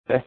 Okay.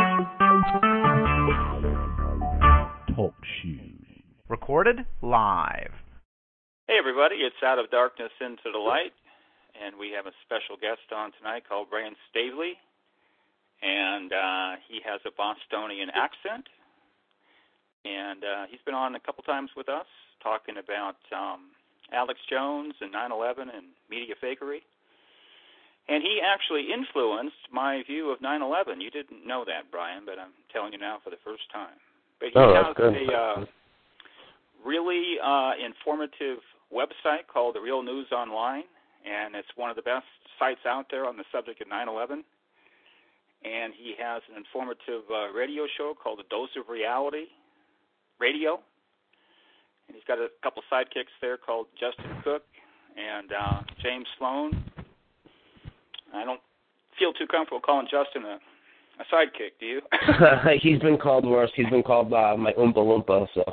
Talk shoes. Recorded live. Hey everybody, it's Out of Darkness into the Light, and we have a special guest on tonight called Brian Stavely, and he has a Bostonian accent, and he's been on a couple times with us talking about Alex Jones and 9/11 and media fakery. And he actually influenced my view of 9/11. You didn't know that, Brian, but I'm telling you now for the first time. But he has a really informative website called The Real News Online, and it's one of the best sites out there on the subject of 9/11. And he has an informative radio show called The Dose of Reality Radio. And he's got a couple sidekicks there called Justin Cook and James Sloan. I don't feel too comfortable calling Justin a sidekick, do you? He's been called worse. He's been called my Oompa Loompa, so.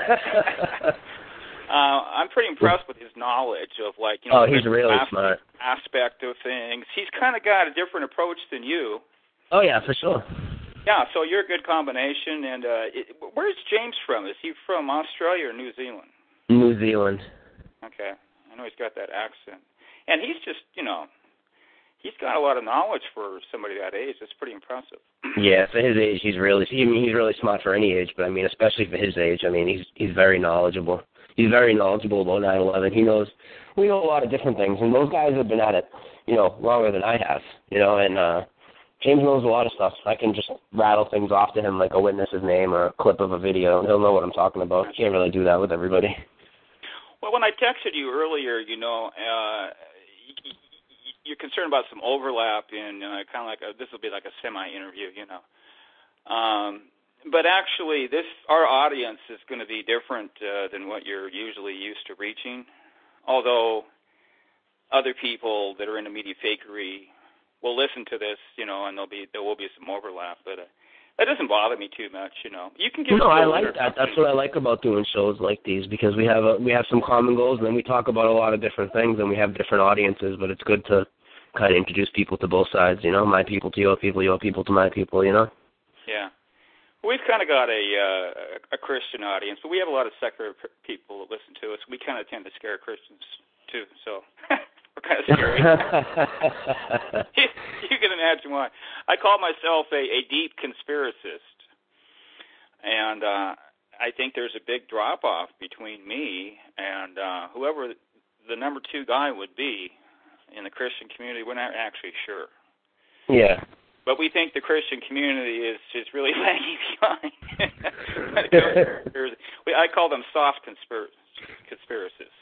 I'm pretty impressed with his knowledge of, he's really smart. Aspect of things. He's kind of got a different approach than you. Oh, yeah, for sure. Yeah, so you're a good combination. And where's James from? Is he from Australia or New Zealand? New Zealand. Okay. I know he's got that accent. And he's just, he's got a lot of knowledge for somebody that age. That's pretty impressive. Yeah, for his age, he's really smart for any age, but, especially for his age, he's very knowledgeable. He's very knowledgeable about 9/11. We know a lot of different things, and those guys have been at it, longer than I have, and James knows a lot of stuff. I can just rattle things off to him like a witness's name or a clip of a video, and he'll know what I'm talking about. You can't really do that with everybody. Well, when I texted you earlier, you're concerned about some overlap in kind of like this will be like a semi-interview, But actually, our audience is going to be different than what you're usually used to reaching. Although other people that are into media fakery will listen to this, and there will be some overlap. But that doesn't bother me too much, You can give. No, I like that. That's what I like about doing shows like these because we have some common goals, and then we talk about a lot of different things, and we have different audiences. But it's good to kind of introduce people to both sides, my people to your people to my people, Yeah. We've kind of got a Christian audience, but we have a lot of secular people that listen to us. We kind of tend to scare Christians, too, so we're kind of scary. You can imagine why. I call myself a deep conspiracist, and I think there's a big drop-off between me and whoever the number 2 guy would be in the Christian community. We're not actually sure. Yeah. But we think the Christian community is really lagging behind. I call them soft conspiracists.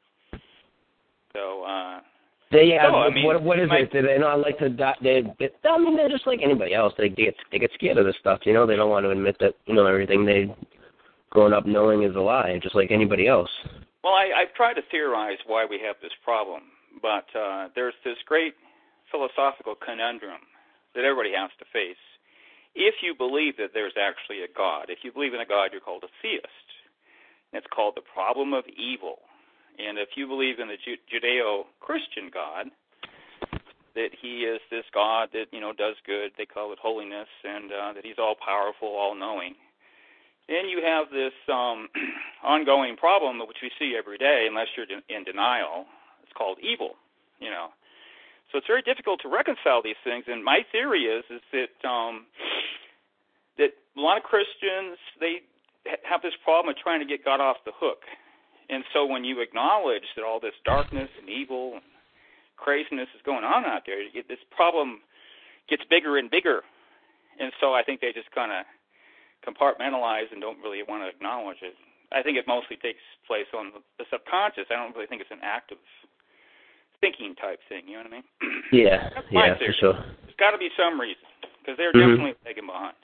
So, what is it? Do they not like to? They're just like anybody else. They get scared of this stuff. They don't want to admit that everything they grown up knowing is a lie, just like anybody else. Well, I've tried to theorize why we have this problem, but there's this great philosophical conundrum that everybody has to face. If you believe that there's actually a God, if you believe in a God, you're called a theist. And it's called the problem of evil. And if you believe in the Judeo-Christian God, that he is this God that, does good, they call it holiness, and that he's all-powerful, all-knowing, then you have this ongoing problem, which we see every day, unless you're in denial. It's called evil, So it's very difficult to reconcile these things. And my theory is that that a lot of Christians, they have this problem of trying to get God off the hook. And so when you acknowledge that all this darkness and evil and craziness is going on out there, this problem gets bigger and bigger. And so I think they just kind of compartmentalize and don't really want to acknowledge it. I think it mostly takes place on the subconscious. I don't really think it's an active thinking type thing, you know what I mean? Yeah, for sure. There's got to be some reason, because they're definitely lagging behind.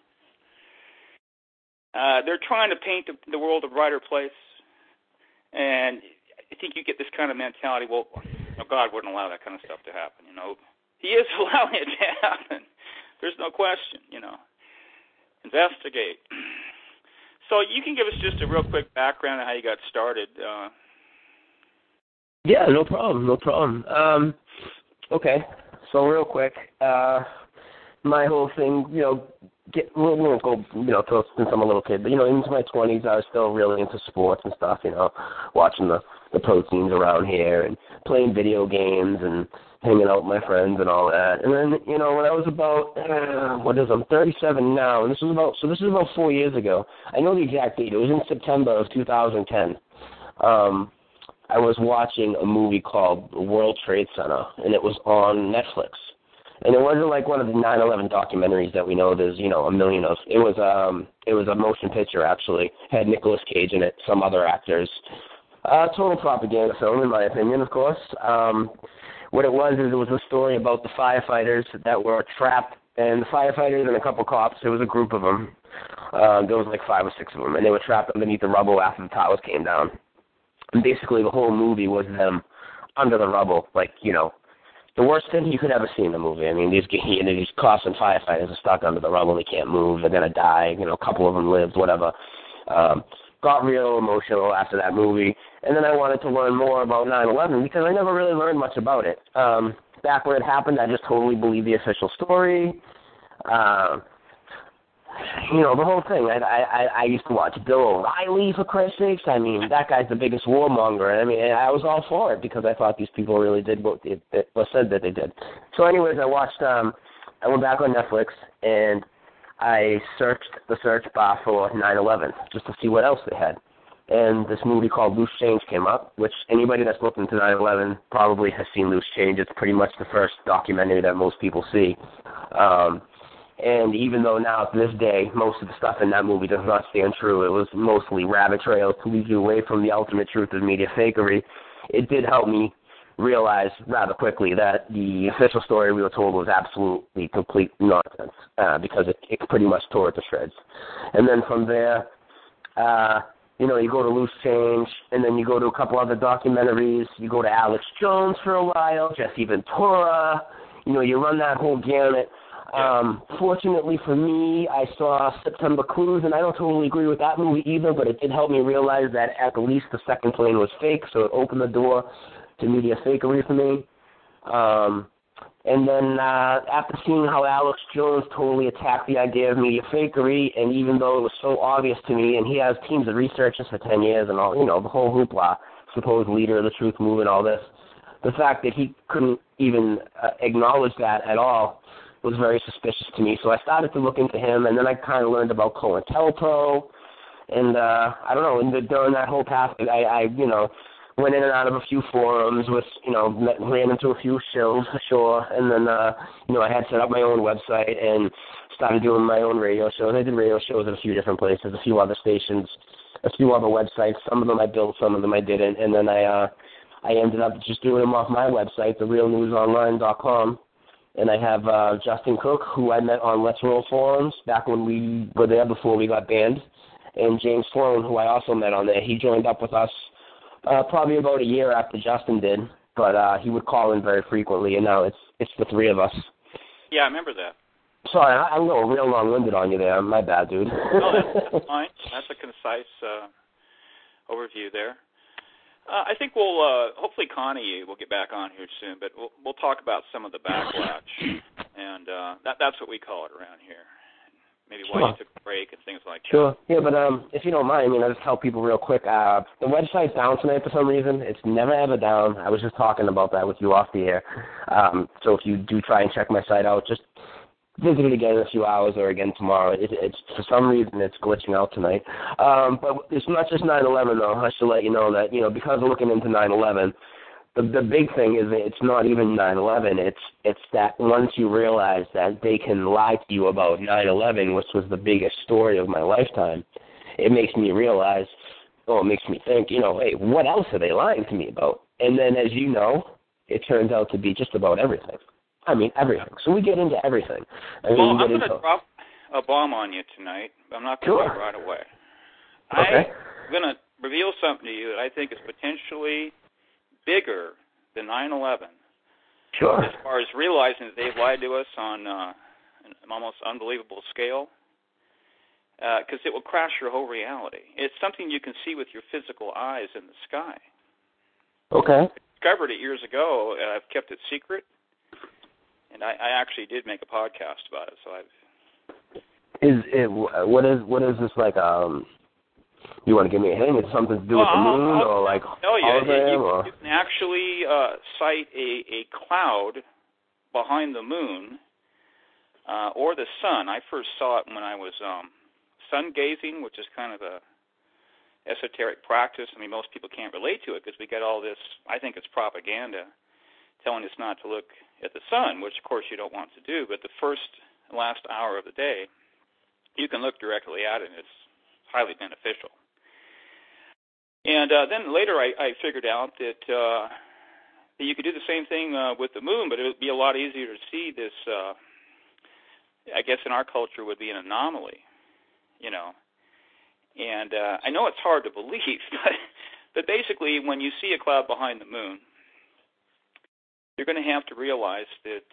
They're trying to paint the world a brighter place, and I think you get this kind of mentality, well, God wouldn't allow that kind of stuff to happen, He is allowing it to happen. There's no question, Investigate. So you can give us just a real quick background on how you got started. Yeah, no problem. Okay, so real quick, my whole thing, we won't go, since I'm a little kid, but, into my 20s, I was still really into sports and stuff, watching the pro teams around here and playing video games and hanging out with my friends and all that. And then, when I was about, I'm 37 now, and this is about 4 years ago. I know the exact date. It was in September of 2010. I was watching a movie called World Trade Center, and it was on Netflix. And it wasn't like one of the 9/11 documentaries that we know there's, a million of. It was a motion picture, actually. It had Nicolas Cage in it, some other actors. Total propaganda film, in my opinion, of course. What it was a story about the firefighters that were trapped, and the firefighters and a couple cops, there was a group of them. There was like 5 or 6 of them, and they were trapped underneath the rubble after the towers came down. And basically the whole movie was them under the rubble, the worst thing you could ever see in the movie. I mean, these cops and firefighters are stuck under the rubble. They can't move. They're going to die. A couple of them lived, whatever. Got real emotional after that movie. And then I wanted to learn more about 9/11 because I never really learned much about it. Back when it happened, I just totally believed the official story. The whole thing. I used to watch Bill O'Reilly, for Christ's sakes. I mean, that guy's the biggest warmonger. I mean, I was all for it because I thought these people really did what said that they did. So anyways, I went back on Netflix, and I searched the search bar for 9/11 just to see what else they had. And this movie called Loose Change came up, which anybody that's looked into 9/11 probably has seen Loose Change. It's pretty much the first documentary that most people see. And even though now, to this day, most of the stuff in that movie does not stand true, it was mostly rabbit trails to lead you away from the ultimate truth of media fakery, it did help me realize rather quickly that the official story we were told was absolutely complete nonsense, because it pretty much tore it to shreds. And then from there, you go to Loose Change, and then you go to a couple other documentaries. You go to Alex Jones for a while, Jesse Ventura. You run that whole gamut. Fortunately for me, I saw September Clues, and I don't totally agree with that movie either, but it did help me realize that at least the second plane was fake, so it opened the door to media fakery for me. And then after seeing how Alex Jones totally attacked the idea of media fakery, and even though it was so obvious to me, and he has teams of researchers for 10 years and all, the whole hoopla, supposed leader of the truth movement, all this, the fact that he couldn't even acknowledge that at all was very suspicious to me. So I started to look into him, and then I kind of learned about COINTELPRO, and I don't know, during that whole path, I went in and out of a few forums, ran into a few shills for sure, and then, I had set up my own website and started doing my own radio shows. I did radio shows at a few different places, a few other stations, a few other websites. Some of them I built, some of them I didn't, and then I ended up just doing them off my website, therealnewsonline.com. And I have Justin Cook, who I met on Let's Roll forums back when we were there before we got banned, and James Sloan, who I also met on there. He joined up with us probably about a year after Justin did, but he would call in very frequently, and now it's the three of us. Yeah, I remember that. Sorry, I'm going real long-winded on you there. My bad, dude. No, that's fine. That's a concise overview there. I think we'll hopefully Connie will get back on here soon, but we'll talk about some of the backlash, and that's what we call it around here. Maybe why you took a break and things like that. Sure. Yeah, but if you don't mind, I'll just tell people real quick. The website's down tonight for some reason. It's never ever down. I was just talking about that with you off the air. So if you do try and check my site out, just visit it again in a few hours or again tomorrow. It's for some reason it's glitching out tonight. But it's not just 9/11 though. I should let you know that because of looking into 9/11, the big thing is that it's not even 9/11. It's that once you realize that they can lie to you about 9/11, which was the biggest story of my lifetime, it makes me realize. It makes me think. Hey, what else are they lying to me about? And then, as you know, it turns out to be just about everything. I mean, everything. So we get into everything. I'm going to drop a bomb on you tonight, but I'm not going to do it right away. Okay. I'm going to reveal something to you that I think is potentially bigger than 9/11. Sure. As far as realizing that they've lied to us on an almost unbelievable scale, because it will crash your whole reality. It's something you can see with your physical eyes in the sky. Okay. I discovered it years ago, and I've kept it secret. And I actually did make a podcast about it, so what is this like? You want to give me a hint? It's something to do with the moon, or like hologram, or? You can actually cite a cloud behind the moon or the sun. I first saw it when I was sun gazing, which is kind of a esoteric practice. I mean, most people can't relate to it because we get all this, I think it's propaganda, telling us not to look at the sun, which, of course, you don't want to do. But the first and last hour of the day, you can look directly at it, and it's highly beneficial. And then later I figured out that you could do the same thing with the moon, but it would be a lot easier to see this, I guess in our culture would be an anomaly, you know. And I know it's hard to believe, but basically when you see a cloud behind the moon, you're going to have to realize that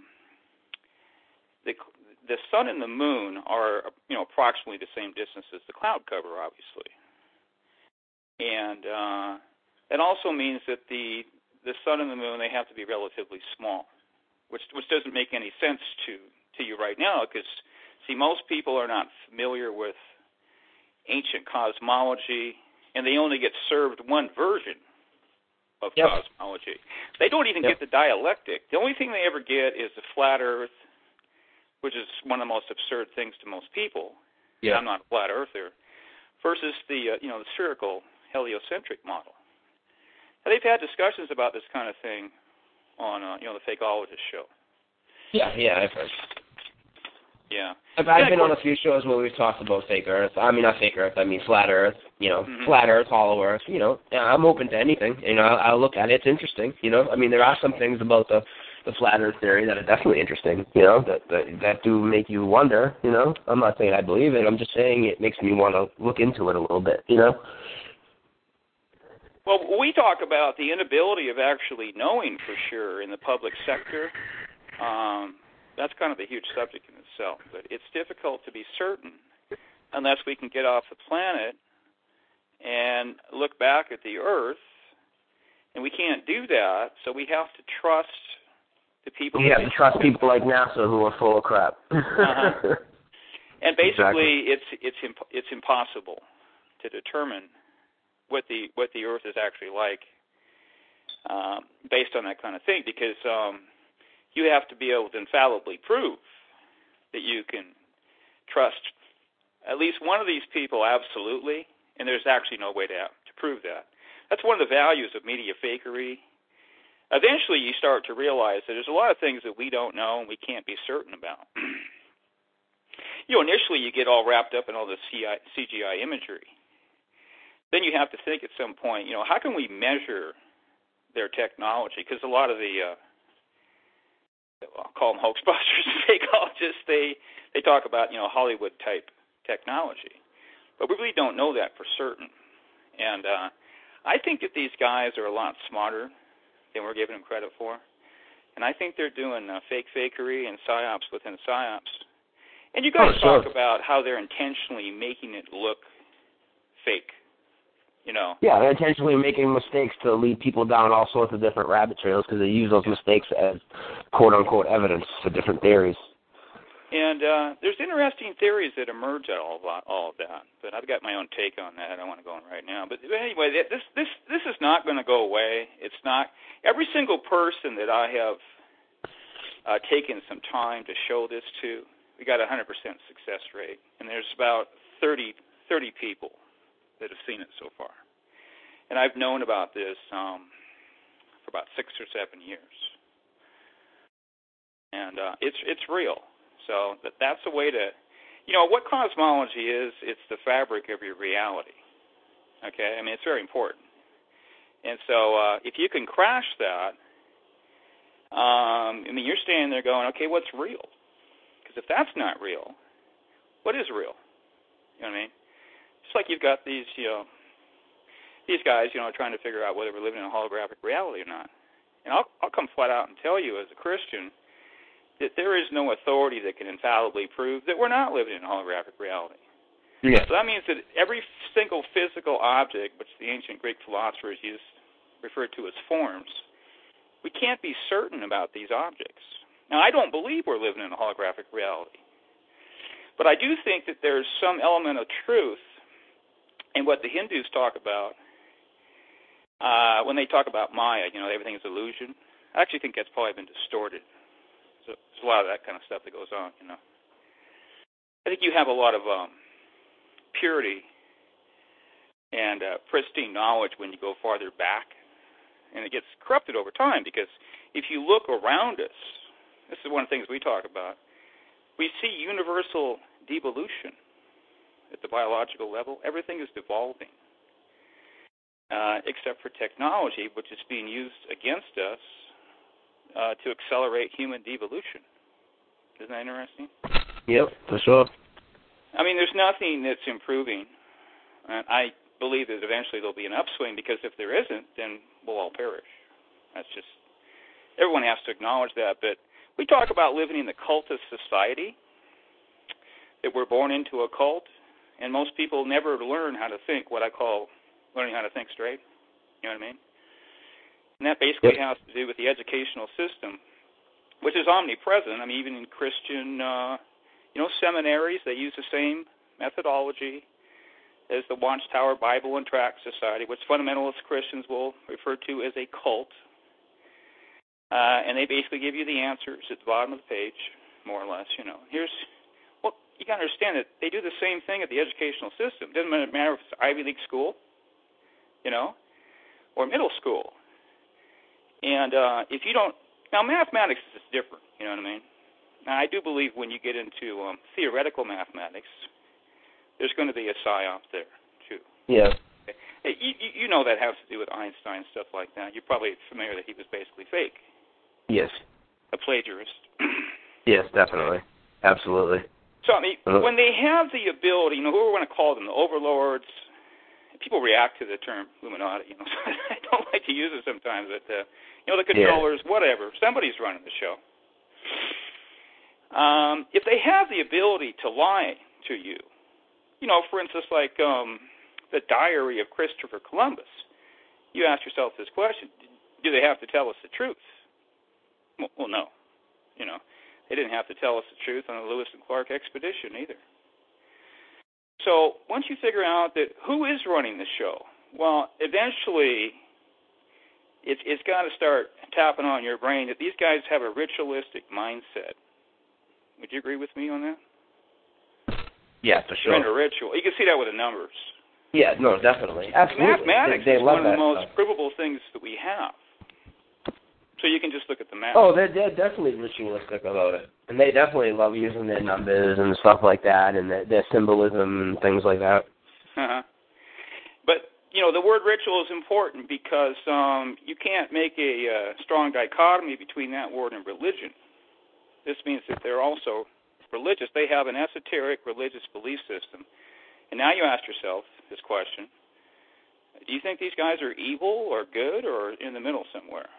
the sun and the moon are, you know, approximately the same distance as the cloud cover, obviously. And that also means that the sun and the moon, they have to be relatively small, which doesn't make any sense to you right now because, see, most people are not familiar with ancient cosmology, and they only get served one version of cosmology. They don't even get the dialectic. The only thing they ever get is the flat Earth, which is one of the most absurd things to most people. Yeah. I'm not a flat earther. Versus the the spherical heliocentric model. Now, they've had discussions about this kind of thing on the Fakeologist show. Yeah, I've heard. Yeah. I've been on a few shows where we've talked about fake Earth. I mean, not fake Earth. I mean flat Earth. You know, flat Earth, hollow Earth. You know, I'm open to anything. You know, I'll look at it. It's interesting. You know, I mean, there are some things about the flat Earth theory that are definitely interesting. You know, that do make you wonder. You know, I'm not saying I believe it. I'm just saying it makes me want to look into it a little bit. You know. Well, we talk about the inability of actually knowing for sure in the public sector. That's kind of a huge subject in itself, but it's difficult to be certain unless we can get off the planet and look back at the Earth, and we can't do that, so we have to trust the people. We have to trust people like NASA who are full of crap. And basically, it's impossible to determine what the Earth is actually like based on that kind of thing, because you have to be able to infallibly prove that you can trust at least one of these people absolutely, and there's actually no way to prove that. That's one of the values of media fakery. Eventually you start to realize that there's a lot of things that we don't know and we can't be certain about. Initially you get all wrapped up in all the CGI imagery. Then you have to think at some point, how can we measure their technology? Because a lot of the I'll call them hoaxbusters and fakeologists, they talk about, Hollywood-type technology. But we really don't know that for certain. And I think that these guys are a lot smarter than we're giving them credit for. And I think they're doing fake fakery and psyops within psyops. And you guys talk about how they're intentionally making it look fake. Yeah, they're intentionally making mistakes to lead people down all sorts of different rabbit trails because they use those mistakes as quote-unquote evidence for different theories. And there's interesting theories that emerge out of all of that, but I've got my own take on that. I don't want to go on right now. But anyway, this is not going to go away. It's not. Every single person that I have taken some time to show this to, we got a 100% success rate, and there's about 30 people that have seen it so far. And I've known about this for about 6 or 7 years. And it's real. So that's a way to, what cosmology is, it's the fabric of your reality. Okay? I mean, it's very important. And so if you can crash that, you're standing there going, okay, what's real? Because if that's not real, what is real? You know what I mean? It's like you've got these guys, trying to figure out whether we're living in a holographic reality or not. And I'll come flat out and tell you as a Christian that there is no authority that can infallibly prove that we're not living in a holographic reality. Yeah. So that means that every single physical object, which the ancient Greek philosophers referred to as forms, we can't be certain about these objects. Now, I don't believe we're living in a holographic reality, but I do think that there's some element of truth in what the Hindus talk about when they talk about Maya, everything is illusion. I actually think that's probably been distorted. So there's a lot of that kind of stuff that goes on, I think you have a lot of purity and pristine knowledge when you go farther back, and it gets corrupted over time, because if you look around us, this is one of the things we talk about, we see universal devolution at the biological level. Everything is devolving, except for technology, which is being used against us to accelerate human devolution. Isn't that interesting? Yep, for sure. I mean, there's nothing that's improving. And I believe that eventually there'll be an upswing, because if there isn't, then we'll all perish. That's just, everyone has to acknowledge that. But we talk about living in the cultist society, that we're born into a cult, and most people never learn how to think, what I call learning how to think straight. You know what I mean? And that basically has to do with the educational system, which is omnipresent. I mean, even in Christian, seminaries, they use the same methodology as the Watchtower Bible and Tract Society, which fundamentalist Christians will refer to as a cult. And they basically give you the answers at the bottom of the page, more or less. You got to understand that they do the same thing at the educational system. Doesn't matter if it's Ivy League school, or middle school. And if you don't, now mathematics is different, you know what I mean? Now, I do believe when you get into theoretical mathematics, there's going to be a psyop there, too. Yeah. You know that has to do with Einstein, stuff like that. You're probably familiar that he was basically fake. Yes. A plagiarist. Yes, definitely. Absolutely. So, I mean, when they have the ability, who we want to call them, the overlords, people react to the term Illuminati, so I don't like to use it sometimes, but, the controllers, whatever, somebody's running the show. If they have the ability to lie to you, for instance, like the diary of Christopher Columbus, you ask yourself this question, do they have to tell us the truth? Well, no. They didn't have to tell us the truth on the Lewis and Clark expedition either. So once you figure out that who is running the show, well, eventually it's got to start tapping on your brain that these guys have a ritualistic mindset. Would you agree with me on that? Yeah, for sure. Kind of ritual. You can see that with the numbers. Yeah, no, definitely. Absolutely. Mathematics they is love one of the most stuff. provable things that we have. So you can just look at the math. Oh, they're definitely ritualistic about it. And they definitely love using their numbers and stuff like that, and their symbolism and things like that. Uh-huh. But, the word ritual is important because you can't make a strong dichotomy between that word and religion. This means that they're also religious. They have an esoteric religious belief system. And now you ask yourself this question, do you think these guys are evil or good or in the middle somewhere?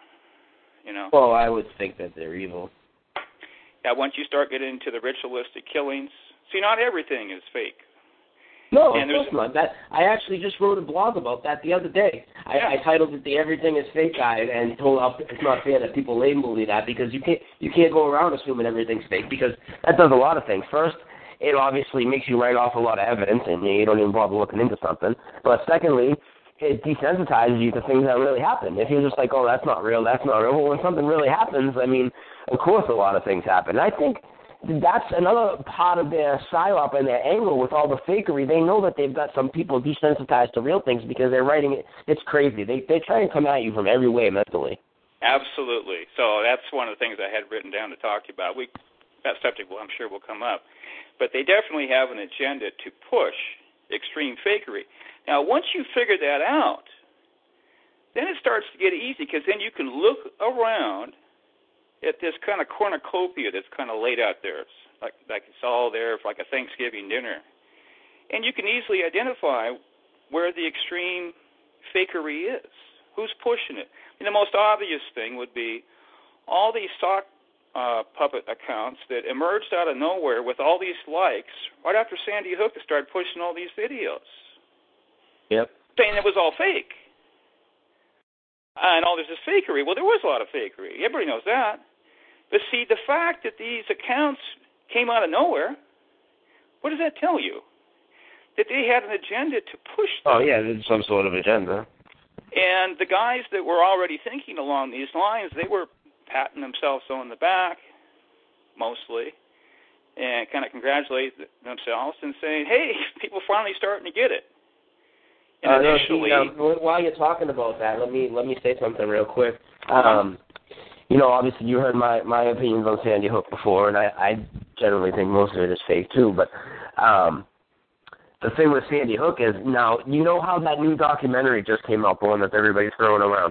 Well, I would think that they're evil. Yeah, once you start getting into the ritualistic killings, see, not everything is fake. No, of course not. I actually just wrote a blog about that the other day. I titled it "The Everything Is Fake Guide" and told how it's not fair that people label me that, because you can't go around assuming everything's fake, because that does a lot of things. First, it obviously makes you write off a lot of evidence, and you don't even bother looking into something. But secondly, it desensitizes you to things that really happen. If you're just like, oh, that's not real. Well, when something really happens, I mean, of course a lot of things happen. And I think that's another part of their psyop and their angle with all the fakery. They know that they've got some people desensitized to real things because they're writing it. It's crazy. They try and come at you from every way mentally. Absolutely. So that's one of the things I had written down to talk to you about. That subject, I'm sure, will come up. But they definitely have an agenda to push extreme fakery. Now, once you figure that out, then it starts to get easy, because then you can look around at this kind of cornucopia that's kind of laid out there. It's like it's all there for like a Thanksgiving dinner. And you can easily identify where the extreme fakery is. Who's pushing it? The most obvious thing would be all these sock puppet accounts that emerged out of nowhere with all these likes right after Sandy Hook to start pushing all these videos. Yep. Saying it was all fake. And all this is fakery. Well, there was a lot of fakery. Everybody knows that. But see, the fact that these accounts came out of nowhere, what does that tell you? That they had an agenda to push them. Oh, yeah, there's some sort of agenda. And the guys that were already thinking along these lines, they were patting themselves on the back, mostly, and kind of congratulate themselves and saying, hey, people finally starting to get it. And initially... while you're talking about that, let me say something real quick. Obviously you heard my opinions on Sandy Hook before, and I generally think most of it is fake too, but the thing with Sandy Hook is, now, you know how that new documentary just came out, the one that everybody's throwing around?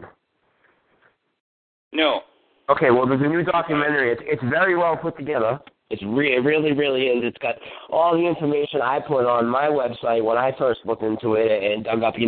No. Okay, well, there's a new documentary. It's very well put together. It really, really is. It's got all the information I put on my website when I first looked into it and dug up,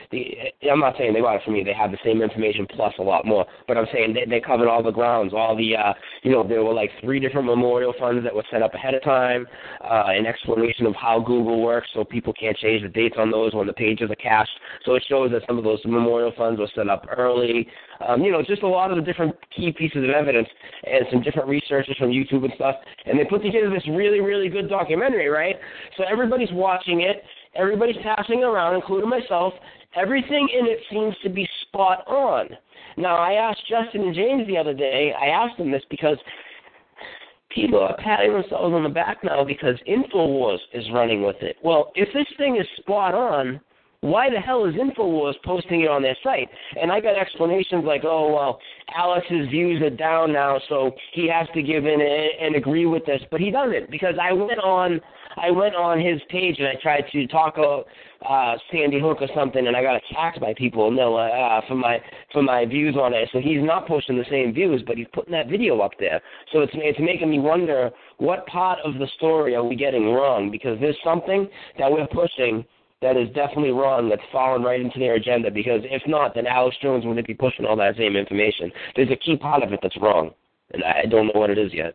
I'm not saying they got it from me. They have the same information plus a lot more. But I'm saying they covered all the grounds, all the, there were like 3 different memorial funds that were set up ahead of time, an explanation of how Google works so people can't change the dates on those when the pages are cached. So it shows that some of those memorial funds were set up early. Just a lot of the different key pieces of evidence and some different researchers from YouTube and stuff. And they put together this really, really good documentary, right? So everybody's watching it. Everybody's passing it around, including myself. Everything in it seems to be spot on. Now, I asked Justin and James the other day, I asked them this because people are patting themselves on the back now because InfoWars is running with it. Well, if this thing is spot on, why the hell is InfoWars posting it on their site? And I got explanations like, oh, well, Alex's views are down now, so he has to give in and agree with this. But he doesn't, because I went on his page and I tried to talk Sandy Hook or something, and I got attacked by people for my views on it. So he's not posting the same views, but he's putting that video up there. So it's making me wonder, what part of the story are we getting wrong? Because there's something that we're pushing that is definitely wrong, that's fallen right into their agenda, because if not, then Alex Jones wouldn't be pushing all that same information. There's a key part of it that's wrong, and I don't know what it is yet.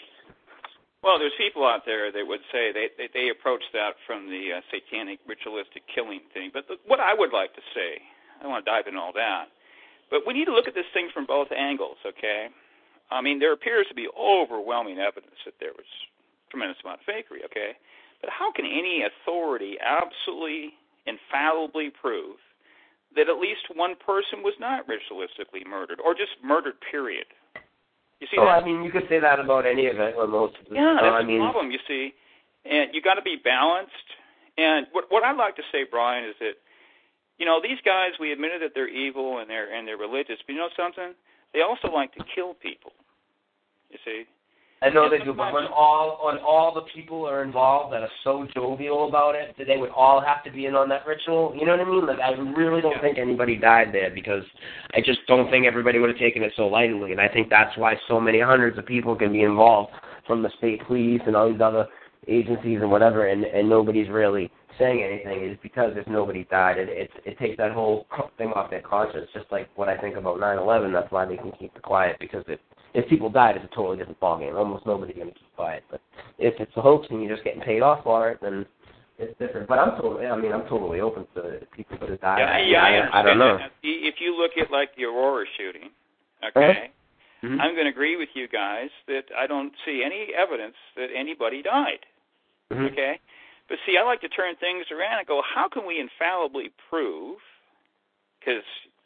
Well, there's people out there that would say they approach that from the satanic ritualistic killing thing. But what I would like to say, I don't want to dive into all that, but we need to look at this thing from both angles, okay? I mean, there appears to be overwhelming evidence that there was a tremendous amount of fakery, okay? But how can any authority absolutely, infallibly prove that at least one person was not ritualistically murdered, or just murdered, period? You see that? I mean, you could say that about any of it, or most of it. Yeah, that's the problem, you see. And you got to be balanced. And what I'd like to say, Brian, is that, these guys, we admitted that they're evil and they're religious, but you know something? They also like to kill people, you see. I know they do, but when all the people are involved that are so jovial about it, that they would all have to be in on that ritual, you know what I mean? Like, I really don't think anybody died there, because I just don't think everybody would have taken it so lightly, and I think that's why so many hundreds of people can be involved from the state police and all these other agencies and whatever, and nobody's really saying anything, is because if nobody died, it takes that whole thing off their conscience, just like what I think about 9/11. That's why they can keep it quiet, because if people died, it's a totally different ballgame. Almost nobody's going to keep quiet. But if it's a hoax and you're just getting paid off for it, then it's different. But I'm totally open to people that have died. I don't know. If you look at, like, the Aurora shooting, okay, mm-hmm. I'm going to agree with you guys that I don't see any evidence that anybody died, mm-hmm. okay? But, see, I like to turn things around and go, how can we infallibly prove, because,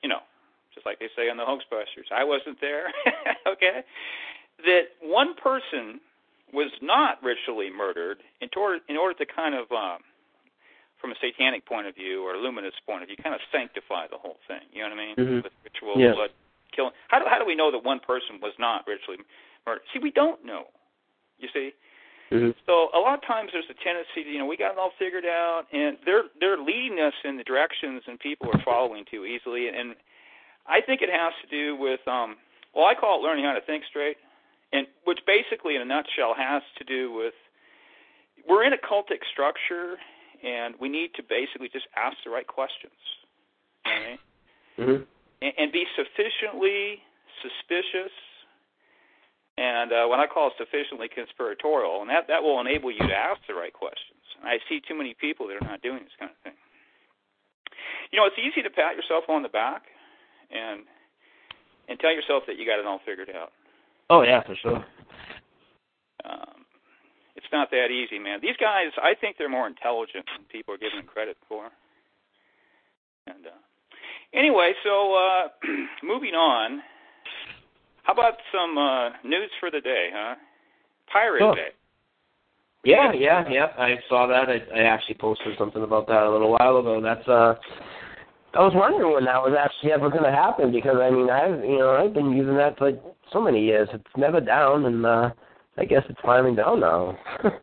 just like they say on the Hoaxbusters, I wasn't there, okay, that one person was not ritually murdered in order to kind of, from a satanic point of view or a luminous point of view, kind of sanctify the whole thing, you know what I mean? Mm-hmm. With ritual blood killing. How do we know that one person was not ritually murdered? See, we don't know, you see? Mm-hmm. So a lot of times there's a tendency to, we got it all figured out, and they're leading us in the directions and people are following too easily, and I think it has to do with, I call it learning how to think straight, and which basically in a nutshell has to do with, we're in a cultic structure, and we need to basically just ask the right questions, you know what I mean? Mm-hmm. And be sufficiently suspicious, and what I call sufficiently conspiratorial, and that will enable you to ask the right questions. I see too many people that are not doing this kind of thing. It's easy to pat yourself on the back and tell yourself that you got it all figured out. Oh, yeah, for sure. It's not that easy, man. These guys, I think they're more intelligent than people are giving them credit for. And anyway, so moving on. How about some news for the day, huh? Pirate Bay. Yeah. I saw that. I actually posted something about that a little while ago. That's I was wondering when that was actually ever going to happen because I mean I've been using that for so many years. It's never down, and I guess it's finally down now.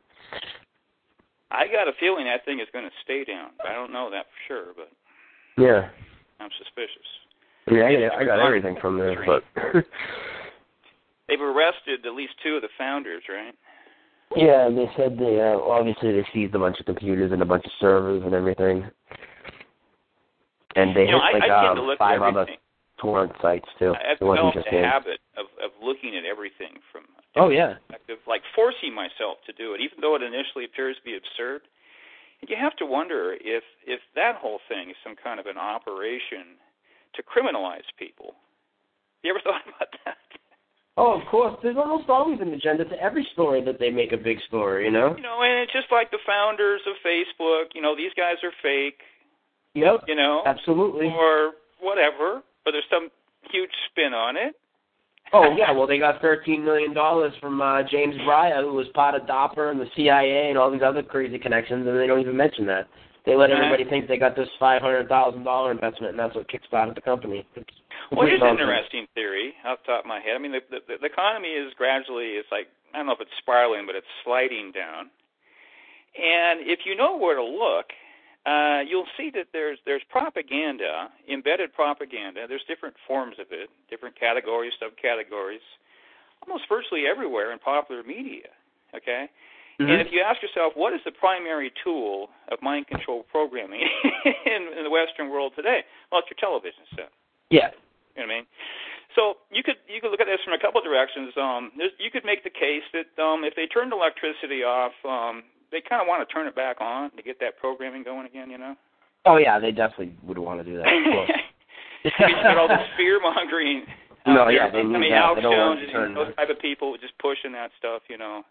I got a feeling that thing is going to stay down. I don't know that for sure, but yeah, I'm suspicious. Yeah, I got everything from there, but they've arrested at least 2 of the founders, right? Yeah, they said they obviously they seized a bunch of computers and a bunch of servers and everything, and they hit like 5 other torrent sites too. I've developed a habit of looking at everything from perspective, like forcing myself to do it, even though it initially appears to be absurd. And you have to wonder if that whole thing is some kind of an operation to criminalize people. You ever thought about that? Oh, of course. There's almost always an agenda to every story that they make a big story, you know? And it's just like the founders of Facebook. These guys are fake. Yep. Absolutely. Or whatever. But there's some huge spin on it. Oh, yeah. Well, they got $13 million from James Breyer, who was part of DARPA and the CIA and all these other crazy connections, and they don't even mention that. They let everybody think they got this $500,000 investment, and that's what kickstarted the company. Well, here's an interesting theory off the top of my head. I mean, the economy is gradually, it's like, I don't know if it's spiraling, but it's sliding down. And if you know where to look, you'll see that there's propaganda, embedded propaganda. There's different forms of it, different categories, subcategories, almost virtually everywhere in popular media, okay? Mm-hmm. And if you ask yourself, what is the primary tool of mind control programming in the Western world today? Well, it's your television set. Yeah. You know what I mean? So you could look at this from a couple of directions. You could make the case that if they turned electricity off, they kind of want to turn it back on to get that programming going again, Oh, yeah, they definitely would want to do that, of course. You've got all this fear-mongering. No, yeah, they need that. Alex They don't Jones want to turn and those type of people just pushing that stuff,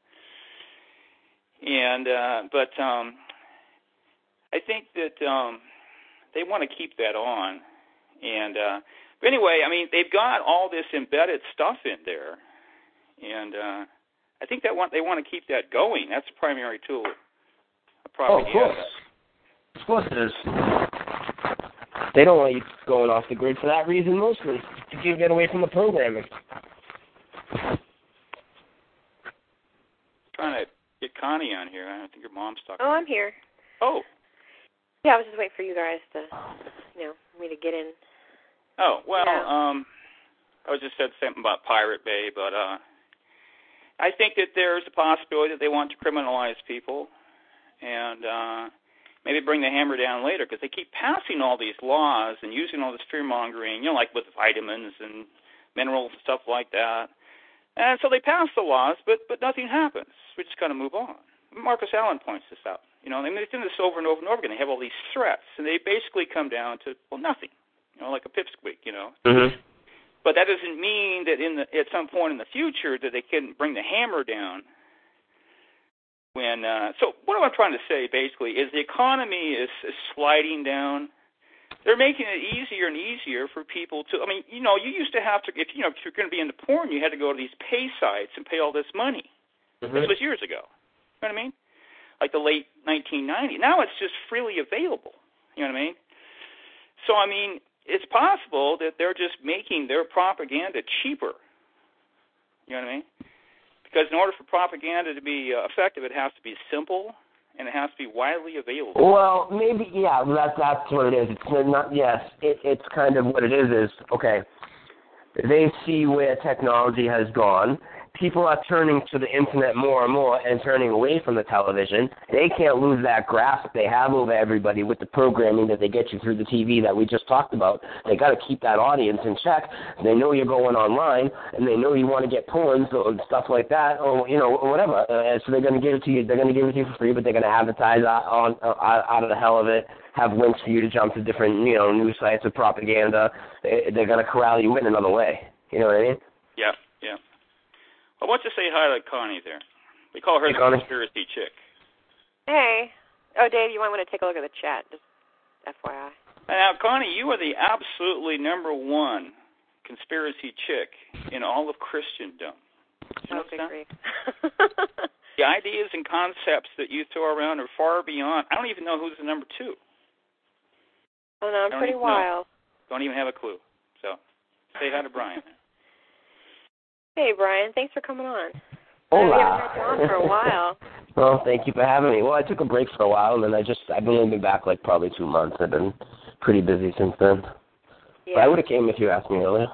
And, but I think that they want to keep that on. And, but anyway, I mean, they've got all this embedded stuff in there. And I think they want to keep that going. That's the primary tool of propaganda. Oh, of course. Of course it is. They don't want you going off the grid for that reason mostly, to get away from the programming. Trying to get Connie on here. I don't think your mom's talking. Oh, I'm here. Oh. Yeah, I was just waiting for you guys to, me to get in. Oh, well, I was just said something about Pirate Bay, but I think that there's a possibility that they want to criminalize people and maybe bring the hammer down later because they keep passing all these laws and using all this fear-mongering, like with vitamins and minerals and stuff like that. And so they pass the laws, but nothing happens. We just kind of move on. Marcus Allen points this out. They've done this over and over and over again. They have all these threats, and they basically come down to, nothing, like a pipsqueak, Mm-hmm. But that doesn't mean that at some point in the future that they can bring the hammer down. So what I'm trying to say, basically, is the economy is sliding down. They're making it easier and easier for people to, you used to have to, if you're going to be into porn, you had to go to these pay sites and pay all this money. Mm-hmm. This was years ago. You know what I mean? Like the late 1990s. Now it's just freely available. You know what I mean? So, it's possible that they're just making their propaganda cheaper. You know what I mean? Because in order for propaganda to be effective, it has to be simple and it has to be widely available. Well, maybe, yeah, that's what it is. It's not, yes, it's kind of what it is, okay, they see where technology has gone. People are turning to the internet more and more and turning away from the television. They can't lose that grasp they have over everybody with the programming that they get you through the TV that we just talked about. They got to keep that audience in check. They know you're going online, and they know you want to get porn and stuff like that, or or whatever. So they're going to give it to you. They're going to give it to you for free, but they're going to advertise out of the hell of it. Have links for you to jump to different news sites of propaganda. They're going to corral you in another way. You know what I mean? Yeah, yeah. I want to say hi to Connie there. We call her Hey, the Connie. conspiracy chick. Hey. Oh, Dave, you might want to take a look at the chat, just FYI. Now, Connie, you are the absolutely number one conspiracy chick in all of Christendom. Did you know Okay, that? great. The ideas and concepts that you throw around are far beyond. I don't even know who's the number two. Oh, no, I'm pretty wild. Don't even have a clue. So, say hi to Brian. Hey, Brian, thanks for coming on. Hola. We haven't had you on for a while. Well, thank you for having me. Well, I took a break for a while, and then I've only been back like probably 2 months. I've been pretty busy since then. Yeah. But I would have came if you asked me earlier.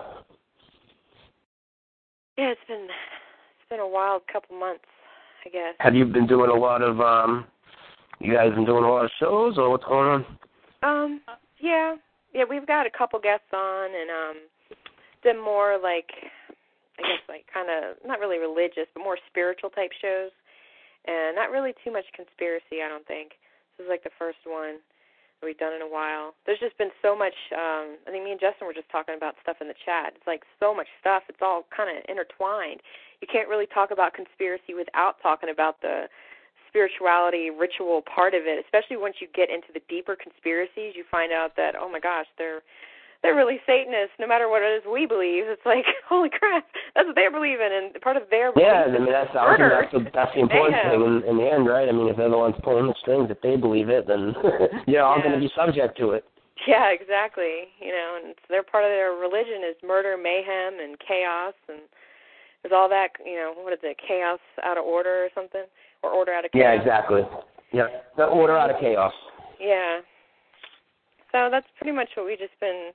Yeah, it's been a wild couple months, I guess. Have you been doing a lot of, you guys been doing a lot of shows, or what's going on? Yeah. Yeah, we've got a couple guests on, and done more like, I guess, like kind of, not really religious, but more spiritual type shows. And not really too much conspiracy, I don't think. This is like the first one that we've done in a while. There's just been so much, I think me and Justin were just talking about stuff in the chat. It's like so much stuff. It's all kind of intertwined. You can't really talk about conspiracy without talking about the spirituality, ritual part of it, especially once you get into the deeper conspiracies. You find out that, oh my gosh, they're really Satanists, no matter what it is we believe. It's like, holy crap, that's what they believe in, and part of their belief I mean, that's the important thing in the end, right? I mean, if they're the ones pulling the strings, if they believe it, then you're all going to be subject to it. Yeah, exactly. You know, and they're part of their religion is murder, mayhem, and chaos, and there's all that, you know, what is it, chaos out of order or something? Or order out of chaos. Yeah, exactly. Yeah, the order out of chaos. Yeah. So that's pretty much what we've just been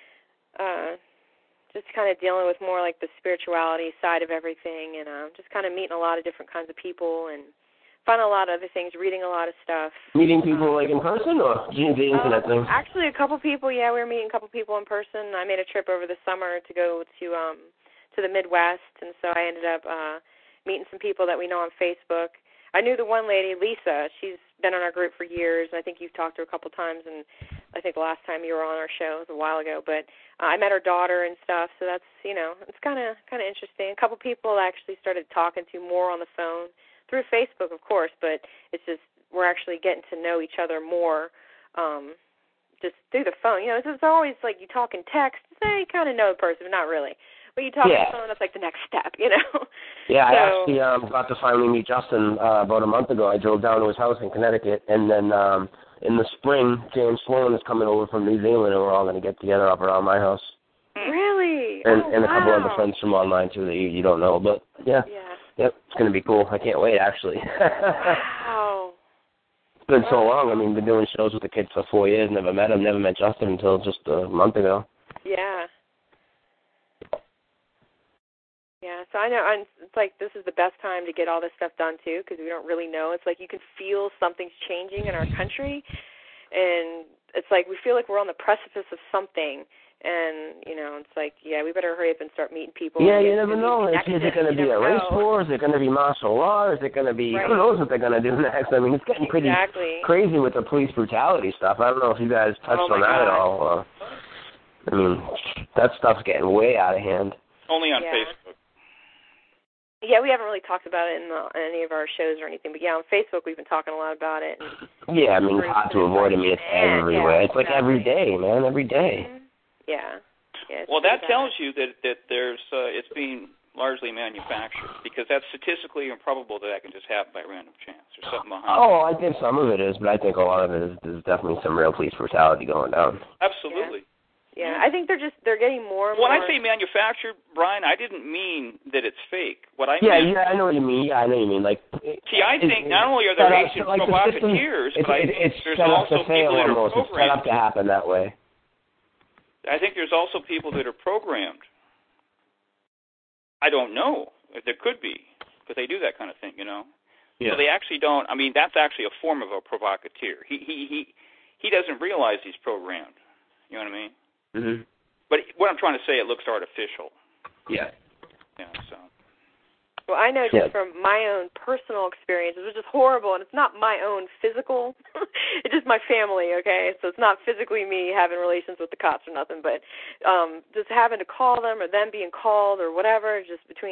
just kind of dealing with, more like the spirituality side of everything, and just kind of meeting a lot of different kinds of people and finding a lot of other things, reading a lot of stuff. Meeting people like in person or the internet thing? Actually, a couple people, we were meeting a couple people in person. I made a trip over the summer to go to the Midwest, and so I ended up meeting some people that we know on Facebook. I knew the one lady, Lisa. She's been on our group for years, and I think you've talked to her a couple times, and I think the last time you were on our show was a while ago. But I met her daughter and stuff, so that's, you know, it's kind of interesting. A couple people actually started talking to more on the phone through Facebook, of course, but it's just we're actually getting to know each other more just through the phone. You know, it's always like you talk in text, you kind of know the person, but not really. But you talk on the phone, that's like the next step, you know? Yeah, so, I actually got to finally meet Justin about a month ago. I drove down to his house in Connecticut, and then in the spring, James Sloan is coming over from New Zealand, and we're all going to get together up around my house. Really? And a couple other friends from online, too, that you don't know. But, yeah. Yep, it's going to be cool. I can't wait, actually. Wow. It's been so long. I mean, been doing shows with the kids for 4 years, never met him, never met Justin until just a month ago. Yeah. Yeah, so I know it's like this is the best time to get all this stuff done, too, because we don't really know. It's like you can feel something's changing in our country, and it's like we feel like we're on the precipice of something, and, you know, it's like, yeah, we better hurry up and start meeting people. Yeah, you never know. Is it going to be a race war? Is it going to be martial law? Is it going to be, who knows what they're going to do next? I mean, it's getting pretty crazy with the police brutality stuff. I don't know if you guys touched on that at all. I mean, that stuff's getting way out of hand. Only on Facebook. Yeah, we haven't really talked about it in any of our shows or anything, but on Facebook we've been talking a lot about it. And yeah, I mean, it's hard to avoid. I mean, it's everywhere. It's like every day, man, every day. Mm-hmm. Yeah. Well, that tells you that there's it's being largely manufactured, because that's statistically improbable that can just happen by random chance. There's something behind it. Oh, I think some of it is, but I think a lot of it is there's definitely some real police brutality going down. Absolutely. Yeah, I think they're getting more and more. When I say manufactured, Brian, I didn't mean that it's fake. What I mean, I know what you mean. Yeah, I know what you mean. Like, see, I think not only are there agents provocateurs, but it's there's set also up to fail people that are almost. programmed. It's set up to happen that way. I think there's also people that are programmed. I don't know if there could be, because they do that kind of thing, you know. Yeah. So they actually don't. I mean, that's actually a form of a provocateur. He doesn't realize he's programmed. You know what I mean? Mm-hmm. But what I'm trying to say, it looks artificial. Yeah. Yeah. So. Well, I know just from my own personal experiences, which is horrible, and it's not my own physical. It's just my family, okay? So it's not physically me having relations with the cops or nothing, but just having to call them or them being called or whatever, just between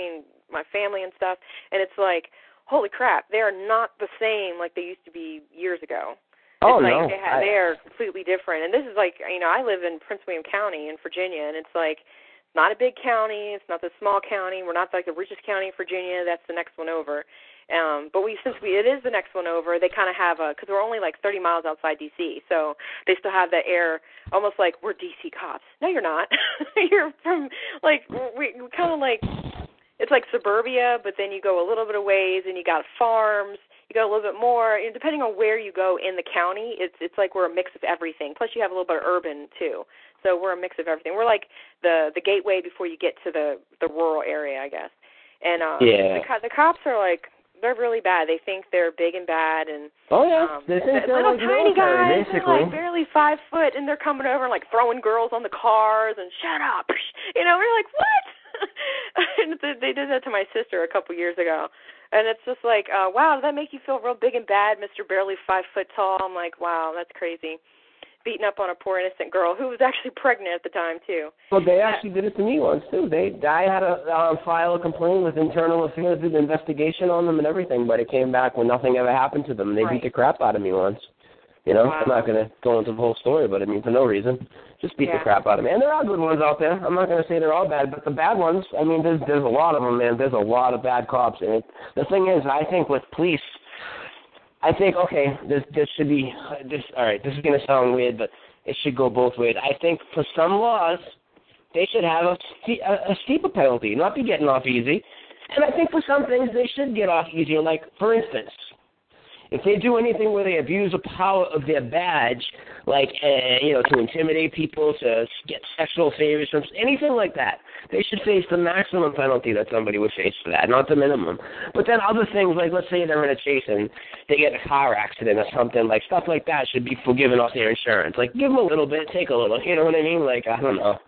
my family and stuff, and it's like, holy crap, they are not the same like they used to be years ago. Oh, it's no. Like they are completely different. And this is like, I live in Prince William County in Virginia, and it's like not a big county. It's not the small county. We're not like the richest county in Virginia. That's the next one over. But it is the next one over, they kind of have because we're only like 30 miles outside D.C., so they still have that air almost like we're D.C. cops. No, you're not. You're from, like, we kind of like, it's like suburbia, but then you go a little bit of ways, and you got farms. You go a little bit more, and depending on where you go in the county, it's like we're a mix of everything. Plus, you have a little bit of urban too, so we're a mix of everything. We're like the gateway before you get to the rural area, I guess. And the cops are like, they're really bad. They think they're big and bad, and they think they're little like tiny guys, basically. they're like barely 5 foot, and they're coming over and like throwing girls on the cars and shut up, we're like, what? And they did that to my sister a couple years ago. And it's just like, wow, does that make you feel real big and bad, Mr. Barely 5 foot tall? I'm like, wow, that's crazy. Beating up on a poor innocent girl who was actually pregnant at the time, too. Well, they actually did it to me once, too. I had to file a complaint with Internal Affairs, did an investigation on them and everything, but it came back when nothing ever happened to them. They beat the crap out of me once. Wow. I'm not going to go into the whole story, but for no reason. Just beat the crap out of me. And there are good ones out there. I'm not going to say they're all bad, but the bad ones, there's a lot of them, man. There's a lot of bad cops. And the thing is, I think with police, okay, this should be, all right, this is going to sound weird, but it should go both ways. I think for some laws, they should have a steeper penalty, not be getting off easy. And I think for some things, they should get off easier. Like, for instance, if they do anything where they abuse the power of their badge, like, to intimidate people, to get sexual favors, anything like that, they should face the maximum penalty that somebody would face for that, not the minimum. But then other things, like let's say they're in a chase and they get in a car accident or something, like stuff like that should be forgiven off their insurance. Like, give them a little bit, take a little, you know what I mean? Like, I don't know.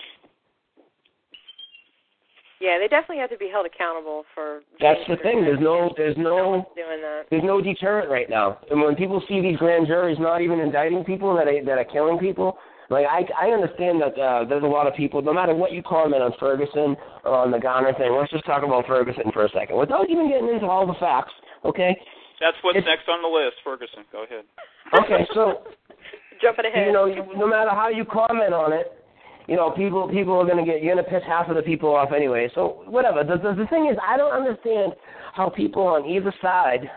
Yeah, they definitely have to be held accountable for. That's the thing. There's no doing that. There's no deterrent right now. And when people see these grand juries not even indicting people that are killing people, like I understand that there's a lot of people. No matter what you comment on Ferguson or on the Garner thing, let's just talk about Ferguson for a second, without even getting into all the facts. Okay. That's what's next on the list, Ferguson. Go ahead. Okay, so jumping ahead. No matter how you comment on it. People are going to you're going to piss half of the people off anyway. So whatever. The thing is, I don't understand how people on either side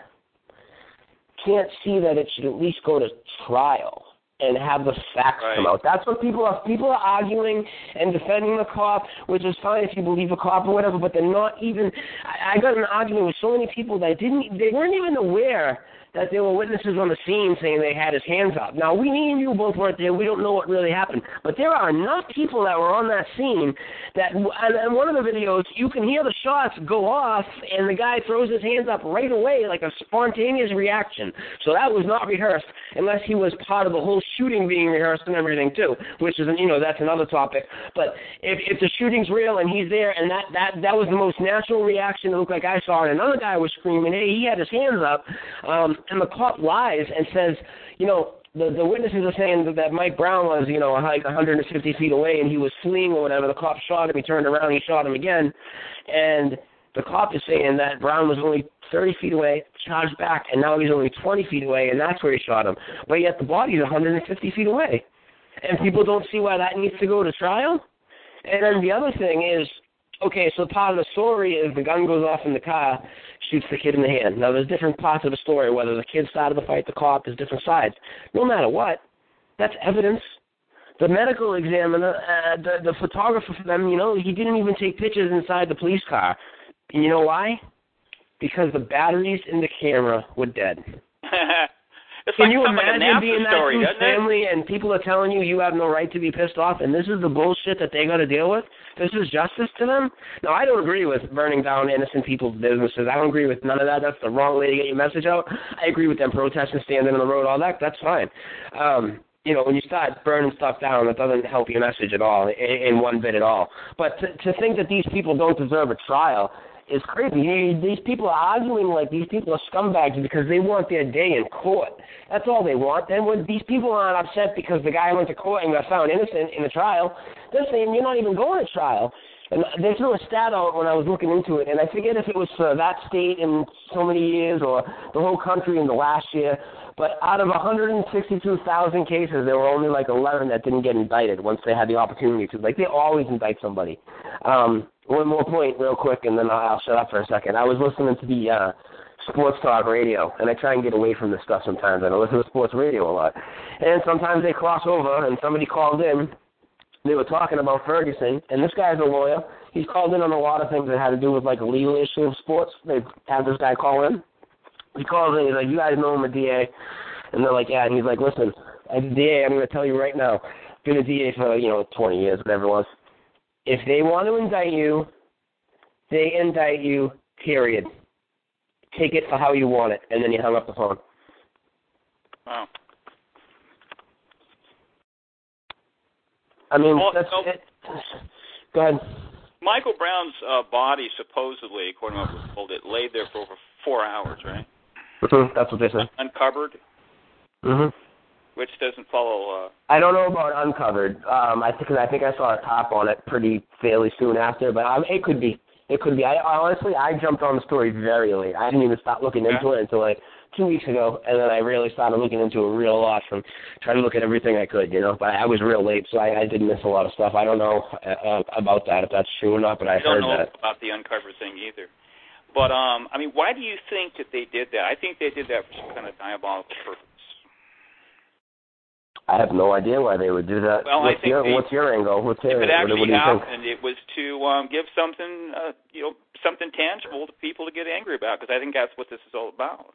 can't see that it should at least go to trial and have the facts come out. That's what people are. People are arguing and defending the cop, which is fine if you believe a cop or whatever, but they're not even. I got in an argument with so many people that they weren't even aware that there were witnesses on the scene saying they had his hands up. Now, me and you both weren't there. We don't know what really happened. But there are enough people that were on that scene that, and one of the videos, you can hear the shots go off, and the guy throws his hands up right away, like a spontaneous reaction. So that was not rehearsed, unless he was part of the whole shooting being rehearsed and everything, too, which is, that's another topic. But if the shooting's real and he's there, and that was the most natural reaction, it looked like I saw, and another guy was screaming, hey, he had his hands up, and the cop lies and says, the witnesses are saying that Mike Brown was, like 150 feet away and he was fleeing or whatever. The cop shot him. He turned around. He shot him again. And the cop is saying that Brown was only 30 feet away, charged back, and now he's only 20 feet away, and that's where he shot him. But yet the body's 150 feet away. And people don't see why that needs to go to trial. And then the other thing is, okay, so part of the story is the gun goes off in the car, shoots the kid in the hand. Now, there's different parts of the story, whether the kid started the fight, the cop, there's different sides. No matter what, that's evidence. The medical examiner, the photographer for them, he didn't even take pictures inside the police car. And you know why? Because the batteries in the camera were dead. Can you imagine being that story, family and people are telling you have no right to be pissed off, and this is the bullshit that they got to deal with? This is justice to them? No, I don't agree with burning down innocent people's businesses. I don't agree with none of that. That's the wrong way to get your message out. I agree with them protesting, standing on the road, all that. That's fine. When you start burning stuff down, that doesn't help your message at all, in one bit at all. But to think that these people don't deserve a trial is crazy. These people are arguing like these people are scumbags because they want their day in court. That's all they want. Then when these people aren't upset because the guy went to court and got found innocent in the trial, they're saying you're not even going to trial. And they threw a stat out when I was looking into it, and I forget if it was for that state in so many years or the whole country in the last year, but out of 162,000 cases, there were only like 11 that didn't get indicted once they had the opportunity to. Like, they always indict somebody. One more point real quick, and then I'll shut up for a second. I was listening to the sports talk radio, and I try and get away from this stuff sometimes. I listen to sports radio a lot. And sometimes they cross over, and somebody called in. They were talking about Ferguson, and this guy's a lawyer. He's called in on a lot of things that had to do with, like, a legal issue of sports. They had this guy call in. He calls in. He's like, you guys know I'm a DA? And they're like, yeah. And he's like, listen, as a DA, I'm going to tell you right now, been a DA for, 20 years, whatever it was. If they want to indict you, they indict you, period. Take it for how you want it. And then he hung up the phone. Wow. I mean, that's it. Go ahead. Michael Brown's body, supposedly, according to what was told, it laid there for over 4 hours, right? Mm-hmm. That's what they said. Uncovered? Mm-hmm. Which doesn't follow... I don't know about uncovered. I think I saw a top on it fairly soon after, but it could be. It could be. Honestly, I jumped on the story very late. I didn't even start looking into it until like 2 weeks ago, and then I really started looking into it real lot from trying to look at everything I could, But I was real late, so I did miss a lot of stuff. I don't know about that, if that's true or not, but I heard that. I don't know about the uncovered thing either. But, why do you think that they did that? I think they did that for some kind of diabolical purpose. I have no idea why they would do that. Well, what's your angle? If it actually happened, it was to give something, something tangible to people to get angry about, because I think that's what this is all about.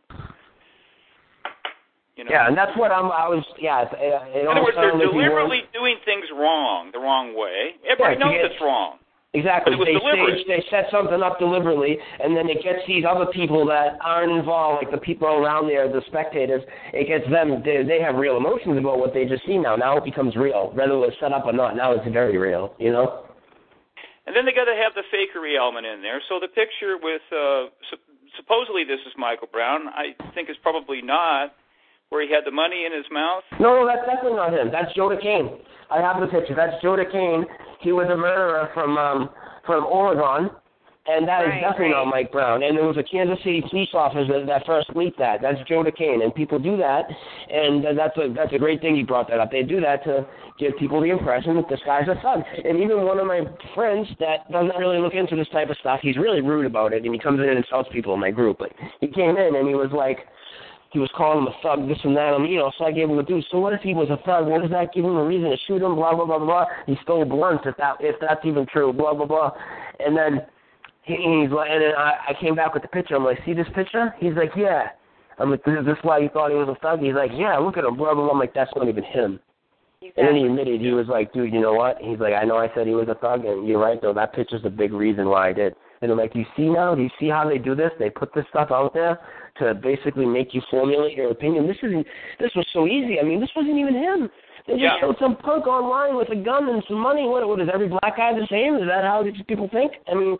Yeah, and that's what I was. Yeah. In other words, they're deliberately doing things wrong, the wrong way. Everybody knows it's wrong. Exactly. They set something up deliberately, and then it gets these other people that aren't involved, like the people around there, the spectators. It gets them. They have real emotions about what they just see now. Now it becomes real, whether it was set up or not. Now it's very real. And then they got to have the fakery element in there. So the picture with supposedly this is Michael Brown. I think is probably not. Where he had the money in his mouth? No, that's definitely not him. That's Joe DeCane. I have the picture. That's Joe DeCane. He was a murderer from Oregon, and that is definitely not Mike Brown. And there was a Kansas City police officer that first leaked that. That's Joe DeCane, and people do that, and that's a great thing you brought that up. They do that to give people the impression that this guy's a thug. And even one of my friends that doesn't really look into this type of stuff, he's really rude about it, and he comes in and insults people in my group. But he came in and he was like, he was calling him a thug, this and that, so I gave him a due. So what if he was a thug? What does that give him a reason to shoot him, blah, blah, blah, blah. He stole blunts, if that's even true, blah, blah, blah. And then he's like, and then I came back with the picture. I'm like, see this picture? He's like, yeah. I'm like, is this why you thought he was a thug? He's like, yeah, look at him, blah, blah, blah. I'm like, that's not even him. Exactly. And then he admitted, he was like, dude, you know what? He's like, I know I said he was a thug, and you're right, though. That picture's a big reason why I did. And I'm like, do you see now? Do you see how they do this? They put this stuff out there to basically make you formulate your opinion. This was so easy. I mean, this wasn't even him. They just showed some punk online with a gun and some money. What is every black guy the same? Is that how these people think? I mean,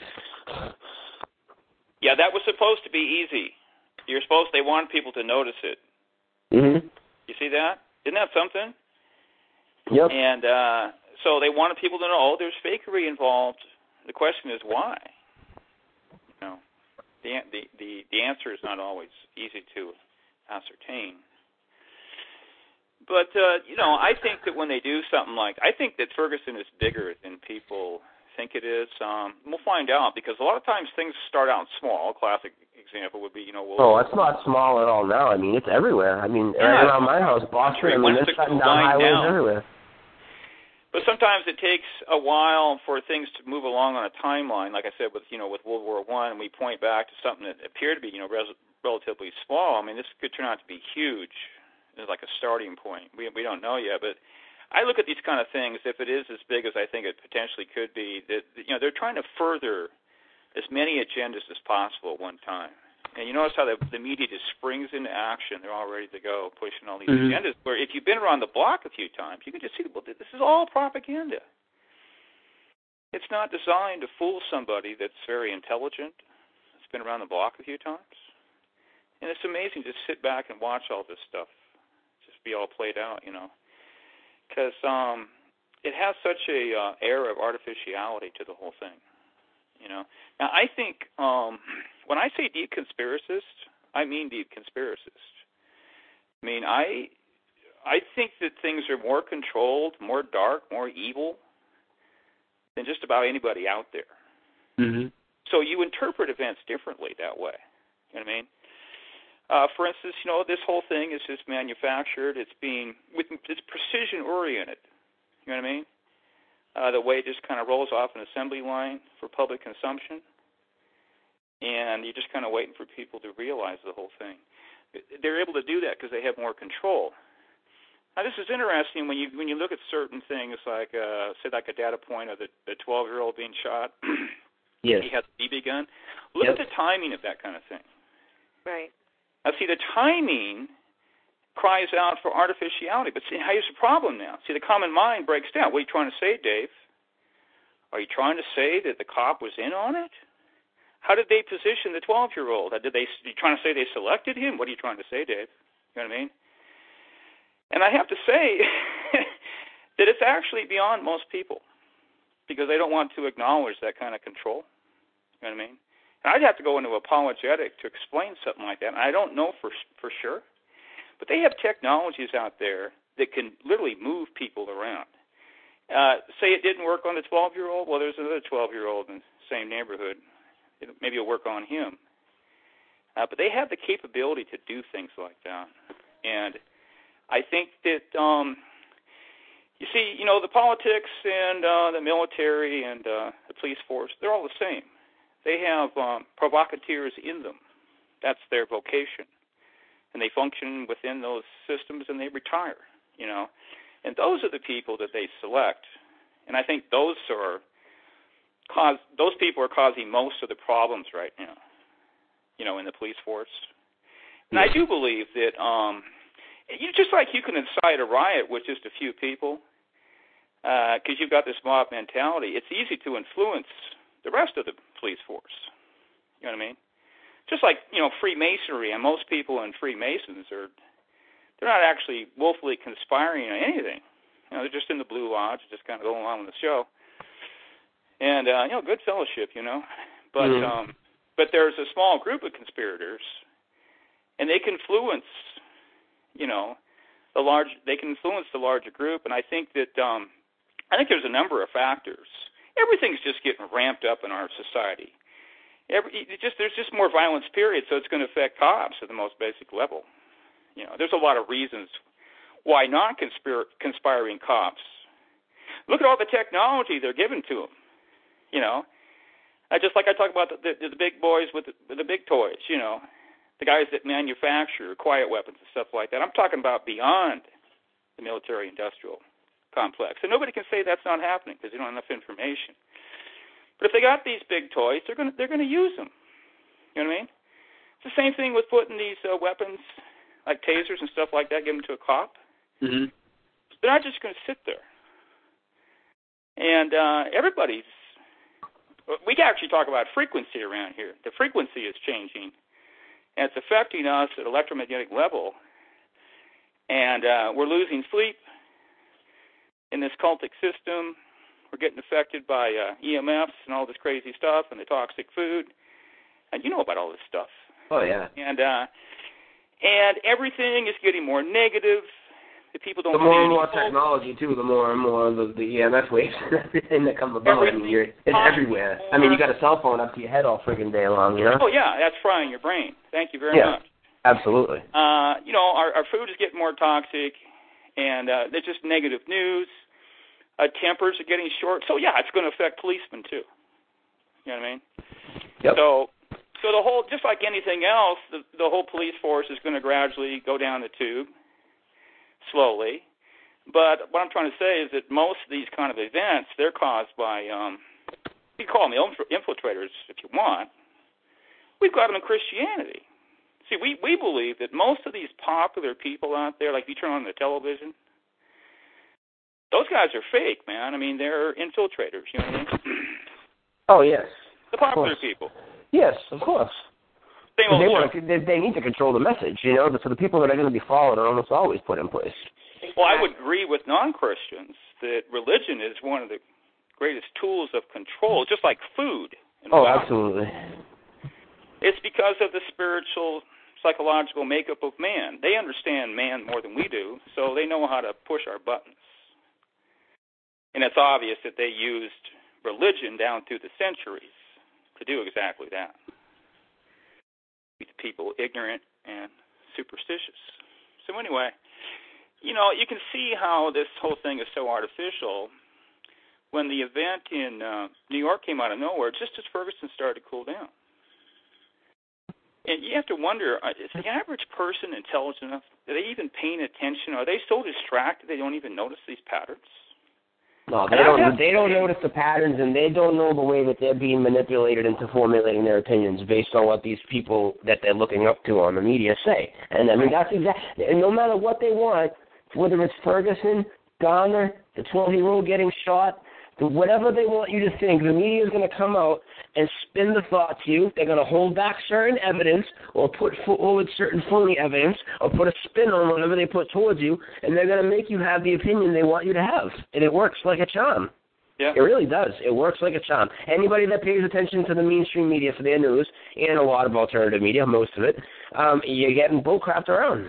yeah, that was supposed to be easy. They wanted people to notice it. Mm-hmm. You see that? Isn't that something? Yep. And so they wanted people to know, there's fakery involved. The question is why? The answer is not always easy to ascertain. But, I think that when they do something I think that Ferguson is bigger than people think it is. We'll find out, because a lot of times things start out small. A classic example would be, it's not small at all now. I mean, it's everywhere. I mean, right around my house, Boston, they're shutting down highways everywhere. But sometimes it takes a while for things to move along on a timeline. Like I said, with World War I, and we point back to something that appeared to be, relatively small. I mean, this could turn out to be huge. It's like a starting point. We don't know yet, but I look at these kind of things. If it is as big as I think it potentially could be, that they're trying to further as many agendas as possible at one time. And you notice how the media just springs into action. They're all ready to go, pushing all these agendas. Where if you've been around the block a few times, you can just see, this is all propaganda. It's not designed to fool somebody that's very intelligent, that's been around the block a few times. And it's amazing to sit back and watch all this stuff just be all played out, Because has such a air of artificiality to the whole thing. Now I think when I say deep conspiracist, I mean deep conspiracist. I mean I think that things are more controlled, more dark, more evil than just about anybody out there. Mm-hmm. So you interpret events differently that way. You know what I mean? For instance, this whole thing is just manufactured. It's precision oriented. You know what I mean? The way it just kind of rolls off an assembly line for public consumption, and you're just kind of waiting for people to realize the whole thing. They're able to do that because they have more control. Now, this is interesting when you look at certain things, like say like a data point of the 12-year-old being shot. Yes. He has a BB gun. Look at the timing of that kind of thing. Right. Now, see, the timing cries out for artificiality. But see, here's the problem now. See, the common mind breaks down. What are you trying to say, Dave? Are you trying to say that the cop was in on it? How did they position the 12-year-old? Are you trying to say they selected him? What are you trying to say, Dave? You know what I mean? And I have to say that it's actually beyond most people because they don't want to acknowledge that kind of control. You know what I mean? And I'd have to go into apologetic to explain something like that. And I don't know for sure. But they have technologies out there that can literally move people around. Say it didn't work on the 12-year-old. Well, there's another 12-year-old in the same neighborhood. Maybe it'll work on him. But they have the capability to do things like that. And I think that, you see, the politics and the military and the police force, they're all the same. They have provocateurs in them. That's their vocation. And they function within those systems and they retire, And those are the people that they select. And I think those people are causing most of the problems right now, in the police force. And I do believe that just like you can incite a riot with just a few people, because you've got this mob mentality, it's easy to influence the rest of the police force. You know what I mean? Just like, Freemasonry, and most people in Freemasons they're not actually willfully conspiring on anything. They're just in the Blue Lodge, just kind of going along with the show. And, good fellowship, But but there's a small group of conspirators, and they can influence, they can influence the larger group. And I think that, there's a number of factors. Everything's just getting ramped up in our society. There's just more violence, period, so it's going to affect cops at the most basic level. There's a lot of reasons why not conspiring cops. Look at all the technology they're giving to them. Just like I talk about the big boys with the big toys, the guys that manufacture quiet weapons and stuff like that. I'm talking about beyond the military-industrial complex. And nobody can say that's not happening because they don't have enough information. But if they got these big toys, they're going to use them. You know what I mean? It's the same thing with putting these weapons, like tasers and stuff like that, give them to a cop. Mm-hmm. They're not just going to sit there. And we can actually talk about frequency around here. The frequency is changing, and it's affecting us at electromagnetic level. And we're losing sleep in this cultic system. We're getting affected by EMFs and all this crazy stuff and the toxic food. And you know about all this stuff. Oh, yeah. And everything is getting more negative. The people don't. The more and more technology, too, the more and more the EMF waves and everything that come about. It's everywhere. I mean, you got a cell phone up to your head all friggin' day long, Oh, yeah, that's frying your brain. Thank you very much. Absolutely. Our food is getting more toxic, and there's just negative news. Tempers are getting short. So, yeah, it's going to affect policemen, too. You know what I mean? Yep. So the whole, just like anything else, the whole police force is going to gradually go down the tube, slowly. But what I'm trying to say is that most of these kind of events, they're caused by, you call them infiltrators if you want. We've got them in Christianity. See, we believe that most of these popular people out there, like if you turn on the television, those guys are fake, man. I mean, they're infiltrators, you know what I mean? Oh, yes. The popular people. Yes, of course. They need to control the message, so the people that are going to be followed are almost always put in place. Well, I would agree with non-Christians that religion is one of the greatest tools of control, just like food. Absolutely. It's because of the spiritual, psychological makeup of man. They understand man more than we do, so they know how to push our buttons. And it's obvious that they used religion down through the centuries to do exactly that. Keep people ignorant and superstitious. So anyway, you can see how this whole thing is so artificial. When the event in New York came out of nowhere, just as Ferguson started to cool down. And you have to wonder, is the average person intelligent enough? Are they even paying attention? Are they so distracted they don't even notice these patterns? No, they don't. They don't notice the patterns, and they don't know the way that they're being manipulated into formulating their opinions based on what these people that they're looking up to on the media say. And I mean, that's exactly. No matter what they want, whether it's Ferguson, Garner, the 12-year-old getting shot, whatever they want you to think, the media is going to come out and spin the thought to you. They're going to hold back certain evidence or put forward certain phony evidence or put a spin on whatever they put towards you, and they're going to make you have the opinion they want you to have. And it works like a charm. Yeah. It really does. It works like a charm. Anybody that pays attention to the mainstream media for their news, and a lot of alternative media, most of it, you're getting bullcrapped around.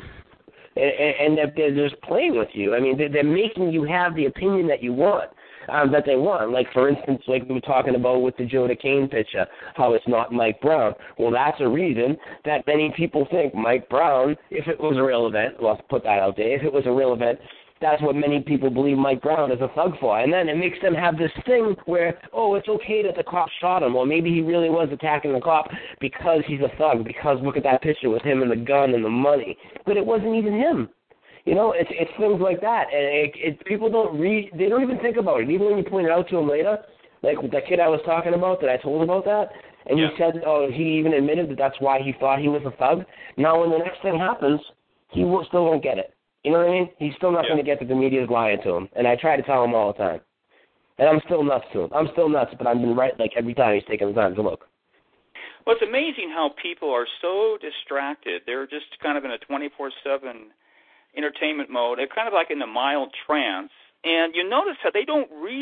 And they're just playing with you. I mean, they're making you have the opinion that you want. That they want. Like, for instance, like we were talking about with the Joe DeCane picture, how it's not Mike Brown. Well, that's a reason that many people think Mike Brown, if it was a real event, well, let's put that out there, if it was a real event, that's what many people believe Mike Brown is a thug for. And then it makes them have this thing where, oh, it's okay that the cop shot him. Well, maybe he really was attacking the cop because he's a thug, because look at that picture with him and the gun and the money. But it wasn't even him. It's things like that, and people don't they don't even think about it. Even when you point it out to them later, like with that kid I was talking about that I told about that, and he said, he even admitted that that's why he thought he was a thug. Now, when the next thing happens, he still won't get it. You know what I mean? He's still not going to get that the media is lying to him, and I try to tell him all the time. And I'm still nuts to him. I'm still nuts, but I've been right like every time he's taken the time to look. Well, it's amazing how people are so distracted. They're just kind of in a 24/7 entertainment mode. They're kind of like in a mild trance. And you notice how they've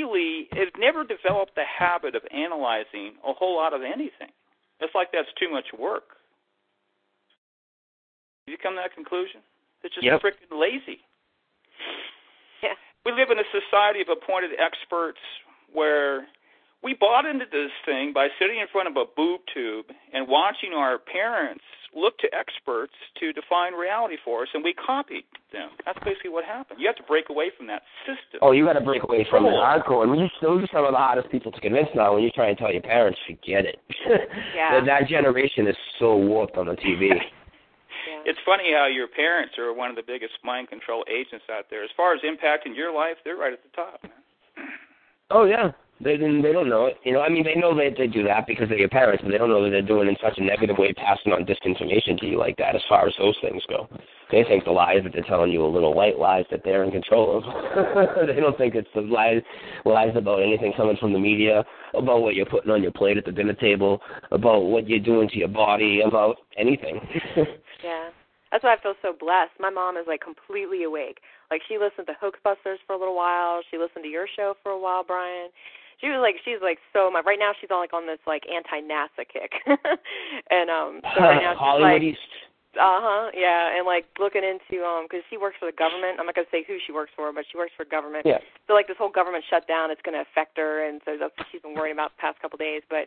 never developed the habit of analyzing a whole lot of anything. It's like that's too much work. Have you come to that conclusion? It's just freaking lazy. Yeah. We live in a society of appointed experts where we bought into this thing by sitting in front of a boob tube and watching our parents look to experts to define reality for us, and we copied them. That's basically what happened. You have to break away from that system. Oh, you got to break away from it hardcore. And those are some of the hardest people to convince now. When you try and tell your parents, forget it. Yeah. That generation is so warped on the TV. It's funny how your parents are one of the biggest mind control agents out there. As far as impacting your life, they're right at the top, man. Oh, yeah. They don't know it. I mean, they know that they do that because they're your parents, but they don't know that they're doing it in such a negative way, passing on disinformation to you like that as far as those things go. They think the lies that they're telling you are little white lies that they're in control of. They don't think it's the lies about anything coming from the media, about what you're putting on your plate at the dinner table, about what you're doing to your body, about anything. Yeah. That's why I feel so blessed. My mom is, completely awake. She listened to Hoaxbusters for a little while. She listened to your show for a while, Brian. She's so much. Right now she's on this anti-NASA kick. And so right now she's Hollywood East. Yeah, and looking into because she works for the government. I'm not gonna say who she works for, but she works for government. Yeah. So this whole government shutdown, it's gonna affect her, and so that's what she's been worrying about the past couple of days. But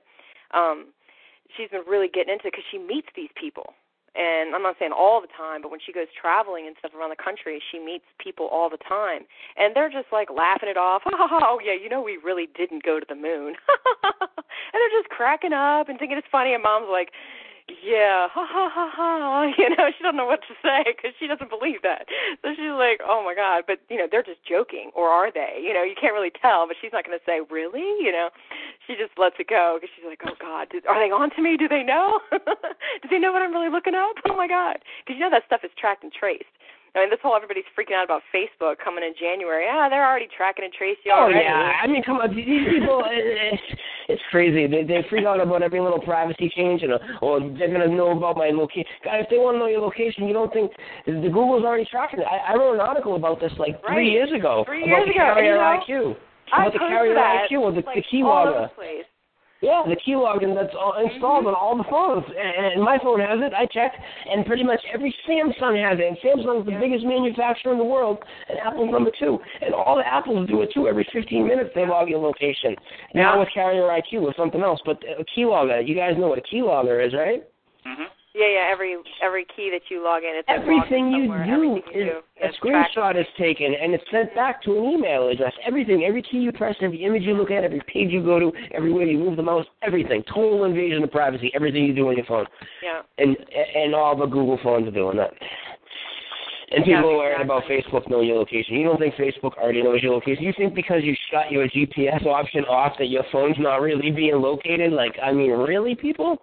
she's been really getting into it because she meets these people. And I'm not saying all the time, but when she goes traveling and stuff around the country, she meets people all the time. And they're just laughing it off. Oh, yeah, we really didn't go to the moon. And they're just cracking up and thinking it's funny. And Mom's like, yeah, ha, ha, ha, ha. She doesn't know what to say because she doesn't believe that. So she's like, oh, my God. But, they're just joking. Or are they? You can't really tell. But she's not going to say, really? She just lets it go because she's like, oh, God, are they on to me? Do they know? Do they know what I'm really looking up? Oh, my God. Because that stuff is tracked and traced. I mean, this whole everybody's freaking out about Facebook coming in January. They're already tracking and tracing you already. Oh, yeah. I mean, come on. These people, It's crazy. They freak out about every little privacy change, and or they're gonna know about my location. Guys, if they want to know your location, you don't think the Google's already tracking it? I wrote an article about this like 3 years ago. 3 years ago, Carrier IQ. About the Carrier IQ or the keylogger. Yeah, the keylogger that's installed on all the phones, and my phone has it. I checked, and pretty much every Samsung has it. And Samsung's the biggest manufacturer in the world, and Apple's number 2. And all the Apples do it too. Every 15 minutes they log your location. Now with Carrier IQ or something else, but a keylogger, you guys know what a keylogger is, right? Mm-hmm. Yeah. Every key that you log in, it's everything you do. A screenshot is taken and it's sent back to an email address. Everything, every key you press, every image you look at, every page you go to, everywhere you move the mouse, everything. Total invasion of privacy. Everything you do on your phone. Yeah. And all the Google phones are doing that. And people are worried about Facebook knowing your location. You don't think Facebook already knows your location? You think because you shut your GPS option off that your phone's not really being located? Like, I mean, really, people?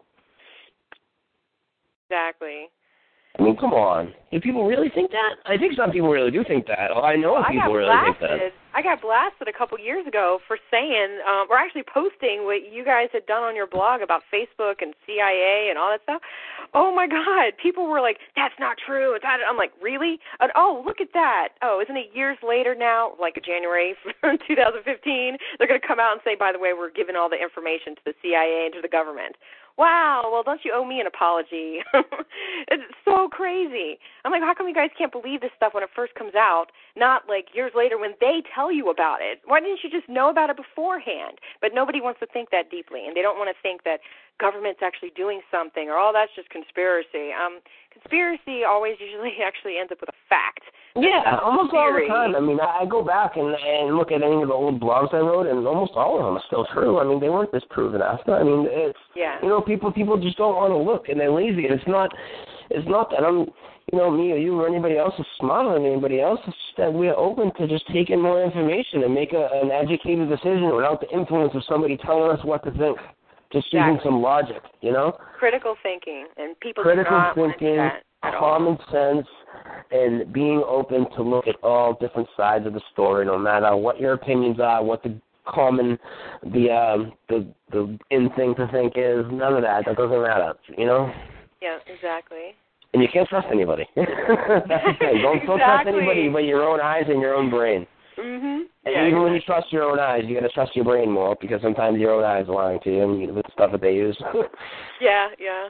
Exactly. I mean, come on. Do people really think that? I think some people really do think that. I know people really think that. I got blasted a couple years ago for saying, or actually posting what you guys had done on your blog about Facebook and CIA and all that stuff. Oh, my God. People were like, that's not true. I'm like, really? And, oh, look at that. Oh, isn't it years later now, like January 2015, they're going to come out and say, by the way, we're giving all the information to the CIA and to the government. Wow, well, don't you owe me an apology? It's so crazy. I'm like, how come you guys can't believe this stuff when it first comes out, not like years later when they tell you about it? Why didn't you just know about it beforehand? But nobody wants to think that deeply, and they don't want to think that government's actually doing something or, oh, that's just conspiracy. Conspiracy always usually actually ends up with a fact. Yeah, almost all the time. I mean, I go back and look at any of the old blogs I wrote, and almost all of them are still true. I mean, they weren't disproven after. I mean, it's people just don't want to look, and they're lazy. And it's not that I'm, me or you or anybody else is smarter than anybody else. It's just that we're open to just taking more information and make an educated decision without the influence of somebody telling us what to think. Just using some logic, Critical thinking, and people critical thinking, common sense, and being open to look at all different sides of the story, no matter what your opinions are, what the common, the in thing to think is. None of that. That doesn't matter, Yeah, exactly. And you can't trust anybody. That's the thing. Don't trust anybody but your own eyes and your own brain. Mm-hmm. And even when you trust your own eyes, you got to trust your brain more, because sometimes your own eyes are lying to you with the stuff that they use. Yeah,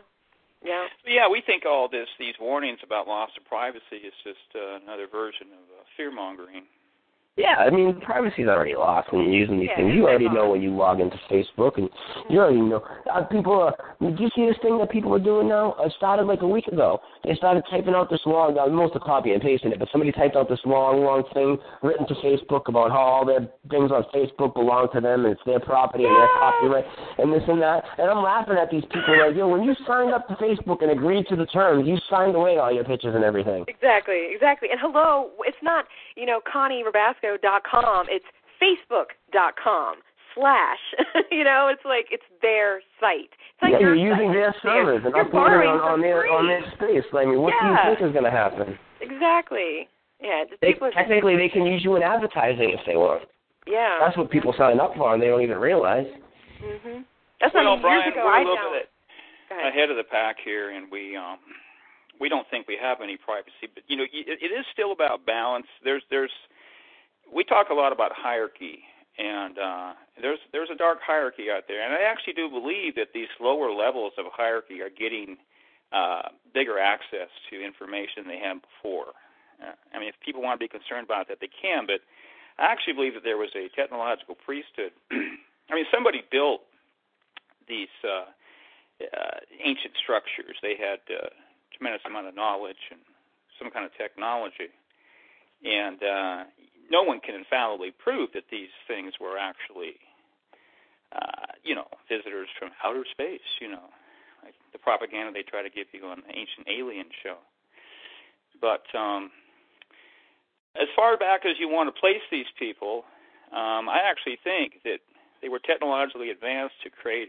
we think all these warnings about loss of privacy is just another version of fear-mongering. Yeah, I mean, privacy's already lost when you're using these things. You already know when you log into Facebook, and you already know. Do you see this thing that people are doing now? It started like a week ago. They started typing out this long, most of copy and pasting it, but somebody typed out this long thing written to Facebook about how all their things on Facebook belong to them, and it's their property and their copyright, and this and that. And I'm laughing at these people like, when you signed up to Facebook and agreed to the terms, you signed away all your pictures and everything. Exactly. And hello, it's not, ConnieRabasco.com, it's Facebook.com/ it's like it's their site. It's like you're using their servers and uploading on their space. I mean, what do you think is going to happen? Exactly. Yeah. Technically, they can use you in advertising if they want. Yeah. That's what people sign up for, and they don't even realize. Mm-hmm. That's Brian, years ago. we're a little bit ahead of the pack here, and we don't think we have any privacy. But it is still about balance. We talk a lot about hierarchy. And there's a dark hierarchy out there, and I actually do believe that these lower levels of hierarchy are getting bigger access to information than they had before. I mean, if people want to be concerned about that, they can, but I actually believe that there was a technological priesthood. I mean, somebody built these ancient structures. They had a tremendous amount of knowledge and some kind of technology, and no one can infallibly prove that these things were actually, visitors from outer space, like the propaganda they try to give you on the Ancient Alien show. But as far back as you want to place these people, I actually think that they were technologically advanced to create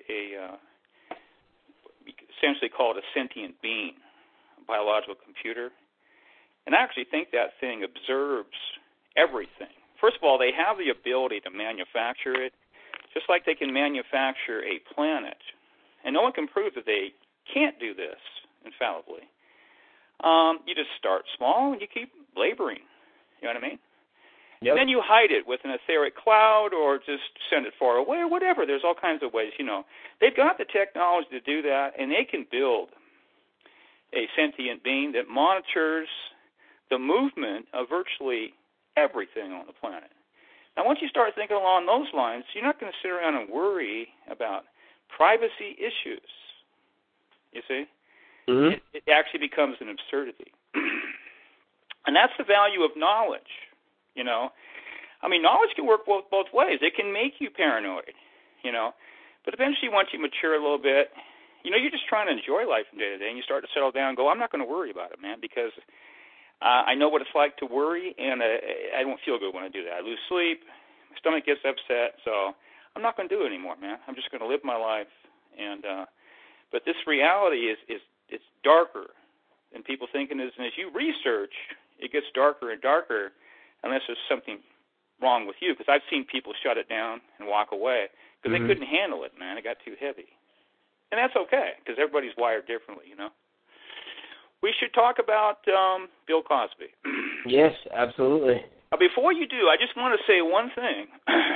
essentially called a sentient being, a biological computer. And I actually think that thing observes everything. First of all, they have the ability to manufacture it, just like they can manufacture a planet, and no one can prove that they can't do this infallibly. You just start small and you keep laboring. You know what I mean? Yep. And then you hide it with an etheric cloud or just send it far away or whatever. There's all kinds of ways, you know. They've got the technology to do that, and they can build a sentient being that monitors the movement of virtually everything on the planet. Now, once you start thinking along those lines, you're not going to sit around and worry about privacy issues, you see? Mm-hmm. It actually becomes an absurdity. And that's the value of knowledge, you know. I mean, knowledge can work both ways. It can make you paranoid, you know. But eventually, once you mature a little bit, you know, you're just trying to enjoy life from day to day, and you start to settle down and go, I'm not going to worry about it, man, because I know what it's like to worry, and I don't feel good when I do that. I lose sleep, my stomach gets upset, so I'm not going to do it anymore, man. I'm just going to live my life. And but this reality is it's darker than people think it is, and as you research, it gets darker and darker unless there's something wrong with you, because I've seen people shut it down and walk away because they couldn't handle it, man. It got too heavy. And that's okay, because everybody's wired differently, you know. We should talk about Bill Cosby. Yes, absolutely. Before you do, I just want to say one thing.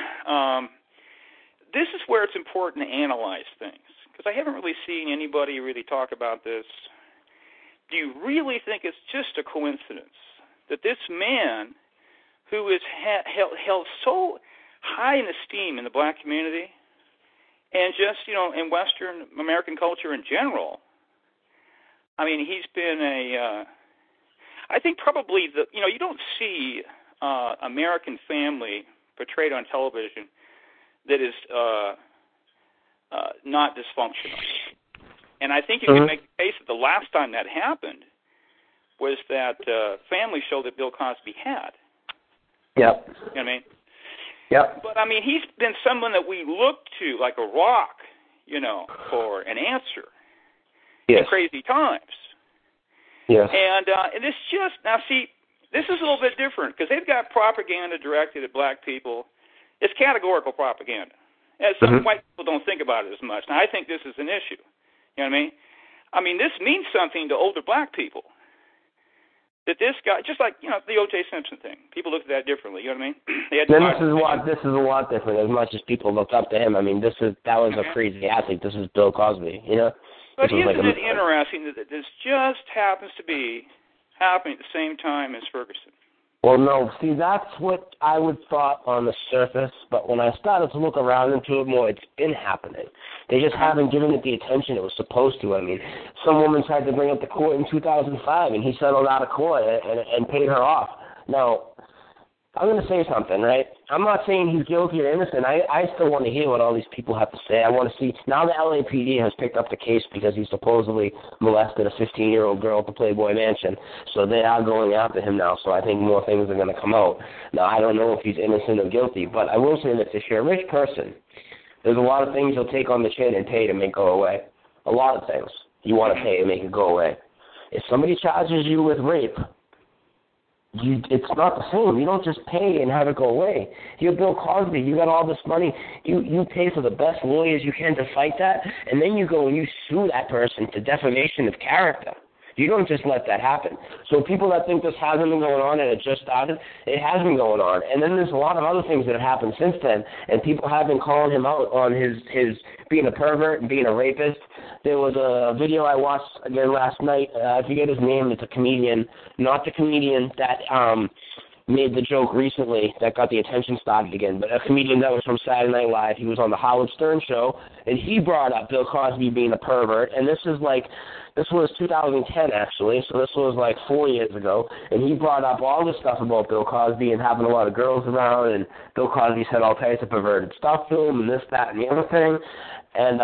This is where it's important to analyze things, because I haven't really seen anybody really talk about this. Do you really think it's just a coincidence that this man, who is held so high in esteem in the black community and just, you know, in Western American culture in general, I mean, he's been I think probably you don't see American family portrayed on television that is not dysfunctional. And I think you can make the case that the last time that happened was that family show that Bill Cosby had. Yep. You know what I mean? Yep. But, I mean, he's been someone that we look to like a rock, you know, for an answer in crazy times. Yes. And it's just, now see, this is a little bit different because they've got propaganda directed at black people. It's categorical propaganda. And some white people don't think about it as much. Now, I think this is an issue. You know what I mean? I mean, this means something to older black people. That this guy, just like, you know, the O.J. Simpson thing, people look at that differently. You know what I mean? Then this is a lot different. As much as people looked up to him, I mean, that was a crazy athlete. This is Bill Cosby. You know. But isn't it interesting that this just happens to be happening at the same time as Ferguson? Well, no. See, that's what I would thought on the surface, but when I started to look around into it more, it's been happening. They just haven't given it the attention it was supposed to. I mean, some woman tried to bring up the court in 2005, and he settled out of court and paid her off. Now, I'm going to say something, right? I'm not saying he's guilty or innocent. I still want to hear what all these people have to say. I want to see. Now the LAPD has picked up the case because he supposedly molested a 15-year-old girl at the Playboy Mansion. So they are going after him now. So I think more things are going to come out. Now, I don't know if he's innocent or guilty, but I will say that if you're a rich person, there's a lot of things you'll take on the chin and pay to make go away. A lot of things you want to pay to make it go away. If somebody charges you with rape, it's not the same. You don't just pay and have it go away. You're Bill Cosby. You got all this money. You pay for the best lawyers you can to fight that, and then you go and you sue that person for defamation of character. You don't just let that happen. So people that think this hasn't been going on and it just started, it has been going on. And then there's a lot of other things that have happened since then, and people have been calling him out on his being a pervert and being a rapist. There was a video I watched again last night. I forget his name. It's a comedian, not the comedian that made the joke recently that got the attention started again, but a comedian that was from Saturday Night Live. He was on the Howard Stern show, and he brought up Bill Cosby being a pervert, and this was 2010, actually, so this was like 4 years ago, and he brought up all this stuff about Bill Cosby and having a lot of girls around, and Bill Cosby said all types of perverted stuff to him, and this, that, and the other thing, and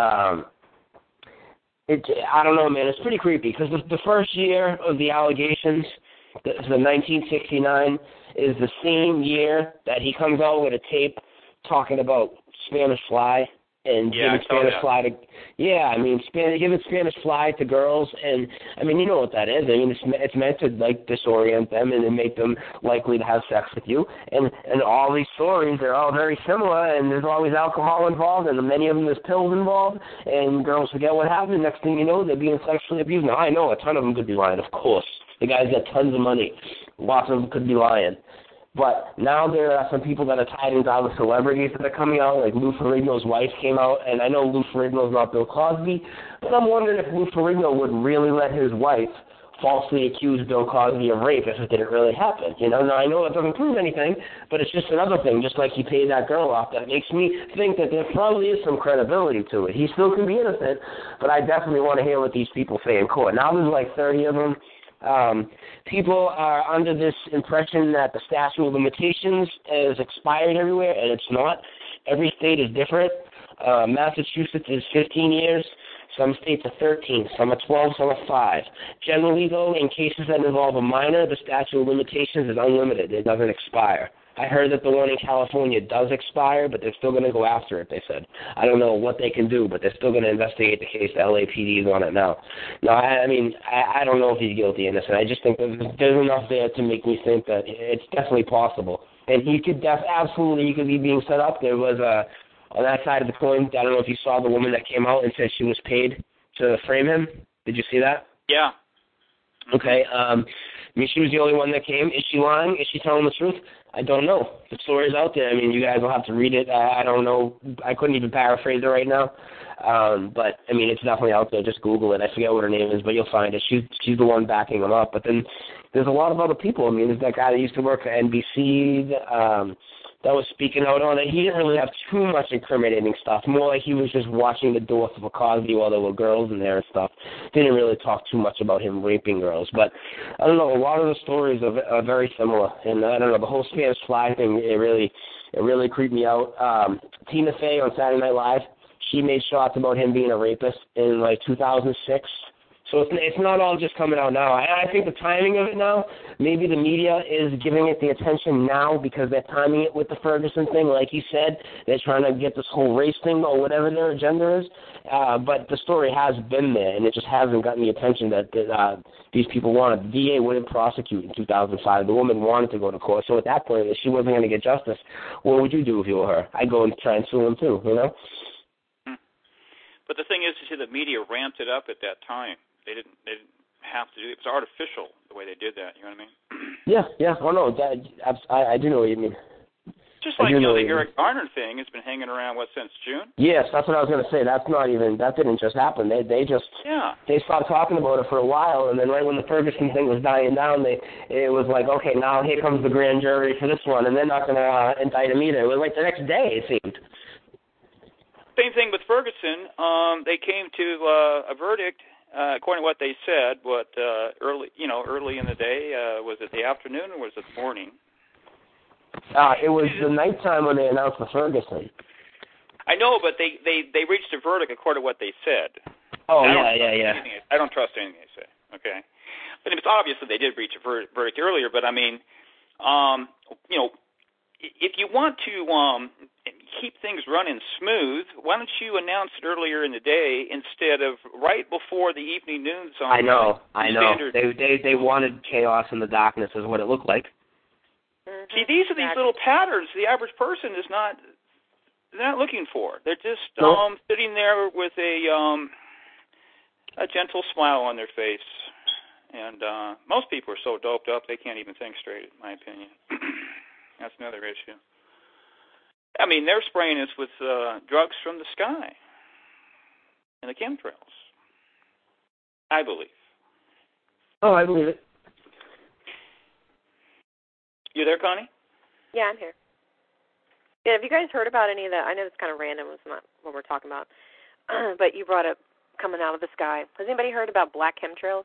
I don't know, man, it's pretty creepy, because the first year of the allegations, the 1969, is the same year that he comes out with a tape talking about Spanish Fly and giving Spanish fly to giving Spanish fly to girls, and I mean, you know what that is. I mean, it's meant to like disorient them and then make them likely to have sex with you. And all these stories, they're all very similar, and there's always alcohol involved, and many of them there's pills involved, and girls forget what happened. Next thing you know, they're being sexually abused. Now I know a ton of them could be lying, of course. The guy's got tons of money. Lots of them could be lying. But now there are some people that are tied into other celebrities that are coming out, like Lou Ferrigno's wife came out, and I know Lou Ferrigno's not Bill Cosby, but I'm wondering if Lou Ferrigno would really let his wife falsely accuse Bill Cosby of rape if it didn't really happen. You know, now I know it doesn't prove anything, but it's just another thing, just like he paid that girl off, that makes me think that there probably is some credibility to it. He still can be innocent, but I definitely want to hear what these people say in court. Now there's like 30 of them. People are under this impression that the statute of limitations is expired everywhere, and it's not. Every state is different. Massachusetts is 15 years. Some states are 13. Some are 12. Some are 5. Generally, though, in cases that involve a minor, the statute of limitations is unlimited. It doesn't expire. I heard that the one in California does expire, but they're still going to go after it, they said. I don't know what they can do, but they're still going to investigate the case. The LAPD is on it now. No, I mean, I don't know if he's guilty or innocent. I just think there's enough there to make me think that it's definitely possible. And he could absolutely be being set up. There was on that side of the coin, I don't know if you saw the woman that came out and said she was paid to frame him. Did you see that? Yeah. Okay. I mean, she was the only one that came. Is she lying? Is she telling the truth? I don't know. The story's out there. I mean, you guys will have to read it. I don't know. I couldn't even paraphrase it right now. But, I mean, it's definitely out there. Just Google it. I forget what her name is, but you'll find it. She's the one backing him up. But then there's a lot of other people. I mean, there's that guy that used to work for NBC that was speaking out on it. He didn't really have too much incriminating stuff. More like he was just watching the door for Cosby while there were girls in there and stuff. Didn't really talk too much about him raping girls. But, I don't know, a lot of the stories are very similar. And, I don't know, the whole Spanish fly thing, it really creeped me out. Tina Fey on Saturday Night Live, she made shots about him being a rapist in, like, 2006. So it's not all just coming out now. I think the timing of it now, maybe the media is giving it the attention now because they're timing it with the Ferguson thing. Like you said, they're trying to get this whole race thing or whatever their agenda is. But the story has been there, and it just hasn't gotten the attention that these people wanted. The DA wouldn't prosecute in 2005. The woman wanted to go to court. So at that point, if she wasn't going to get justice, what would you do if you were her? I'd go and try and sue him too, you know? But the thing is, the media ramped it up at that time. They didn't have to do it. It was artificial the way they did that. You know what I mean? Yeah. Oh no, I do know what you mean. Just like the Eric Garner thing has been hanging around since June. Yes, that's what I was going to say. That didn't just happen. They stopped talking about it for a while, and then right when the Ferguson thing was dying down, it was like, okay, now here comes the grand jury for this one, and they're not going to indict him either. It was like the next day, it seemed. Same thing with Ferguson. They came to a verdict. According to what they said, early in the day, was it the afternoon or was it the morning? It was the nighttime when they announced the Ferguson. I know, but they reached a verdict according to what they said. Oh, yeah. I don't trust anything they say, okay? But it's obvious that they did reach a verdict earlier, but I mean, if you want to keep things running smooth, why don't you announce it earlier in the day instead of right before the evening news on I know. They wanted chaos in the darkness is what it looked like. See, these are these little patterns the average person is not looking for. They're just sitting there with a gentle smile on their face. And most people are so doped up they can't even think straight, in my opinion. That's another issue. I mean, they're spraying us with drugs from the sky and the chemtrails. I believe. Oh, I believe it. You there, Connie? Yeah, I'm here. Yeah, have you guys heard about any of that? I know it's kind of random. It's not what we're talking about. But you brought up coming out of the sky. Has anybody heard about black chemtrails?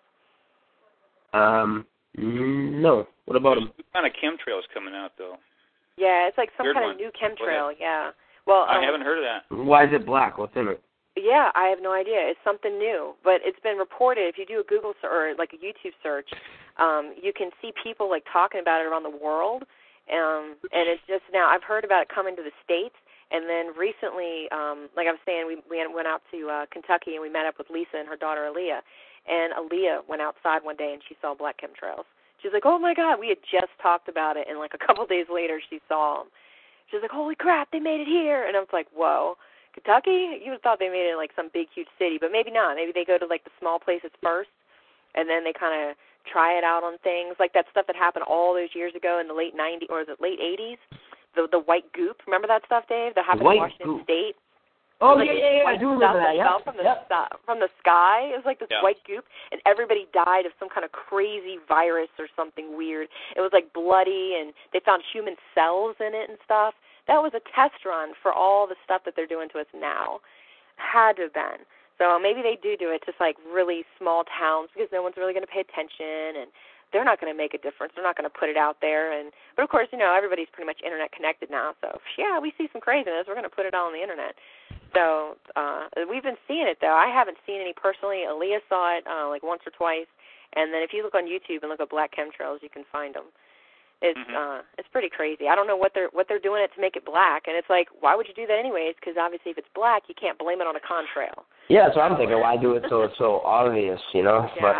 No. What about them? What kind of chemtrails coming out, though? Yeah, it's like some Weird kind one. of new chemtrail, yeah. Well, I haven't heard of that. Why is it black? What's in it? Yeah, I have no idea. It's something new, but it's been reported. If you do a Google or like a YouTube search, you can see people like talking about it around the world, and it's just now. I've heard about it coming to the States, And then recently, like I was saying, we went out to Kentucky and we met up with Lisa and her daughter Aaliyah. And Aaliyah went outside one day and she saw black chemtrails. She's like, oh, my God, we had just talked about it. And, like, a couple days later she saw them. She's like, holy crap, they made it here. And I was like, whoa. Kentucky? You would have thought they made it in, like, some big, huge city. But maybe not. Maybe they go to, like, the small places first, and then they kind of try it out on things. Like that stuff that happened all those years ago in the late 90s, or is it late 80s? The white goop. Remember that stuff, Dave? That happened in Washington State? Oh, like yeah, I do remember that, yeah. From the sky. It was like this white goop, and everybody died of some kind of crazy virus or something weird. It was like bloody, and they found human cells in it and stuff. That was a test run for all the stuff that they're doing to us now. Had to have been. So maybe they do it to like really small towns because no one's really going to pay attention, and they're not going to make a difference. They're not going to put it out there. But, of course, everybody's pretty much Internet connected now. So, yeah, we see some craziness. We're going to put it all on the Internet. So we've been seeing it, though. I haven't seen any personally. Aaliyah saw it like once or twice. And then if you look on YouTube and look at black chemtrails, you can find them. It's pretty crazy. I don't know what they're doing it to make it black. And it's like, why would you do that anyways? Because obviously if it's black, you can't blame it on a contrail. Yeah, so I'm thinking, why do it so it's so obvious, Yeah. But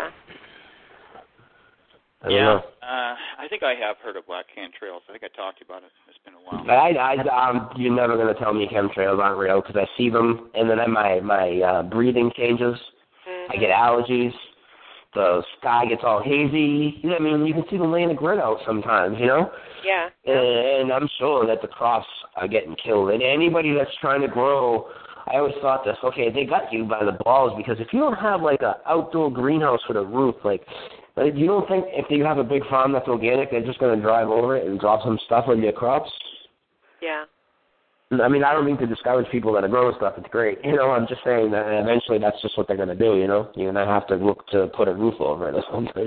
I don't know. I think I have heard of black chemtrails. I think I talked to you about it. It's been a while. But you're never going to tell me chemtrails aren't real because I see them, and then my breathing changes. I get allergies. The sky gets all hazy. You know what I mean? You can see them laying the grid out sometimes, Yeah. And I'm sure that the crops are getting killed. And anybody that's trying to grow, I always thought this, okay, they got you by the balls because if you don't have, like, an outdoor greenhouse with a roof, like you don't think if you have a big farm that's organic, they're just going to drive over it and drop some stuff on your crops? Yeah. I mean, I don't mean to discourage people that are growing stuff. It's great. I'm just saying that eventually that's just what they're going to do, You're going to have to look to put a roof over it or something.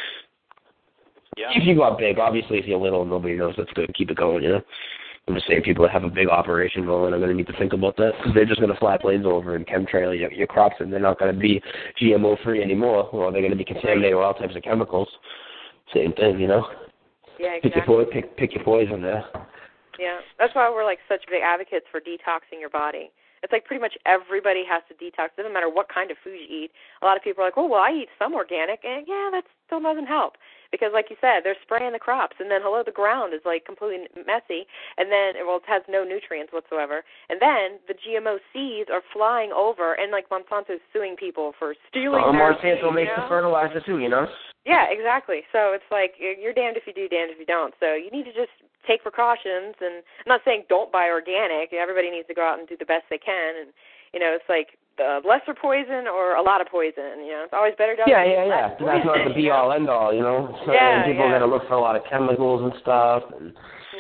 Yeah. If you got big, obviously if you're little, nobody knows that's good. Keep it going, I'm just saying people that have a big operation going are going to need to think about that because they're just going to fly blades over and chemtrail your crops and they're not going to be GMO-free anymore, or they're going to be contaminated with all types of chemicals. Same thing, Yeah, exactly. Pick your poison there. Yeah, that's why we're like such big advocates for detoxing your body. It's like pretty much everybody has to detox. It doesn't matter what kind of food you eat. A lot of people are like, oh, well, I eat some organic, and yeah, that still doesn't help. Because like you said, they're spraying the crops, and then, the ground is like completely messy, and then, it has no nutrients whatsoever. And then the GMO seeds are flying over, and like Monsanto's suing people for stealing their seeds. Monsanto makes the fertilizer too, Yeah, exactly. So it's like you're damned if you do, damned if you don't. So you need to just take precautions, and I'm not saying don't buy organic. Everybody needs to go out and do the best they can, and it's like lesser poison or a lot of poison. It's always better to Yeah. That's not the be all end all. So, and people are gonna look for a lot of chemicals and stuff. And,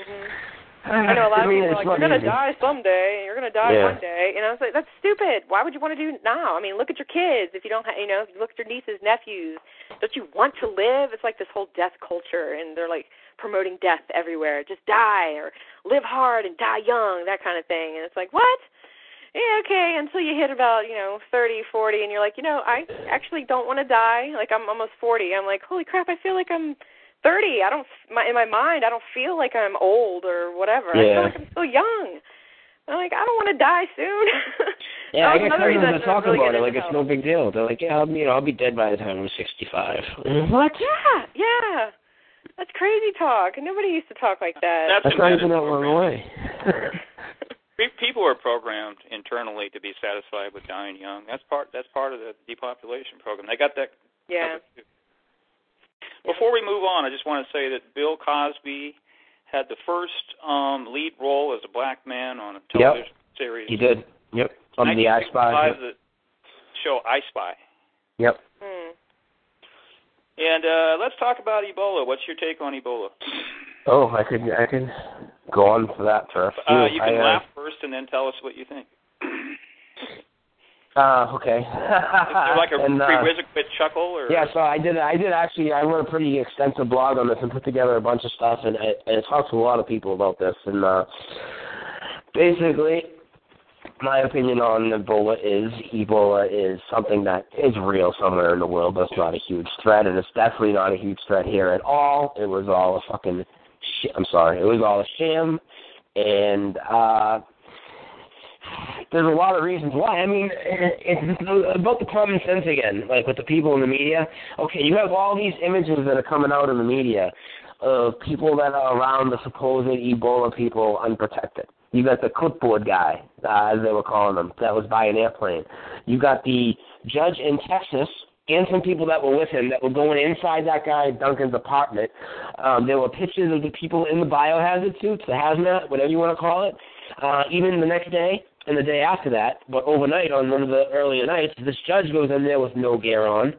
I know a lot of people are like, you're gonna die someday. You're gonna die one day. It's like, that's stupid. Why would you want to do it now? I mean, look at your kids. If you don't, if you look at your nieces, nephews, don't you want to live? It's like this whole death culture, and they're like promoting death everywhere. Just die or live hard and die young, that kind of thing. And it's like, what? Yeah, okay, until you hit about, 30, 40, and you're like, I actually don't want to die. Like, I'm almost 40. I'm like, holy crap, I feel like I'm 30. In my mind, I don't feel like I'm old or whatever. Yeah. I feel like I'm still young. I'm like, I don't want to die soon. Yeah, I get cousins that talk about it like it's no big deal. They're like, yeah, I'll be dead by the time I'm 65. What? Yeah. That's crazy talk. Nobody used to talk like that. That's not even that long away. People are programmed internally to be satisfied with dying young. That's part of the depopulation program. They got that. Yeah. Before we move on, I just want to say that Bill Cosby had the first lead role as a black man on a television series. He did. Yep. On the I Spy. The show I Spy. Yep. And let's talk about Ebola. What's your take on Ebola? Oh, I could go on for that for a few. You can laugh first and then tell us what you think. Okay. Is there like a prerequisite chuckle? Or? Yeah, so I did actually. I wrote a pretty extensive blog on this and put together a bunch of stuff, and I talked to a lot of people about this. And basically, my opinion on Ebola is something that is real somewhere in the world. That's not a huge threat, and it's definitely not a huge threat here at all. It was all a fucking it was all a sham, and there's a lot of reasons why. I mean, it's about the common sense again, like with the people in the media. Okay, you have all these images that are coming out in the media of people that are around the supposed Ebola people unprotected. You got the clipboard guy, as they were calling him, that was by an airplane. You got the judge in Texas and some people that were with him that were going inside that guy Duncan's apartment. There were pictures of the people in the biohazard suits, the hazmat, whatever you want to call it. Even the next day and the day after that, but overnight on one of the earlier nights, this judge goes in there with no gear on.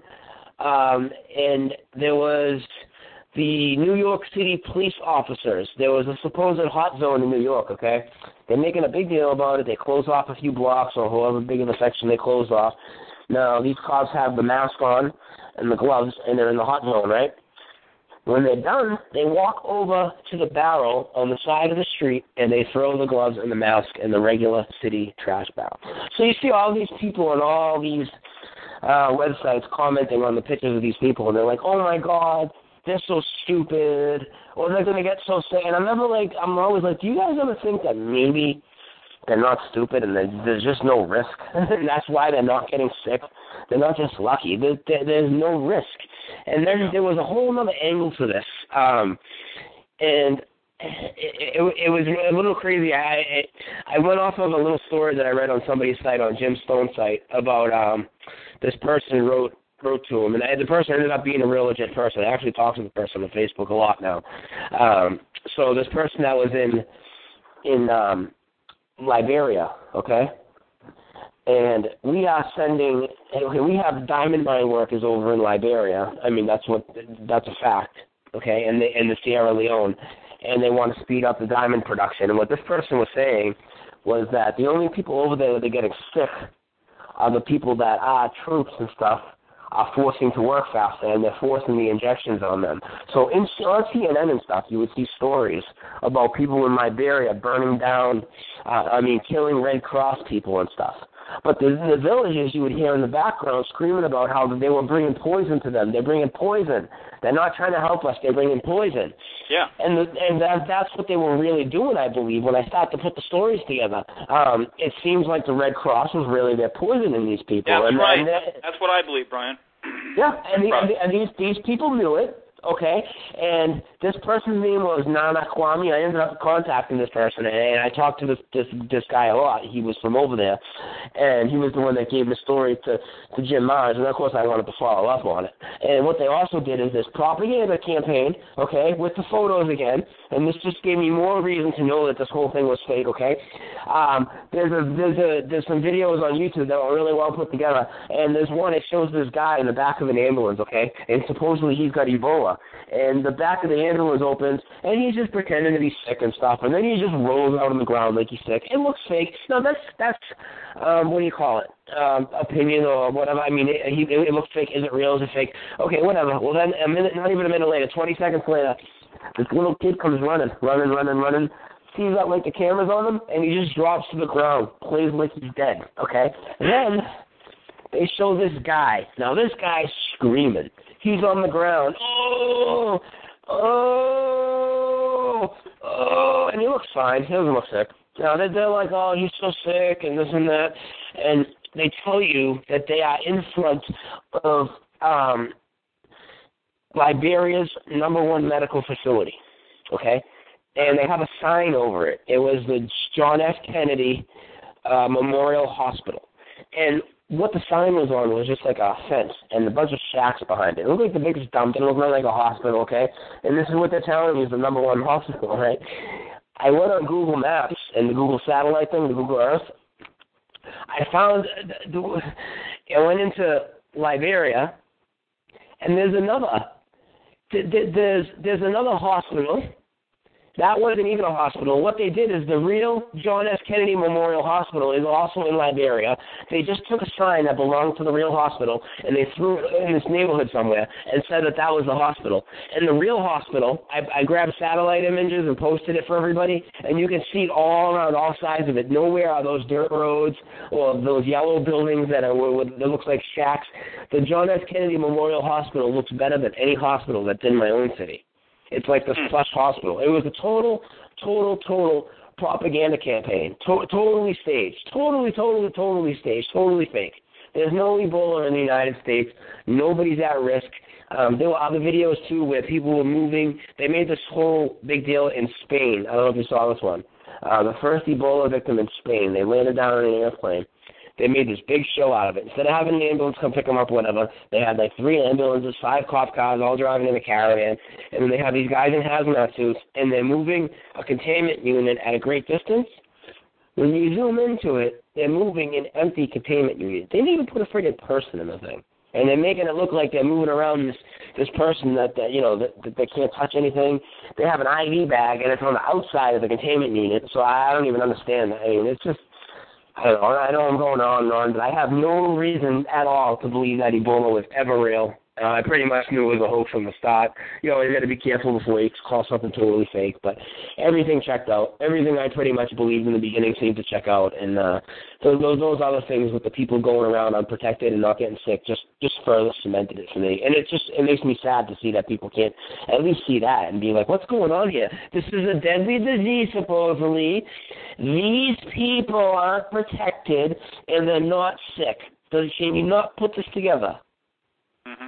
And there was the New York City police officers. There was a supposed hot zone in New York, okay? They're making a big deal about it. They close off a few blocks or however big of a section they close off. Now, these cops have the mask on and the gloves, and they're in the hot zone, right? When they're done, they walk over to the barrel on the side of the street, and they throw the gloves and the mask in the regular city trash barrel. So you see all these people on all these websites commenting on the pictures of these people, and they're like, oh, my God, they're so stupid, or they're going to get so sick. And I'm always like, do you guys ever think that maybe they're not stupid and there's just no risk? And that's why they're not getting sick. They're not just lucky. There's no risk. And then there was a whole other angle to this. And it was a little crazy. I went off of a little story that I read on somebody's site, on Jim Stone's site, about this person wrote to him, and the person ended up being a real legit person. I actually talk to the person on Facebook a lot now. So this person that was in Liberia, okay, and we are sending. We have diamond mine workers over in Liberia. I mean, that's a fact, okay, and the Sierra Leone, and they want to speed up the diamond production. And what this person was saying was that the only people over there that are getting sick are the people that are troops and stuff are forcing to work faster, and they're forcing the injections on them. So on CNN and stuff, you would see stories about people in Liberia burning down, killing Red Cross people and stuff. But in the villages, you would hear in the background screaming about how they were bringing poison to them. They're bringing poison. They're not trying to help us. They're bringing poison. Yeah. And that's what they were really doing, I believe, when I started to put the stories together. It seems like the Red Cross was really their poisoning these people. That's right. That's what I believe, Brian. Yeah, and these people knew it. Okay, and this person's name was Nana Kwame. I ended up contacting this person, and I talked to this guy a lot. He was from over there, and he was the one that gave the story to Jim Mars, and of course I wanted to follow up on it. And what they also did is this propaganda campaign, okay, with the photos again, and this just gave me more reason to know that this whole thing was fake, okay? There's some videos on YouTube that are really well put together, and there's one that shows this guy in the back of an ambulance, okay, and supposedly he's got Ebola. And the back of the ambulance opens, and he's just pretending to be sick and stuff, and then he just rolls out on the ground like he's sick. It looks fake. Now, that's what do you call it, opinion or whatever. I mean, it looks fake. Is it real? Is it fake? Okay, whatever. Well, then not even a minute later, 20 seconds later, this little kid comes running, sees that like the camera's on him, and he just drops to the ground, plays like he's dead, okay? And then they show this guy. Now, this guy's screaming. He's on the ground. And he looks fine. He doesn't look sick. Now, they're like, oh, he's so sick and this and that. And they tell you that they are in front of Liberia's #1 medical facility, okay? And they have a sign over it. It was the John F. Kennedy Memorial Hospital. And what the sign was on was just like a fence and a bunch of shacks behind it. It looked like the biggest dump. It looked like a hospital, okay? And this is what they're telling you is the #1 hospital, right? I went on Google Maps and the Google satellite thing, the Google Earth. I found, I went into Liberia, and there's another hospital. That wasn't even a hospital. What they did is the real John F. Kennedy Memorial Hospital is also in Liberia. They just took a sign that belonged to the real hospital, and they threw it in this neighborhood somewhere and said that was the hospital. And the real hospital, I grabbed satellite images and posted it for everybody, and you can see it all around, all sides of it. Nowhere are those dirt roads or those yellow buildings that looks like shacks. The John F. Kennedy Memorial Hospital looks better than any hospital that's in my own city. It's like the plush hospital. It was a total propaganda campaign. Totally staged. Totally staged. Totally fake. There's no Ebola in the United States. Nobody's at risk. There were other videos, too, where people were moving. They made this whole big deal in Spain. I don't know if you saw this one. The first Ebola victim in Spain. They landed down on an airplane. They made this big show out of it. Instead of having an ambulance come pick them up, whatever, they had like 3 ambulances, 5 cop cars, all driving in a caravan, and then they have these guys in hazmat suits, and they're moving a containment unit at a great distance. When you zoom into it, they're moving an empty containment unit. They didn't even put a friggin' person in the thing. And they're making it look like they're moving around this person that they can't touch anything. They have an IV bag, and it's on the outside of the containment unit, so I don't even understand that. I mean, it's just, I don't know. I know I'm going on and on, but I have no reason at all to believe that Ebola was ever real. I pretty much knew it was a hoax from the start. You got to be careful before you call something totally fake. But everything checked out. Everything I pretty much believed in the beginning seemed to check out. And those other things with the people going around unprotected and not getting sick just further cemented it for me. And it makes me sad to see that people can't at least see that and be like, what's going on here? This is a deadly disease, supposedly. These people aren't protected, and they're not sick. Can you not put this together? Mm-hmm.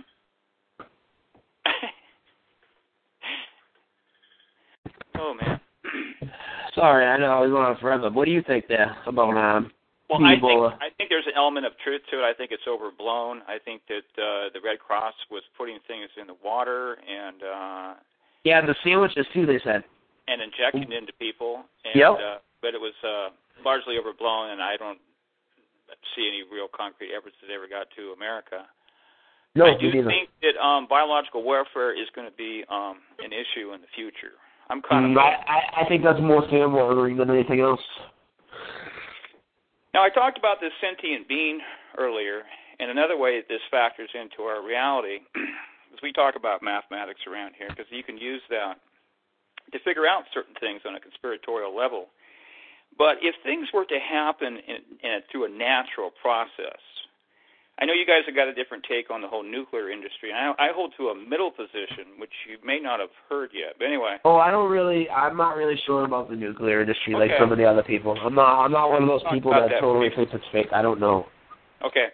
Oh, man. Sorry, I know I was going on forever. What do you think there about Ebola? I think there's an element of truth to it. I think it's overblown. I think that the Red Cross was putting things in the water and the sandwiches too, they said, and injecting it into people. And, yep. But it was largely overblown, and I don't see any real concrete evidence that ever got to America. No, I do think that biological warfare is going to be an issue in the future. I'm kind of. I think that's more fear-mongering than anything else. Now, I talked about this sentient being earlier, and another way that this factors into our reality is we talk about mathematics around here, because you can use that to figure out certain things on a conspiratorial level. But if things were to happen through a natural process, I know you guys have got a different take on the whole nuclear industry, and I hold to a middle position, which you may not have heard yet. But anyway. Oh, I'm not really sure about the nuclear industry like some of the other people. I'm not one of those people that totally thinks it's fake. I don't know. Okay.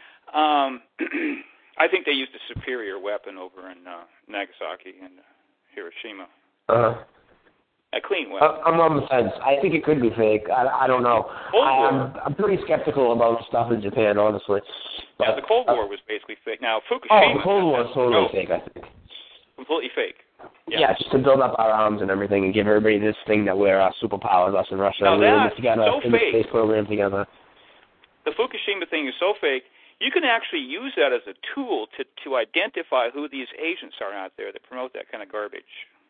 I think they used a superior weapon over in Nagasaki and Hiroshima. A clean weapon. I'm on the fence. I think it could be fake. I don't know. I'm pretty skeptical about stuff in Japan, honestly. Yeah, the Cold War was basically fake. Now, Fukushima... the Cold War is totally fake, I think. Completely fake. Yeah, just to build up our arms and everything and give everybody this thing that we're superpowers, us and Russia. Now, we're that's so in fake. the space program together. The Fukushima thing is so fake, you can actually use that as a tool to identify who these agents are out there that promote that kind of garbage.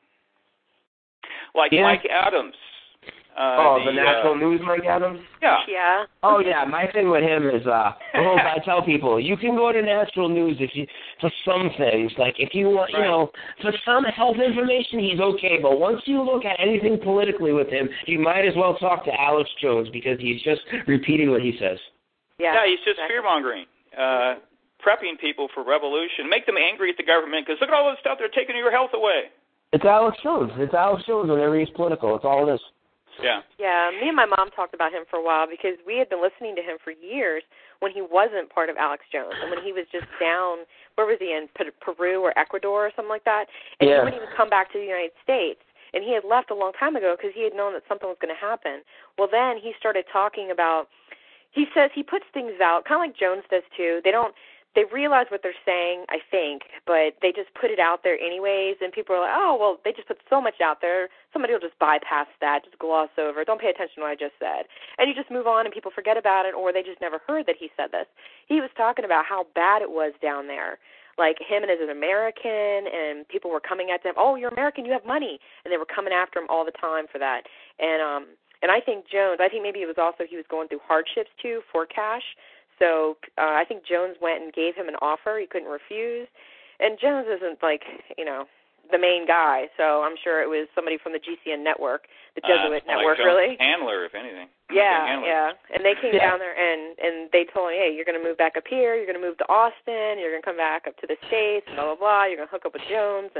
Like Mike Adams. The national news Mike Adams? Yeah. Oh, yeah. My thing with him is, I tell people, you can go to national news for some things. Like, if you want, for some health information, he's okay. But once you look at anything politically with him, you might as well talk to Alex Jones because he's just repeating what he says. Yeah, he's just fear-mongering, prepping people for revolution, make them angry at the government because look at all this stuff, they're taking your health away. It's Alex Jones. It's Alex Jones whenever he's political. It's all it is. Yeah. Yeah, me and my mom talked about him for a while because we had been listening to him for years when he wasn't part of Alex Jones and when he was just down, where was he, in Peru or Ecuador or something like that? And he wouldn't even come back to the United States. And he had left a long time ago because he had known that something was going to happen. Well, then he started talking about, he says he puts things out, kind of like Jones does too. They realize what they're saying, I think, but they just put it out there anyways, and people are like, oh, well, they just put so much out there, somebody will just bypass that, just gloss over, don't pay attention to what I just said. And you just move on and people forget about it, or they just never heard that he said this. He was talking about how bad it was down there, like him and as an American, and people were coming at him, oh, you're American, you have money, and they were coming after him all the time for that. And I think Jones, I think maybe it was also he was going through hardships, too, for cash. So I think Jones went and gave him an offer he couldn't refuse. And Jones isn't, the main guy, so I'm sure it was somebody from the GCN network, the Jesuit network, really. Handler, if anything. Yeah. And they came down there, and they told him, hey, you're going to move back up here, you're going to move to Austin, you're going to come back up to the States, blah, blah, blah, you're going to hook up with Jones. And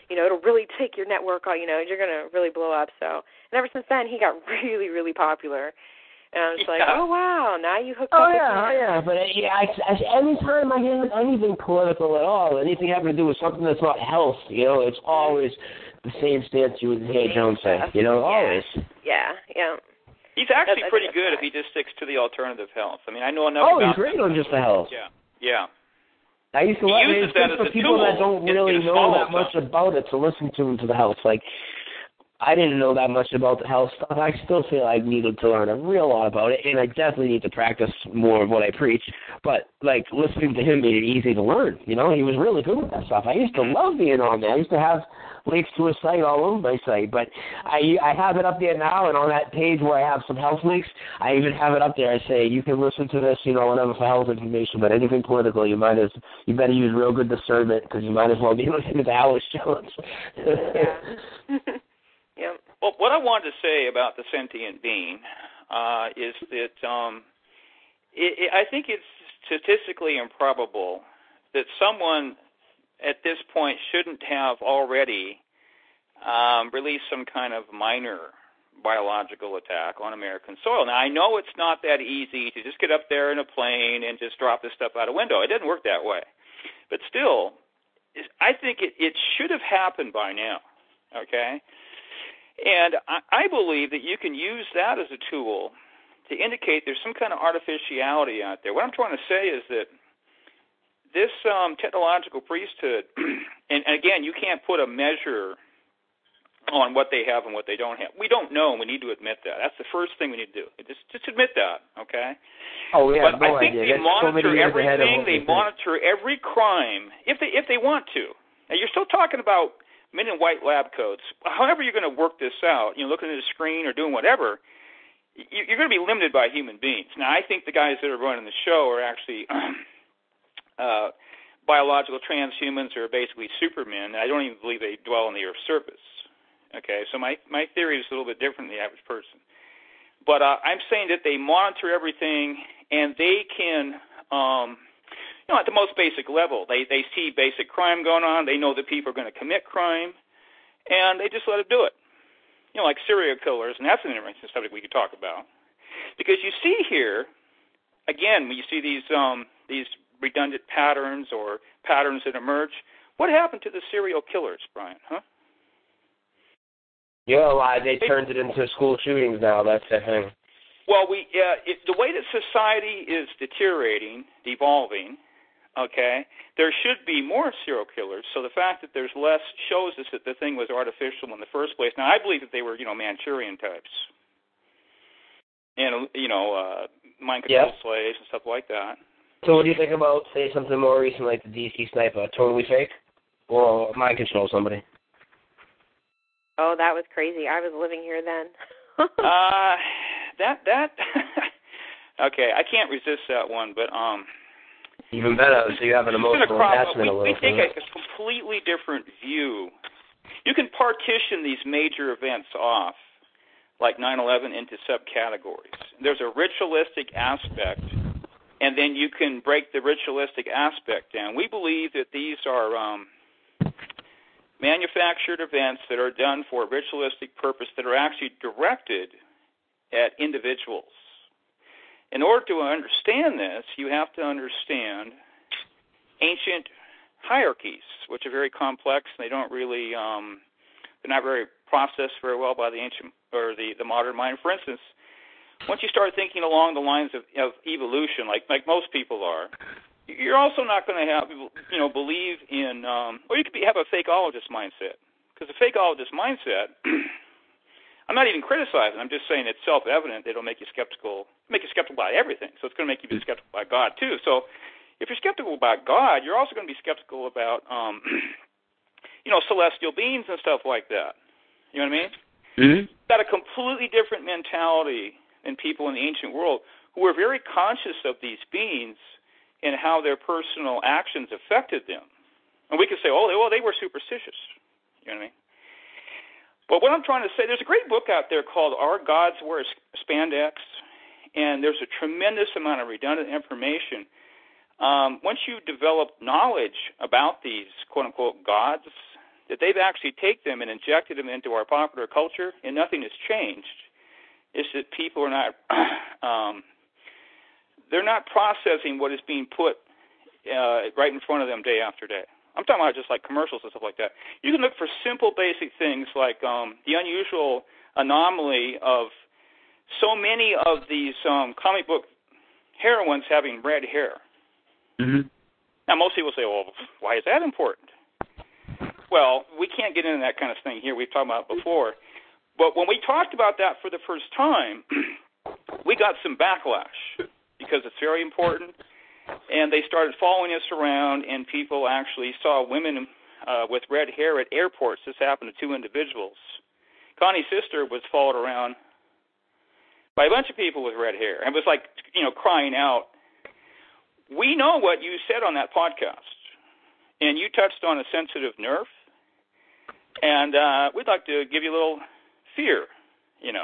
it'll really take your network, you're going to really blow up. So, and ever since then, he got really, really popular. And it's like, oh, wow, now you hooked up with me. Yeah. But any time I hear anything political at all, anything having to do with something that's not health, it's always the same stance you would hear Jones say, always. Yeah. He's actually pretty good if he just sticks to the alternative health. I mean, I know enough about... Oh, he's great on just the health. Yeah. I used to love it for people that don't really know that much about it to listen to him to the health. Like, I didn't know that much about the health stuff. I still feel I needed to learn a real lot about it, and I definitely need to practice more of what I preach. But, listening to him made it easy to learn. He was really good with that stuff. I used to love being on there. I used to have links to his site all over my site. But I have it up there now, and on that page where I have some health links, I even have it up there. I say, you can listen to this, whatever for health information, but anything political, you better use real good discernment, because you might as well be listening to Alex Jones. Yeah. Yep. Well, what I wanted to say about the sentient being is that I think it's statistically improbable that someone at this point shouldn't have already released some kind of minor biological attack on American soil. Now, I know it's not that easy to just get up there in a plane and just drop this stuff out a window. It didn't work that way. But still, I think it should have happened by now, okay? And I believe that you can use that as a tool to indicate there's some kind of artificiality out there. What I'm trying to say is that this technological priesthood, and again, you can't put a measure on what they have and what they don't have. We don't know, and we need to admit that. That's the first thing we need to do. Just admit that, okay? Oh, yeah, but I think they monitor everything. They monitor every crime if they want to. Now, you're still talking about men in white lab coats. However you're going to work this out, looking at a screen or doing whatever, you're going to be limited by human beings. Now, I think the guys that are running the show are actually biological transhumans, or basically supermen. I don't even believe they dwell on the Earth's surface. Okay, so my theory is a little bit different than the average person. But I'm saying that they monitor everything, and they can... at the most basic level, they see basic crime going on. They know that people are going to commit crime, and they just let it do it. Like serial killers, and that's an interesting subject we could talk about. Because you see here, again, when you see these redundant patterns or patterns that emerge, what happened to the serial killers, Brian, huh? Yeah, they turned it into school shootings now. That's the thing. Well, the way that society is deteriorating, devolving, okay, there should be more serial killers. So the fact that there's less shows us that the thing was artificial in the first place. Now, I believe that they were, Manchurian types, and mind control slaves and stuff like that. So what do you think about, say, something more recent like the DC sniper, totally fake, or mind control somebody? Oh, that was crazy. I was living here then. That okay, I can't resist that one, but even better, so you have an emotional attachment a little. We take a completely different view. You can partition these major events off, like 9/11, into subcategories. There's a ritualistic aspect, and then you can break the ritualistic aspect down. We believe that these are manufactured events that are done for a ritualistic purpose that are actually directed at individuals. In order to understand this, you have to understand ancient hierarchies, which are very complex. They don't really, they're not very processed very well by the ancient or the modern mind. For instance, once you start thinking along the lines of evolution, like most people are, you're also not going to have, believe in, or you could have a fakeologist mindset. Because the fakeologist mindset, I'm not even criticizing. I'm just saying it's self-evident. It'll make you skeptical about everything. So it's going to make you be skeptical about God, too. So if you're skeptical about God, you're also going to be skeptical about, celestial beings and stuff like that. You know what I mean? Mm-hmm. You've got a completely different mentality than people in the ancient world who were very conscious of these beings and how their personal actions affected them. And we could say, they were superstitious. You know what I mean? But what I'm trying to say, there's a great book out there called Our Gods Wear Spandex, and there's a tremendous amount of redundant information. Once you develop knowledge about these quote-unquote gods, that they've actually taken them and injected them into our popular culture, and nothing has changed. It's that people are not they're not processing what is being put right in front of them day after day. I'm talking about just like commercials and stuff like that. You can look for simple, basic things like the unusual anomaly of so many of these comic book heroines having red hair. Mm-hmm. Now, most people say, well, why is that important? Well, we can't get into that kind of thing here. We've talked about it before. But when we talked about that for the first time, we got some backlash because it's very important. And they started following us around, and people actually saw women with red hair at airports. This happened to two individuals. Connie's sister was followed around by a bunch of people with red hair and was like, crying out. We know what you said on that podcast, and you touched on a sensitive nerve, and we'd like to give you a little fear, and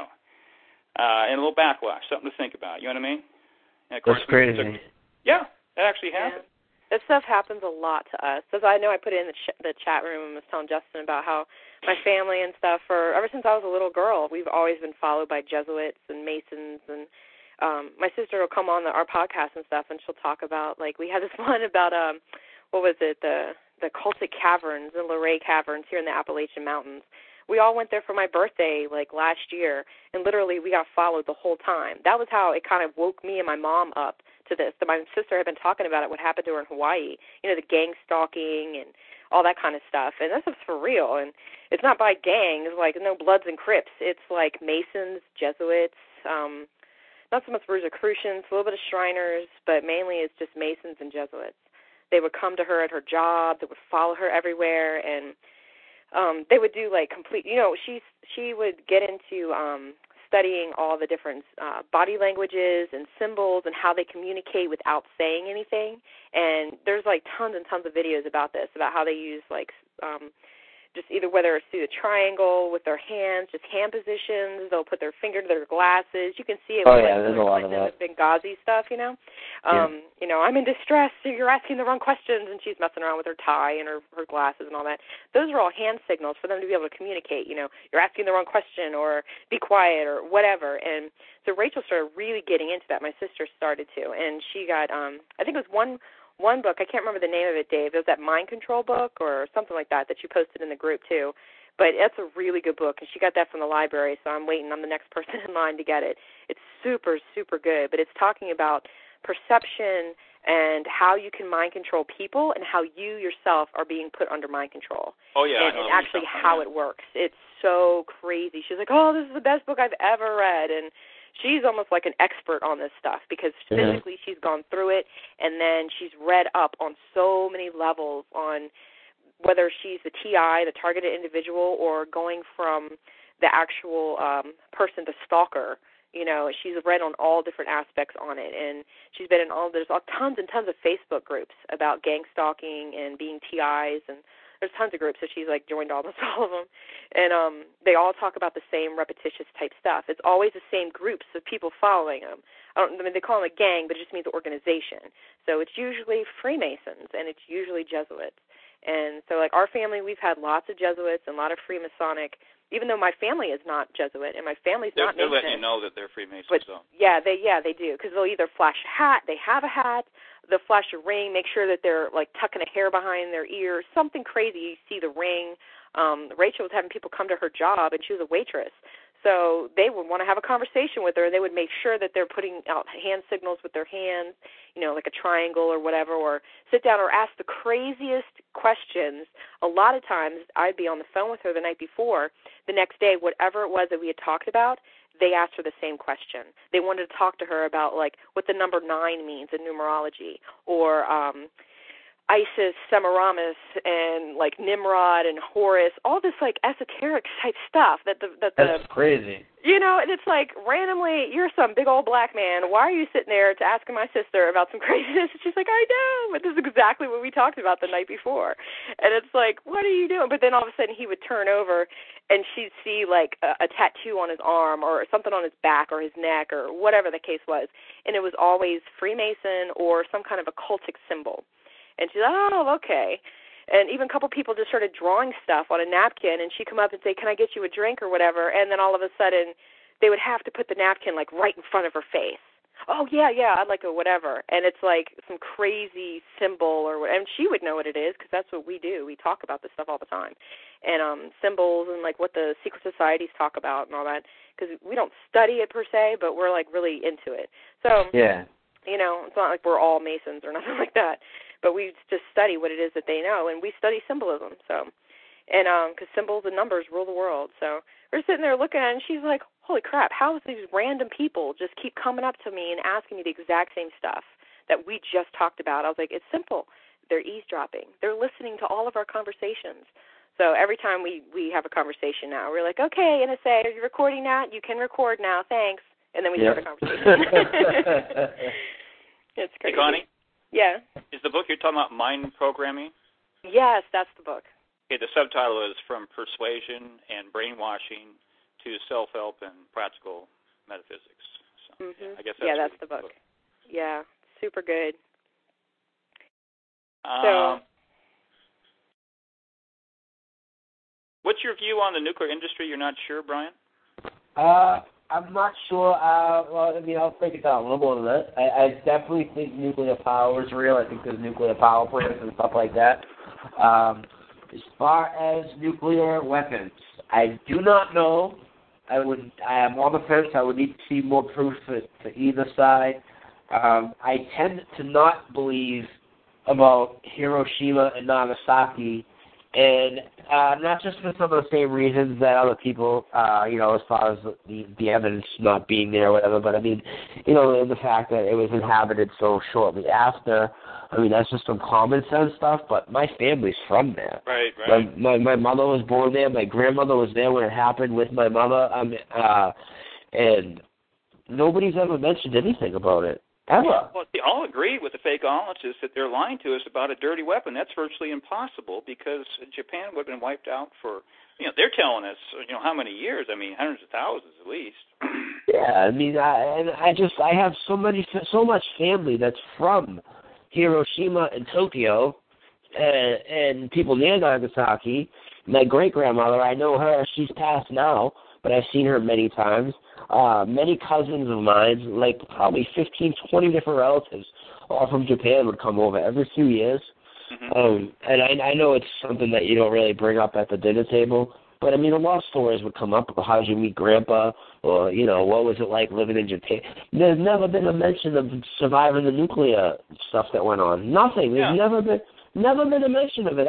a little backlash, something to think about. You know what I mean? And of course, that's crazy. Yeah, that actually happened. Yeah. That stuff happens a lot to us. As I know, I put it in the chat room and was telling Justin about how my family and stuff, ever since I was a little girl, we've always been followed by Jesuits and Masons, and my sister will come on our podcast and stuff, and she'll talk about, like, we had this one about, what was it, the cultic caverns, the Luray Caverns here in the Appalachian Mountains. We all went there for my birthday, like, last year, and literally we got followed the whole time. That was how it kind of woke me and my mom up to this. That my sister had been talking about it, what happened to her in Hawaii, the gang stalking and all that kind of stuff. And this is for real. And it's not by gangs, like no Bloods and Crips. It's like Masons, Jesuits, not so much Rosicrucians, a little bit of Shriners, but mainly it's just Masons and Jesuits. They would come to her at her job. They would follow her everywhere, and they would do like complete. She would get into studying all the different body languages and symbols and how they communicate without saying anything. And there's like tons and tons of videos about this, about how they use like just either whether it's through the triangle with their hands, just hand positions. They'll put their finger to their glasses. You can see it. There's a lot of that. Benghazi stuff, I'm in distress. So you're asking the wrong questions, and she's messing around with her tie and her glasses and all that. Those are all hand signals for them to be able to communicate. You're asking the wrong question, or be quiet, or whatever. And so Rachel started really getting into that. My sister started to, and she got, I think it was one book, I can't remember the name of it, Dave. It was that Mind Control book or something like that you posted in the group too. But it's a really good book, and she got that from the library, so I'm waiting. I'm the next person in line to get it. It's super, super good, but it's talking about perception and how you can mind control people and how you yourself are being put under mind control. Oh, yeah. And actually how it works. It's so crazy. She's like, this is the best book I've ever read, and she's almost like an expert on this stuff because physically she's gone through it, and then she's read up on so many levels on whether she's the TI, the targeted individual, or going from the actual person to stalker. She's read on all different aspects on it, and she's been in there's tons and tons of Facebook groups about gang stalking and being TIs, and there's tons of groups, so she's like joined almost all of them, and they all talk about the same repetitious type stuff. It's always the same groups of people following them. They call them a gang, but it just means organization. So it's usually Freemasons, and it's usually Jesuits. And so, like, our family, we've had lots of Jesuits and a lot of Freemasonic, even though my family is not Jesuit and my family's not Mason. They're letting you know that they're Freemasons. But, yeah, they do, because they'll either flash a hat, they have a hat, they'll flash a ring, make sure that they're, like, tucking a hair behind their ear, something crazy. You see the ring. Rachel was having people come to her job, and she was a waitress. So they would want to have a conversation with her. They would make sure that they're putting out hand signals with their hands, like a triangle or whatever, or sit down or ask the craziest questions. A lot of times I'd be on the phone with her the night before. The next day, whatever it was that we had talked about, they asked her the same question. They wanted to talk to her about, like, what the number 9 means in numerology, or Isis, Semiramis, and like Nimrod and Horus, all this like esoteric type stuff that's crazy. And it's like randomly, you're some big old black man. Why are you sitting there to asking my sister about some craziness? And she's like, I know, but this is exactly what we talked about the night before. And it's like, what are you doing? But then all of a sudden he would turn over and she'd see like a tattoo on his arm or something on his back or his neck or whatever the case was. And it was always Freemason or some kind of occultic symbol. And she's like, oh, okay. And even a couple people just started drawing stuff on a napkin, and she'd come up and say, can I get you a drink or whatever? And then all of a sudden, they would have to put the napkin, like, right in front of her face. Oh, yeah, I'd like a whatever. And it's like some crazy symbol or whatever. And she would know what it is because that's what we do. We talk about this stuff all the time. And symbols and, like, what the secret societies talk about and all that. Because we don't study it per se, but we're, like, really into it. So, yeah. You know, it's not like we're all Masons or nothing like that. But we just study what it is that they know. And we study symbolism. So, and because symbols and numbers rule the world. So we're sitting there looking at it, and she's like, holy crap, how does these random people just keep coming up to me and asking me the exact same stuff that we just talked about? I was like, it's simple. They're eavesdropping. They're listening to all of our conversations. So every time we have a conversation now, we're like, okay, NSA, are you recording now? You can record now, thanks. And then we start a conversation. It's crazy. Hey, Connie? Yeah? Is the book you're talking about Mind Programming? Yes, that's the book. Okay, the subtitle is From Persuasion and Brainwashing to Self-Help and Practical Metaphysics. So, mm-hmm. I guess that's the book. Yeah, super good. What's your view on the nuclear industry? You're not sure, Brian? I'm not sure. Well, I mean, I'll break it down a little bit. I definitely think nuclear power is real. I think there's nuclear power plants and stuff like that. As far as nuclear weapons, I do not know. I am on the fence. I would need to see more proof for either side. I tend to not believe about Hiroshima and Nagasaki, and not just for some of the same reasons that other people, as far as the evidence not being there or whatever, but I mean, the fact that it was inhabited so shortly after. I mean, that's just some common sense stuff, but my family's from there. Right. My mother was born there. My grandmother was there when it happened with my mother, and nobody's ever mentioned anything about it, ever. Well, they all agree with the fakeologists that they're lying to us about a dirty weapon. That's virtually impossible because Japan would have been wiped out for, they're telling us, how many years? I mean, hundreds of thousands at least. Yeah, I mean, I have so much family that's from Hiroshima and Tokyo, and people near Nagasaki. My great-grandmother, I know her. She's passed now, but I've seen her many times. Many cousins of mine, like probably 15, 20 different relatives, all from Japan, would come over every few years. Mm-hmm. And I know it's something that you don't really bring up at the dinner table, but I mean, a lot of stories would come up about how did you meet Grandpa, or, what was it like living in Japan. There's never been a mention of surviving the nuclear stuff that went on. Nothing. There's never been a mention of it,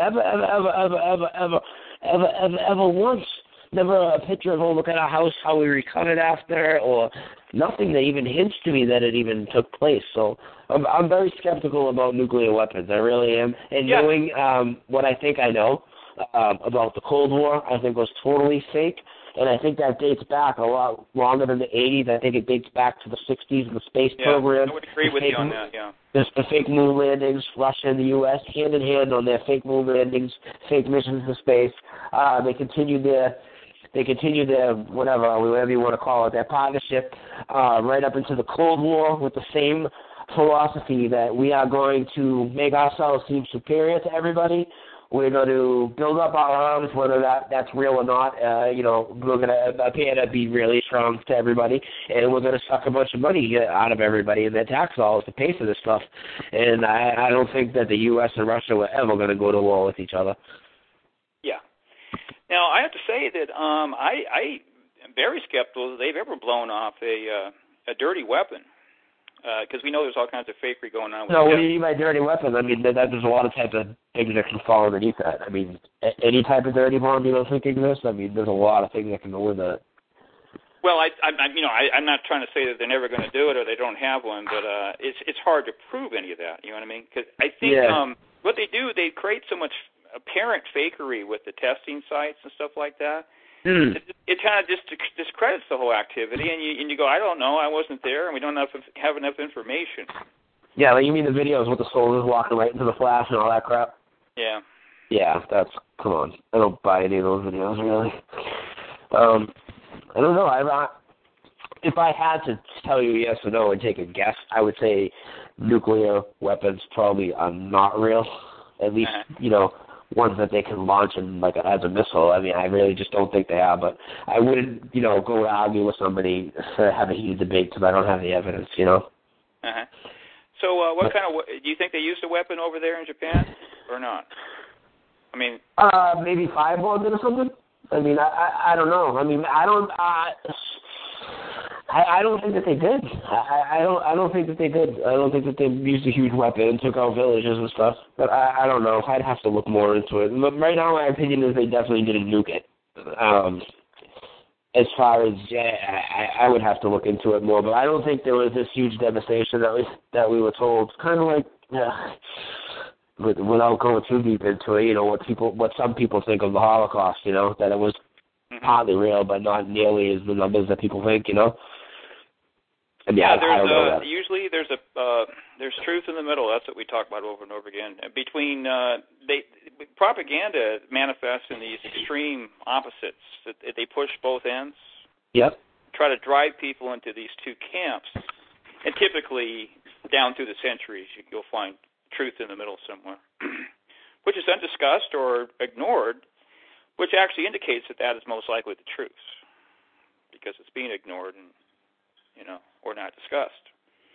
ever once. Never a picture of, look at our house, how we recovered after, or nothing that even hints to me that it even took place. So I'm very skeptical about nuclear weapons. I really am. And knowing what I think I know about the Cold War, I think was totally fake. And I think that dates back a lot longer than the 80s. I think it dates back to the 60s and the space program. I would agree with you on that, There's the fake moon landings, Russia and the U.S., hand in hand on their fake moon landings, fake missions to space. They continue their whatever you want to call it, their partnership right up into the Cold War with the same philosophy that we are going to make ourselves seem superior to everybody. We're going to build up our arms, whether that's real or not. We're going to appear to be really strong to everybody, and we're going to suck a bunch of money out of everybody in their tax dollars to pay for this stuff. And I don't think that the U.S. and Russia were ever going to go to war with each other. Yeah. Now, I have to say that I am very skeptical that they've ever blown off a dirty weapon. Because we know there's all kinds of fakery going on. No, what do you mean by dirty weapon? I mean, there's a lot of types of things that can fall underneath that. I mean, any type of dirty bomb you don't think exists? I mean, there's a lot of things that can go with it. Well, I'm not trying to say that they're never going to do it or they don't have one, but it's hard to prove any of that. You know what I mean? Because I think what they do, they create so much apparent fakery with the testing sites and stuff like that. It kind of just discredits the whole activity, and you go, I don't know, I wasn't there, and we don't have enough information. Yeah, like you mean the videos with the soldiers walking right into the flash and all that crap? Yeah. Yeah, come on. I don't buy any of those videos, really. I don't know. If I had to tell you yes or no and take a guess, I would say nuclear weapons probably are not real. At least, ones that they can launch and like as a missile. I mean, I really just don't think they are. But I wouldn't, go argue with somebody to have a heated debate because I don't have the evidence. Uh-huh. So, what kind of do you think they used a weapon over there in Japan, or not? I mean, maybe firebombed it or something. I mean, I don't know. I mean, I don't think that they did. I don't think that they did. I don't think that they used a huge weapon and took out villages and stuff. But I don't know. I'd have to look more into it. But right now, my opinion is they definitely didn't nuke it. As far as I would have to look into it more. But I don't think there was this huge devastation that we were told. Kind of like, without going too deep into it, what some people think of the Holocaust. That it was partly real, but not nearly as the numbers that people think. I mean, I don't know that. Usually there's truth in the middle. That's what we talk about over and over again. Between propaganda manifests in these extreme opposites. They push both ends. Yep. Try to drive people into these two camps, and typically down through the centuries you'll find truth in the middle somewhere, which is undiscussed or ignored, which actually indicates that is most likely the truth, because it's being ignored and or not discussed.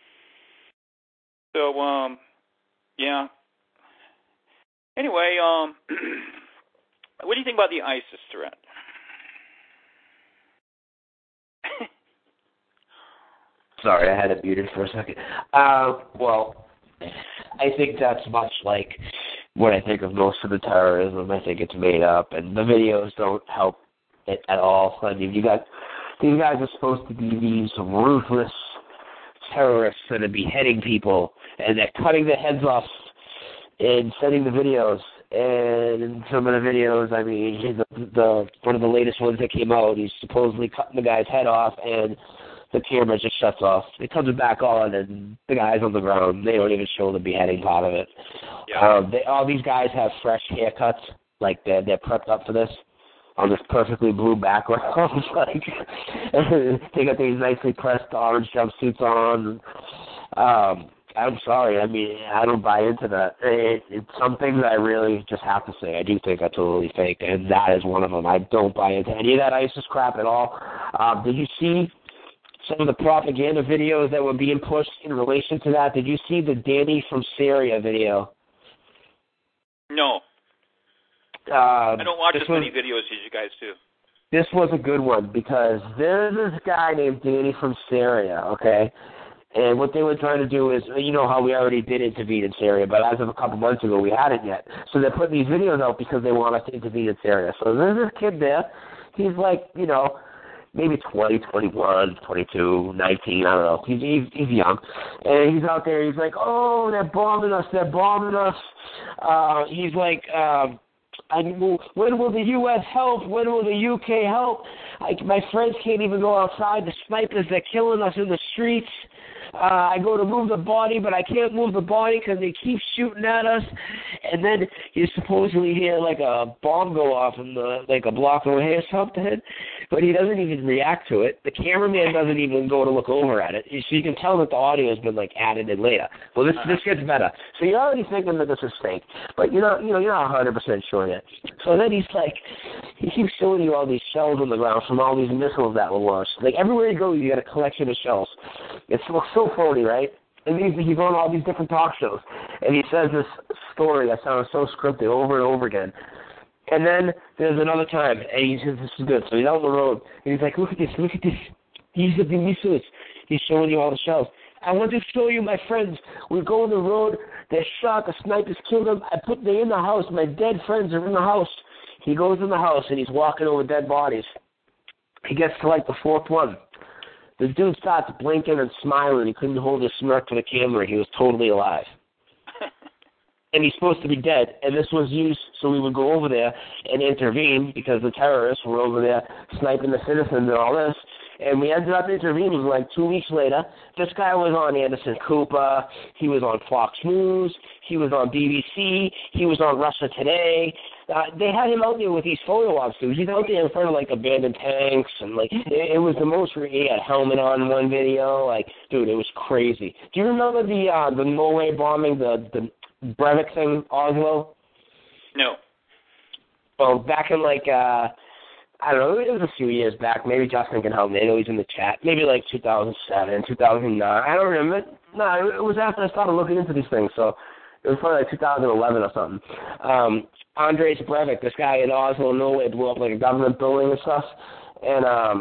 So, yeah. Anyway, what do you think about the ISIS threat? Sorry, I had it muted for a second. Well, I think that's much like what I think of most of the terrorism. I think it's made up, and the videos don't help it at all. I mean, these guys are supposed to be these ruthless terrorists that are beheading people, and they're cutting their heads off and sending the videos. And in some of the videos, I mean, the one of the latest ones that came out, he's supposedly cutting the guy's head off, and the camera just shuts off. It comes back on, and the guy's on the ground. They don't even show the beheading part of it. Yeah. All these guys have fresh haircuts, like they're prepped up for this, on this perfectly blue background. Like they got these nicely pressed orange jumpsuits on. I'm sorry. I mean, I don't buy into that. It's some things I really just have to say I do think are totally fake, and that is one of them. I don't buy into any of that ISIS crap at all. Did you see some of the propaganda videos that were being pushed in relation to that? Did you see the Danny from Syria video? No. I don't watch as many videos as you guys do. This was a good one because there's this guy named Danny from Syria, okay? And what they were trying to do is, you know how we already did intervene in Syria, but as of a couple months ago, we hadn't yet. So they're putting these videos out because they want us to intervene in Syria. So there's this kid there. He's like, maybe 20, 21, 22, 19, I don't know. He's young. And he's out there. He's like, oh, they're bombing us. He's like, when will the U.S. help? When will the UK help? My friends can't even go outside. The snipers, they're killing us in the streets. I go to move the body, but I can't move the body because they keep shooting at us. And then you supposedly hear like a bomb go off in like a block away or something, but he doesn't even react to it. The cameraman doesn't even go to look over at it. So you can tell that the audio has been like added in later. Well, this gets better. So you're already thinking that this is fake, but you're not 100% sure yet. So then he keeps showing you all these shells on the ground from all these missiles that were launched. Like everywhere you go, you get a collection of shells. It looks so phony, right? And he's on all these different talk shows, and he says this story that sounds so scripted over and over again. And then there's another time, and he says, this is good. So he's out on the road, and he's like, look at this. These are the missiles. He's showing you all the shells. I want to show you, my friends. We go on the road. They're shot. The snipers killed them. They're in the house. My dead friends are in the house. He goes in the house, and he's walking over dead bodies. He gets to, like, the fourth one. The dude starts blinking and smiling. He couldn't hold his smirk for the camera. He was totally alive. And he's supposed to be dead. And this was used so we would go over there and intervene because the terrorists were over there sniping the citizens and all this. And we ended up intervening like 2 weeks later. This guy was on Anderson Cooper. He was on Fox News. He was on BBC. He was on Russia Today. They had him out there with these photo ops, dude. He's out there in front of, like, abandoned tanks. And, like, it was the most, he had a helmet on in one video. Like, dude, it was crazy. Do you remember the Norway bombing, the Breivik thing, Oslo? No. Well, back in like, I don't know, it was a few years back. Maybe Justin can help me. I know he's in the chat. Maybe like 2007, 2009. I don't remember. No, it was after I started looking into these things, so it was probably like 2011 or something. Andres Breivik, this guy in Oslo, Norway, blew up like a government building and stuff, and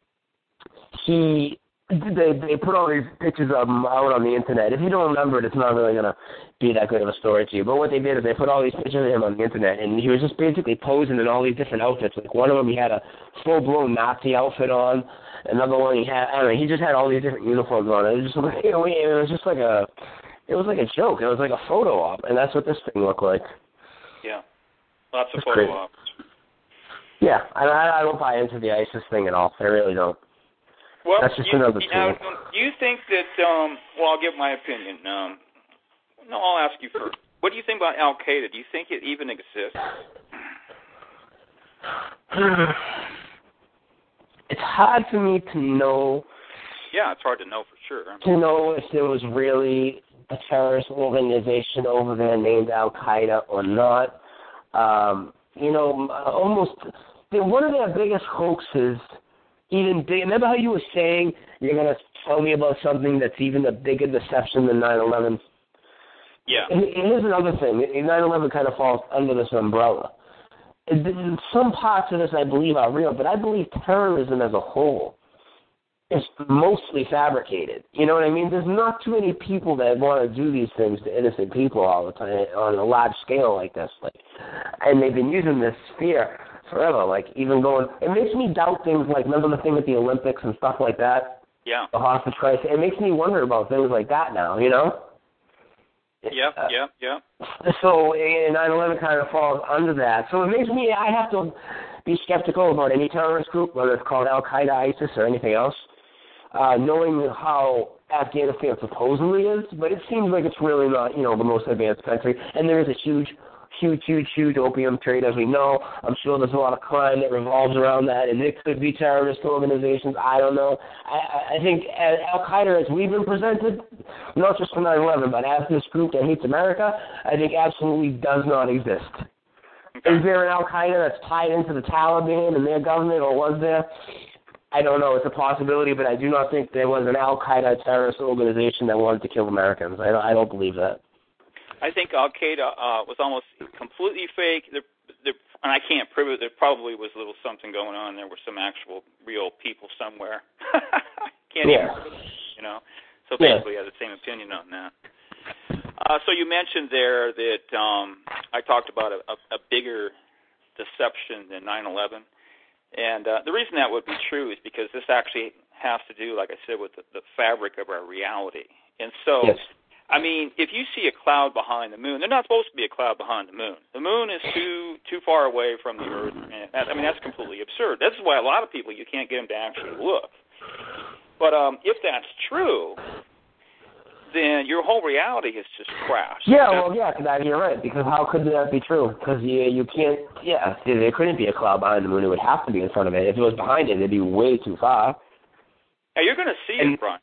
they put all these pictures of him out on the internet. If you don't remember it, it's not really going to be that good of a story to you. But what they did is they put all these pictures of him on the internet, and he was just basically posing in all these different outfits. Like one of them, he had a full-blown Nazi outfit on. Another one, he just had all these different uniforms on. It was just like, it was just like a joke. It was like a photo op, and that's what this thing looked like. Yeah, lots of photo ops. Yeah, I don't buy into the ISIS thing at all. I really don't. Well, that's just another tool. Now, do you think that, well, I'll give my opinion. No, I'll ask you first. What do you think about Al-Qaeda? Do you think it even exists? It's hard for me to know. Yeah, it's hard to know for sure. To know if there was really a terrorist organization over there named Al-Qaeda or not. Almost one of their biggest hoaxes. Even big. Remember how you were saying you're going to tell me about something that's even a bigger deception than 9/11? Yeah. And here's another thing. 9/11 kind of falls under this umbrella. Some parts of this I believe are real, but I believe terrorism as a whole is mostly fabricated. You know what I mean? There's not too many people that want to do these things to innocent people all the time on a large scale like this. And they've been using this fear forever, it makes me doubt things like, remember the thing with the Olympics and stuff like that? Yeah. The hostage crisis. It makes me wonder about things like that now, you know? Yeah. So 9/11 kind of falls under that. So it makes me, I have to be skeptical about any terrorist group, whether it's called Al-Qaeda, ISIS, or anything else, knowing how Afghanistan supposedly is, but it seems like it's really not, the most advanced country, and there is a huge opium trade, as we know. I'm sure there's a lot of crime that revolves around that, and it could be terrorist organizations. I don't know. I think Al-Qaeda, as we've been presented, not just for 9/11, but as this group that hates America, I think absolutely does not exist. Okay. Is there an Al-Qaeda that's tied into the Taliban and their government, or was there? I don't know. It's a possibility, but I do not think there was an Al-Qaeda terrorist organization that wanted to kill Americans. I don't believe that. I think Al-Qaeda was almost completely fake. And I can't prove it. There probably was a little something going on. There were some actual real people somewhere. Can't even prove it, So basically, I have the same opinion on that. So you mentioned there that I talked about a bigger deception than 9/11. And the reason that would be true is because this actually has to do, like I said, with the fabric of our reality. And so... Yes. I mean, if you see a cloud behind the moon, there's not supposed to be a cloud behind the moon. The moon is too far away from the Earth. And that's completely absurd. This is why a lot of people, you can't get them to actually look. But if that's true, then your whole reality has just crashed. Yeah, you're right, because how could that be true? Because you can't, there couldn't be a cloud behind the moon. It would have to be in front of it. If it was behind it, it'd be way too far. Now, you're going to see in front.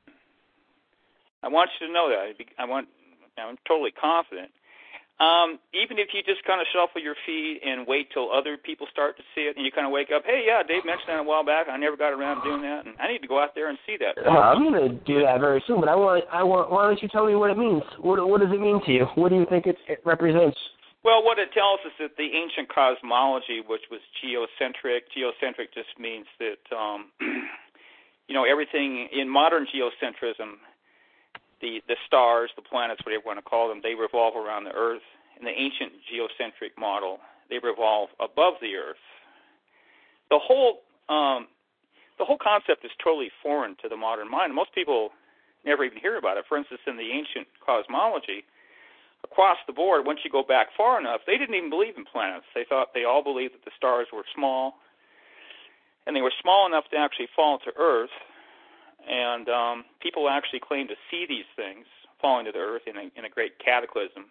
I want you to know that. I'm totally confident. Even if you just kind of shuffle your feet and wait till other people start to see it, and you kind of wake up, hey, yeah, Dave mentioned that a while back. I never got around to doing that, and I need to go out there and see that. I'm going to do that very soon, but why don't you tell me what it means? What does it mean to you? What do you think it represents? Well, what it tells us is that the ancient cosmology, which was geocentric just means that, everything in modern geocentrism, the stars, the planets, whatever you want to call them, they revolve around the Earth. In the ancient geocentric model, they revolve above the Earth. The whole concept is totally foreign to the modern mind. Most people never even hear about it. For instance, in the ancient cosmology, across the board, once you go back far enough, they didn't even believe in planets. They all believed that the stars were small, and they were small enough to actually fall to Earth. And people actually claim to see these things falling to the Earth in a great cataclysm.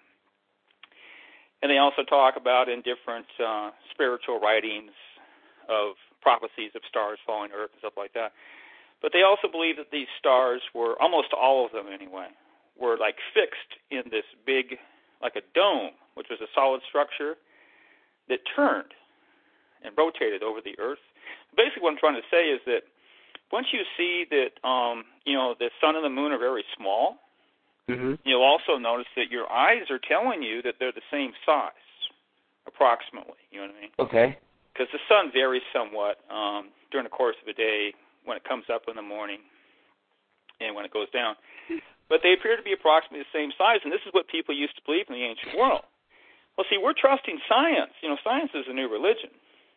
And they also talk about in different spiritual writings of prophecies of stars falling to Earth and stuff like that. But they also believe that these stars were, almost all of them anyway, were like fixed in this big, like a dome, which was a solid structure that turned. and rotated over the Earth. Basically, what I'm trying to say is that once you see that, the sun and the moon are very small, you'll also notice that your eyes are telling you that they're the same size, approximately. You know what I mean? Okay. Because the sun varies somewhat during the course of a day when it comes up in the morning and when it goes down. But they appear to be approximately the same size, and this is what people used to believe in the ancient world. Well, see, we're trusting science. Science is a new religion.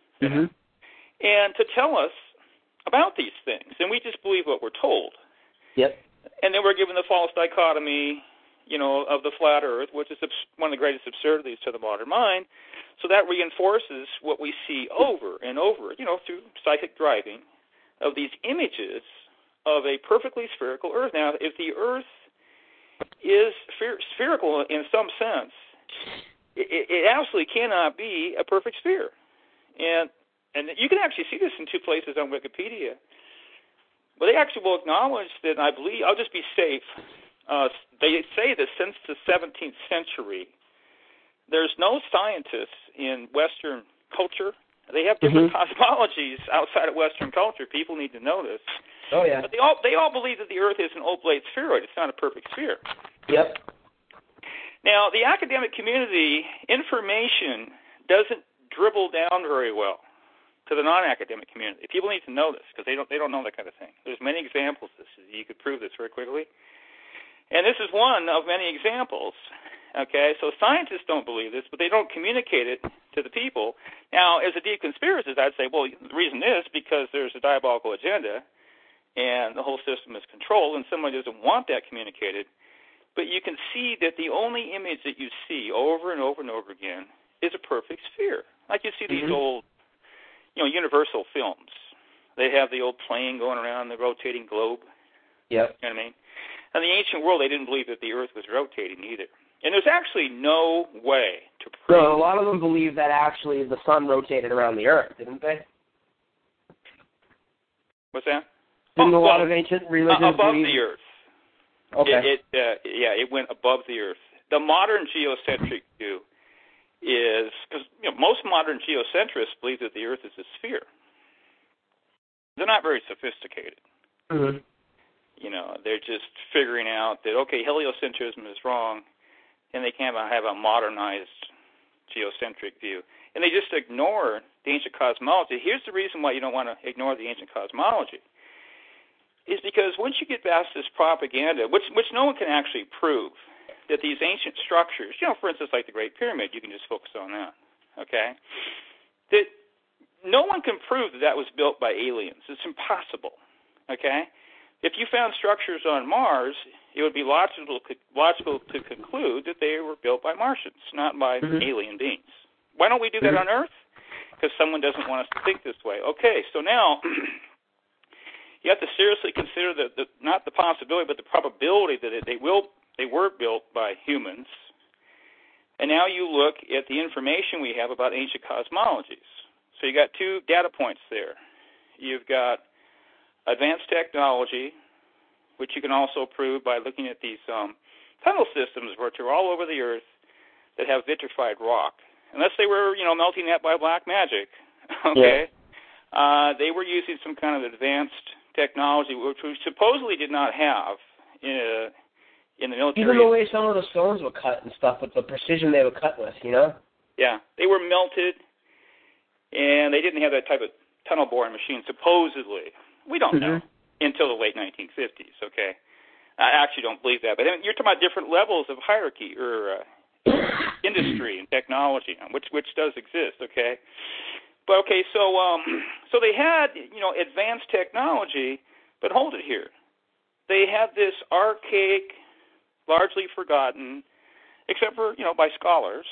And to tell us about these things, and we just believe what we're told. Yep. And then we're given the false dichotomy, of the flat Earth, which is one of the greatest absurdities to the modern mind. So that reinforces what we see over and over, through psychic driving, of these images of a perfectly spherical Earth. Now, if the Earth is spherical in some sense, it absolutely cannot be a perfect sphere. And you can actually see this in two places on Wikipedia. But they actually will acknowledge that, I believe, I'll just be safe, they say that since the 17th century, there's no scientists in Western culture. They have different cosmologies outside of Western culture. People need to know this. Oh, yeah. But they all believe that the Earth is an oblate spheroid. It's not a perfect sphere. Yep. Now, the academic community, information doesn't dribble down very well to the non-academic community. People need to know this because they don't know that kind of thing. There's many examples of this. You could prove this very quickly. And this is one of many examples. Okay, so scientists don't believe this, but they don't communicate it to the people. Now, as a deep conspiracist, I'd say, well, the reason is because there's a diabolical agenda and the whole system is controlled, and someone doesn't want that communicated. But you can see that the only image that you see over and over and over again is a perfect sphere. Like you see these old, Universal films. They have the old plane going around the rotating globe. Yep. You know what I mean? In the ancient world, they didn't believe that the Earth was rotating either. And there's actually no way to prove. So a lot of them believe that actually the sun rotated around the Earth, didn't they? What's that? Didn't a lot of ancient religions above believe? the Earth. Okay. It went above the Earth. The modern geocentric view is, because most modern geocentrists believe that the Earth is a sphere. They're not very sophisticated. They're just figuring out that, okay, heliocentrism is wrong, and they can't have a modernized geocentric view. And they just ignore the ancient cosmology. Here's the reason why you don't want to ignore the ancient cosmology. Is because once you get past this propaganda, which no one can actually prove, that these ancient structures, for instance, like the Great Pyramid, you can just focus on that, okay? That no one can prove that was built by aliens. It's impossible, okay? If you found structures on Mars, it would be logical to conclude that they were built by Martians, not by alien beings. Why don't we do that on Earth? Because someone doesn't want us to think this way. Okay, so now you have to seriously consider not the possibility, but the probability that they were built by humans. And now you look at the information we have about ancient cosmologies. So you got two data points there. You've got advanced technology, which you can also prove by looking at these tunnel systems, which are all over the Earth, that have vitrified rock. Unless they were, melting that by black magic, okay? Yeah. They were using some kind of advanced technology, which we supposedly did not have in the military. Even the way some of the stones were cut and stuff, with the precision they were cut with, Yeah, they were melted, and they didn't have that type of tunnel boring machine, supposedly. We don't know until the late 1950s, okay? I actually don't believe that. But you're talking about different levels of hierarchy or industry and technology, which does exist, okay? But, okay, so they had, advanced technology, but hold it here. They had this archaic, largely forgotten, except for, by scholars,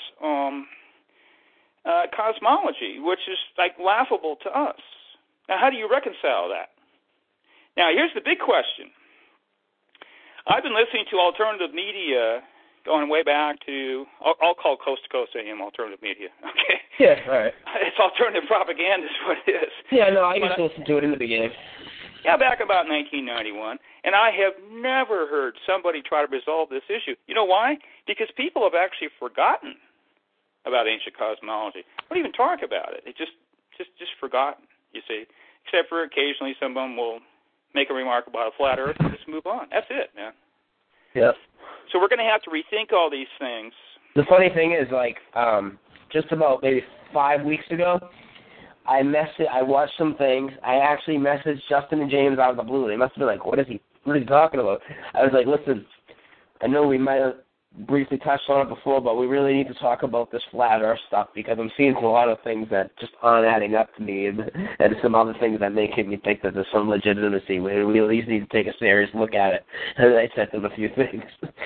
cosmology, which is, laughable to us. Now, how do you reconcile that? Now, here's the big question. I've been listening to alternative media going way back to, I'll call Coast to Coast AM alternative media, okay? Yeah, all right. It's alternative propaganda is what it is. Yeah, no, I used to listen to it in the beginning. Yeah, back about 1991, and I have never heard somebody try to resolve this issue. You know why? Because people have actually forgotten about ancient cosmology. Don't even talk about it. just forgotten, you see. Except for occasionally someone will make a remark about a flat earth and just move on. That's it, man. Yep. So we're going to have to rethink all these things. The funny thing is, like, just about maybe 5 weeks ago, I watched some things. I actually messaged Justin and James out of the blue. They must have been like, what is he talking about? I was like, listen, I know we might have briefly touched on it before, but we really need to talk about this flat earth stuff because I'm seeing a lot of things that just aren't adding up to me and some other things that make me think that there's some legitimacy. We at least need to take a serious look at it. And I said them a few things.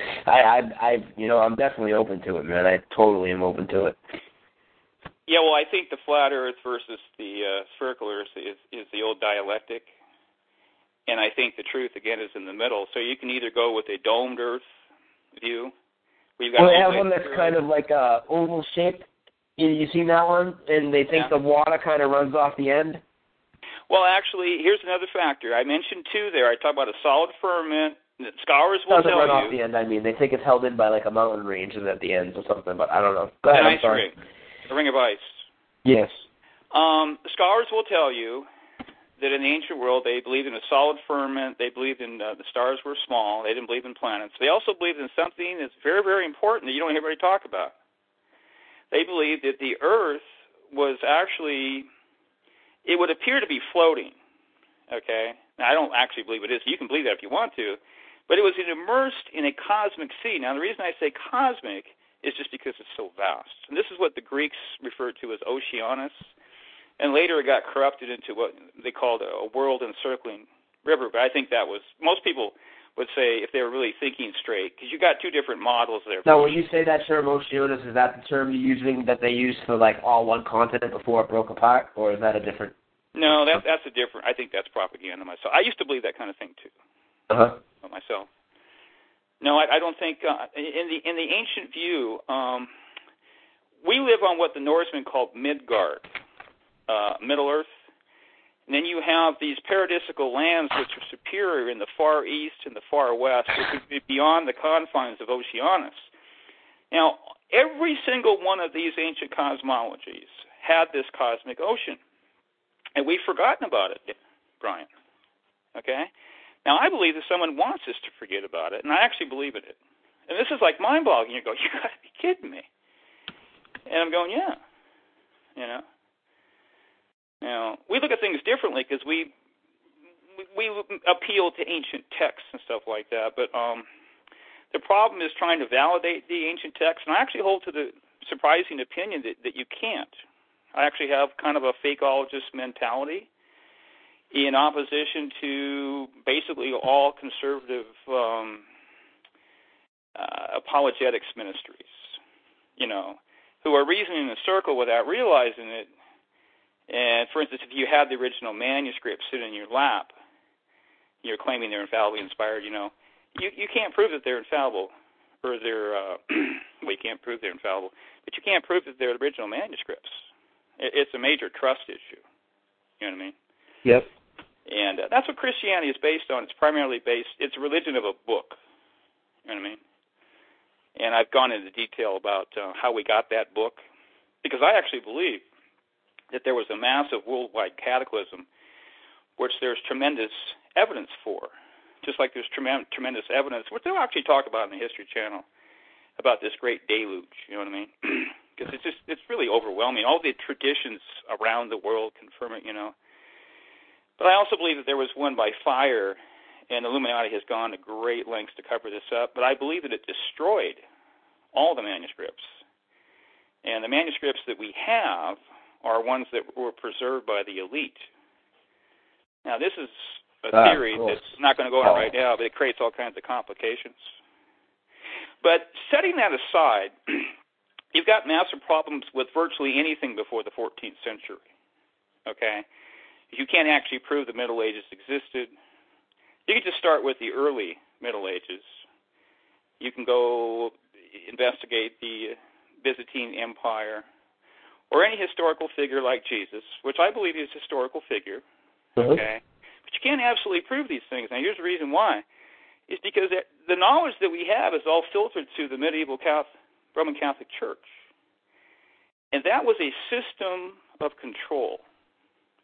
I'm definitely open to it, man. I totally am open to it. Yeah, well, I think the flat earth versus the spherical earth is the old dialectic. And I think the truth, again, is in the middle. So you can either go with a domed earth view. They have one that's kind of like a oval shape. You seen that one? And they think the water kind of runs off the end? Well, actually, here's another factor. I mentioned two there. I talked about a solid firmament. Scholars will tell you. Doesn't run off the end. I mean, they think it's held in by like a mountain range at the ends or something, but I don't know. Go ahead, I'm sorry. A ring of ice. Yes. Scholars will tell you that in the ancient world they believed in a solid firmament. They believed in the stars were small. They didn't believe in planets. They also believed in something that's very, very important that you don't hear anybody talk about. They believed that the Earth was actually, it would appear to be floating, okay? Now, I don't actually believe it is. You can believe that if you want to. But it was immersed in a cosmic sea. Now, the reason I say cosmic is just because it's so vast. And this is what the Greeks referred to as Oceanus. And later it got corrupted into what they called a world-encircling river. But I think that was, most people would say, if they were really thinking straight, because you got two different models there. Now, when you say that term Oceanus, is that the term you're using that they used for like all one continent before it broke apart, or is that a different? No, that's a different. I think that's propaganda myself. I used to believe that kind of thing too. Myself. No, I don't think in the ancient view, we live on what the Norsemen called Midgard, Middle Earth. And then you have these paradisical lands which are superior in the far east and the far west, which would be beyond the confines of Oceanus. Now, every single one of these ancient cosmologies had this cosmic ocean. And we've forgotten about it, Brian. Okay? Now, I believe that someone wants us to forget about it, and I actually believe in it. And this is like mind-boggling. You go, you got to be kidding me. And I'm going, yeah. You know? Now, we look at things differently because we appeal to ancient texts and stuff like that, but the problem is trying to validate the ancient texts, and I actually hold to the surprising opinion that you can't. I actually have kind of a fakeologist mentality in opposition to basically all conservative apologetics ministries, you know, who are reasoning in a circle without realizing it. And, for instance, if you have the original manuscript sitting in your lap, you're claiming they're infallibly inspired, you know, you can't prove that they're infallible, or they're, well, you can't prove they're infallible, but you can't prove that they're original manuscripts. It's a major trust issue. You know what I mean? Yep. And that's what Christianity is based on. It's primarily based, it's a religion of a book. You know what I mean? And I've gone into detail about how we got that book, because I actually believe that there was a massive worldwide cataclysm, which there's tremendous evidence for, just like there's tremendous evidence, which they'll actually talk about in the History Channel, about this great deluge, you know what I mean? Because it's really overwhelming. All the traditions around the world confirm it, you know. But I also believe that there was one by fire, and Illuminati has gone to great lengths to cover this up, but I believe that it destroyed all the manuscripts. And the manuscripts that we have are ones that were preserved by the elite. Now, this is a theory that's not going to go on right now, but it creates all kinds of complications. But setting that aside, you've got massive problems with virtually anything before the 14th century, okay? You can't actually prove the Middle Ages existed. You can just start with the early Middle Ages. You can go investigate the Byzantine Empire, or any historical figure like Jesus, which I believe is a historical figure, okay? But you can't absolutely prove these things. Now, here's the reason why. It's because the knowledge that we have is all filtered through the medieval Roman Catholic Church. And that was a system of control.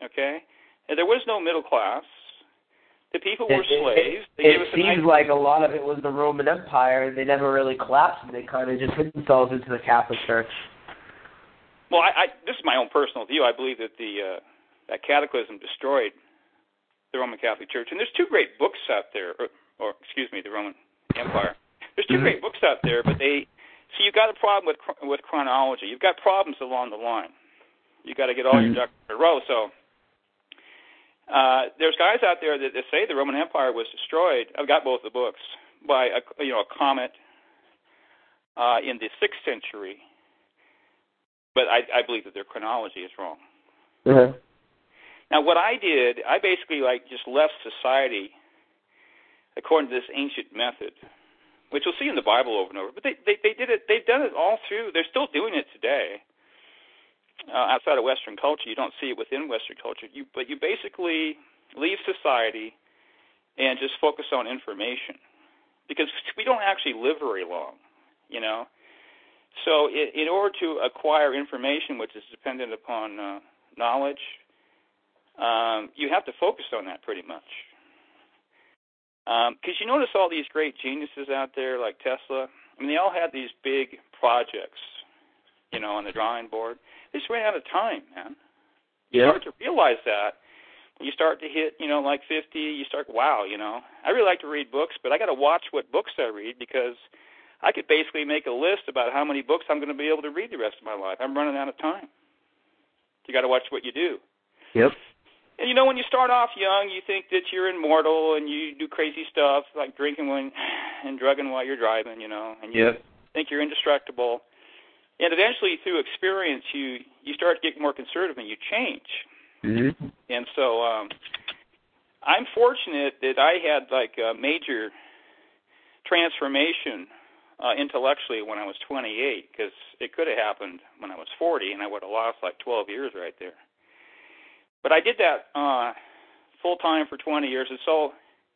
okay? And there was no middle class. The people were slaves. It seems like a lot of it was the Roman Empire. They never really collapsed, and they kind of just hid themselves into the Catholic Church. Well, this is my own personal view. I believe that that cataclysm destroyed the Roman Catholic Church. And there's two great books out there, or excuse me, the Roman Empire. There's two great books out there, but so you've got a problem with chronology. You've got problems along the line. You've got to get all your ducks in a row. So there's guys out there that say the Roman Empire was destroyed. I've got both the books by a comet in the 6th century. But I believe that their chronology is wrong. Uh-huh. Now, what I did, I basically just left society according to this ancient method, which you'll see in the Bible over and over. But they did it. They've done it all through. They're still doing it today. Outside of Western culture, you don't see it within Western culture. But you basically leave society and just focus on information, because we don't actually live very long, So in order to acquire information, which is dependent upon knowledge, you have to focus on that pretty much. Because you notice all these great geniuses out there like Tesla, they all had these big projects, on the drawing board. They just ran out of time, man. You start to realize that. When you start to hit, 50, you start, wow, I really like to read books, but I got to watch what books I read, because I could basically make a list about how many books I'm going to be able to read the rest of my life. I'm running out of time. You got to watch what you do. Yep. And when you start off young, you think that you're immortal and you do crazy stuff like drinking and drugging while you're driving, and you think you're indestructible. And eventually, through experience, you start to get more conservative and you change. Mm-hmm. And so I'm fortunate that I had a major transformation intellectually when I was 28, because it could have happened when I was 40, and I would have lost 12 years right there. But I did that full-time for 20 years, and so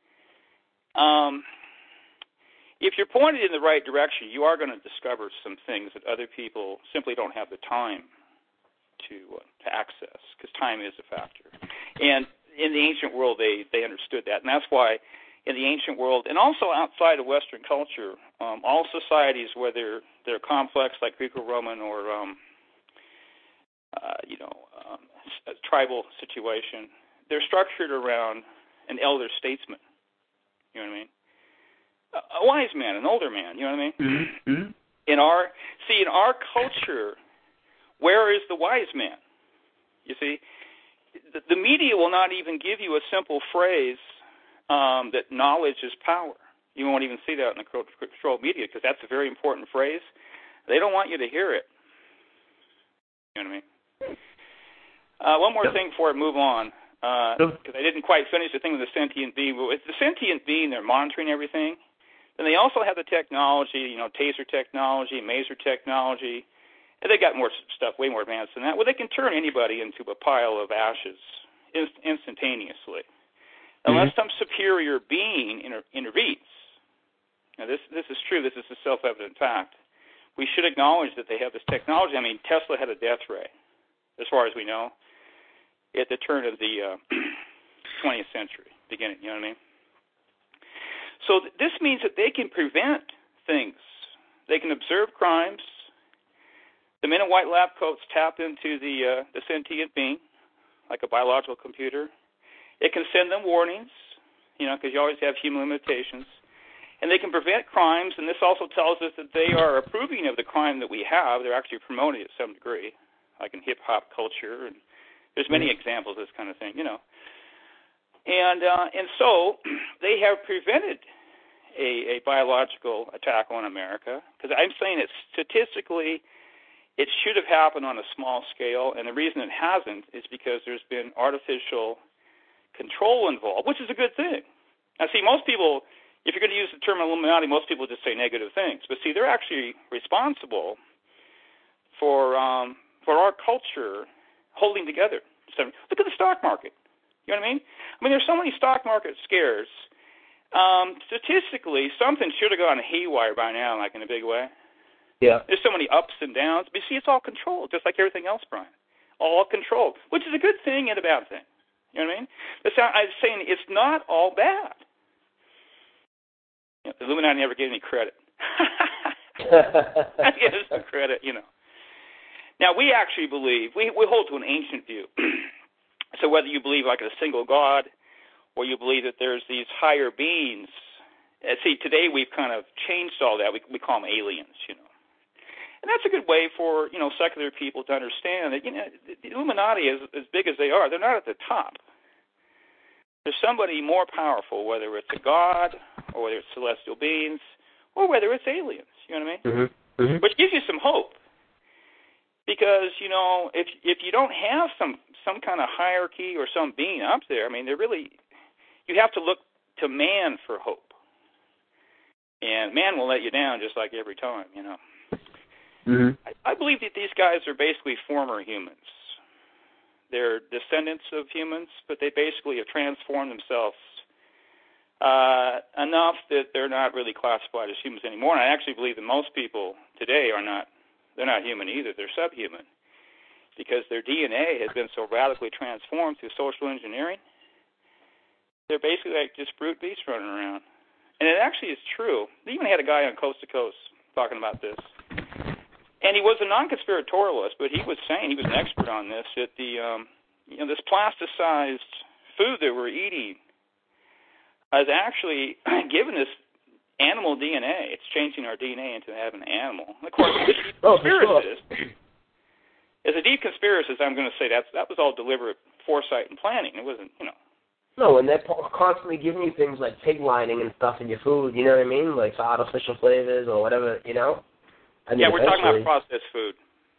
if you're pointed in the right direction, you are going to discover some things that other people simply don't have the time to access, because time is a factor. And in the ancient world, they understood that, and that's why in the ancient world, and also outside of Western culture, all societies, whether they're complex like Greco-Roman or a tribal situation, they're structured around an elder statesman. You know what I mean? A wise man, an older man. You know what I mean? Mm-hmm. In our culture, where is the wise man? You see, the media will not even give you a simple phrase that knowledge is power. You won't even see that in the controlled media, because that's a very important phrase. They don't want you to hear it. You know what I mean? One more thing before I move on, because I didn't quite finish the thing with the sentient being. But with the sentient being, they're monitoring everything. Then they also have the technology, taser technology, maser technology, and they got more stuff, way more advanced than that, where they can turn anybody into a pile of ashes instantaneously, unless some superior being intervenes. Now, this is true. This is a self-evident fact. We should acknowledge that they have this technology. Tesla had a death ray, as far as we know, at the turn of the 20th century, beginning, you know what I mean? So this means that they can prevent things. They can observe crimes. The men in white lab coats tap into the sentient being, like a biological computer. It can send them warnings, because you always have human limitations. And they can prevent crimes, and this also tells us that they are approving of the crime that we have. They're actually promoting it to some degree, like in hip-hop culture, and there's many examples of this kind of thing, And so they have prevented a biological attack on America, because I'm saying that statistically it should have happened on a small scale, and the reason it hasn't is because there's been artificial control involved, which is a good thing. Now, see, most people, if you're going to use the term Illuminati, most people just say negative things. But see, they're actually responsible for our culture holding together. So look at the stock market. You know what I mean? There's so many stock market scares. Statistically, something should have gone haywire by now, like in a big way. Yeah. There's so many ups and downs. But see, it's all controlled, just like everything else, Brian. all controlled, which is a good thing and a bad thing. You know what I mean? I'm saying it's not all bad. You know, the Illuminati never gave any credit. I give us some credit, you know. Now, we actually believe, we hold to an ancient view. So whether you believe like in a single God or you believe that there's these higher beings, see, today we've kind of changed all that. We call them aliens, you know. And that's a good way for, you know, secular people to understand that, you know, the Illuminati, as big as they are, they're not at the top. There's somebody more powerful, whether it's a god or whether it's celestial beings or whether it's aliens, you know what I mean? Mm-hmm. Mm-hmm. Which gives you some hope. Because, you know, if you don't have some kind of hierarchy or some being up there, I mean, you have to look to man for hope. And man will let you down just like every time, you know. Mm-hmm. I believe that these guys are basically former humans. They're descendants of humans, but they basically have transformed themselves enough that they're not really classified as humans anymore. And I actually believe that most people today they're not human either. They're subhuman because their DNA has been so radically transformed through social engineering. They're basically like just brute beasts running around. And it actually is true. They even had a guy on Coast to Coast talking about this. And he was a non-conspiratorialist, but he was saying, he was an expert on this, that this plasticized food that we're eating has actually given this animal DNA. It's changing our DNA into having an animal. And of course, as a deep conspiracist, I'm going to say that was all deliberate foresight and planning. It wasn't, you know. No, and they're constantly giving you things like pig lining and stuff in your food, you know what I mean? Like artificial flavors or whatever, you know? I mean, yeah, we're talking about processed food.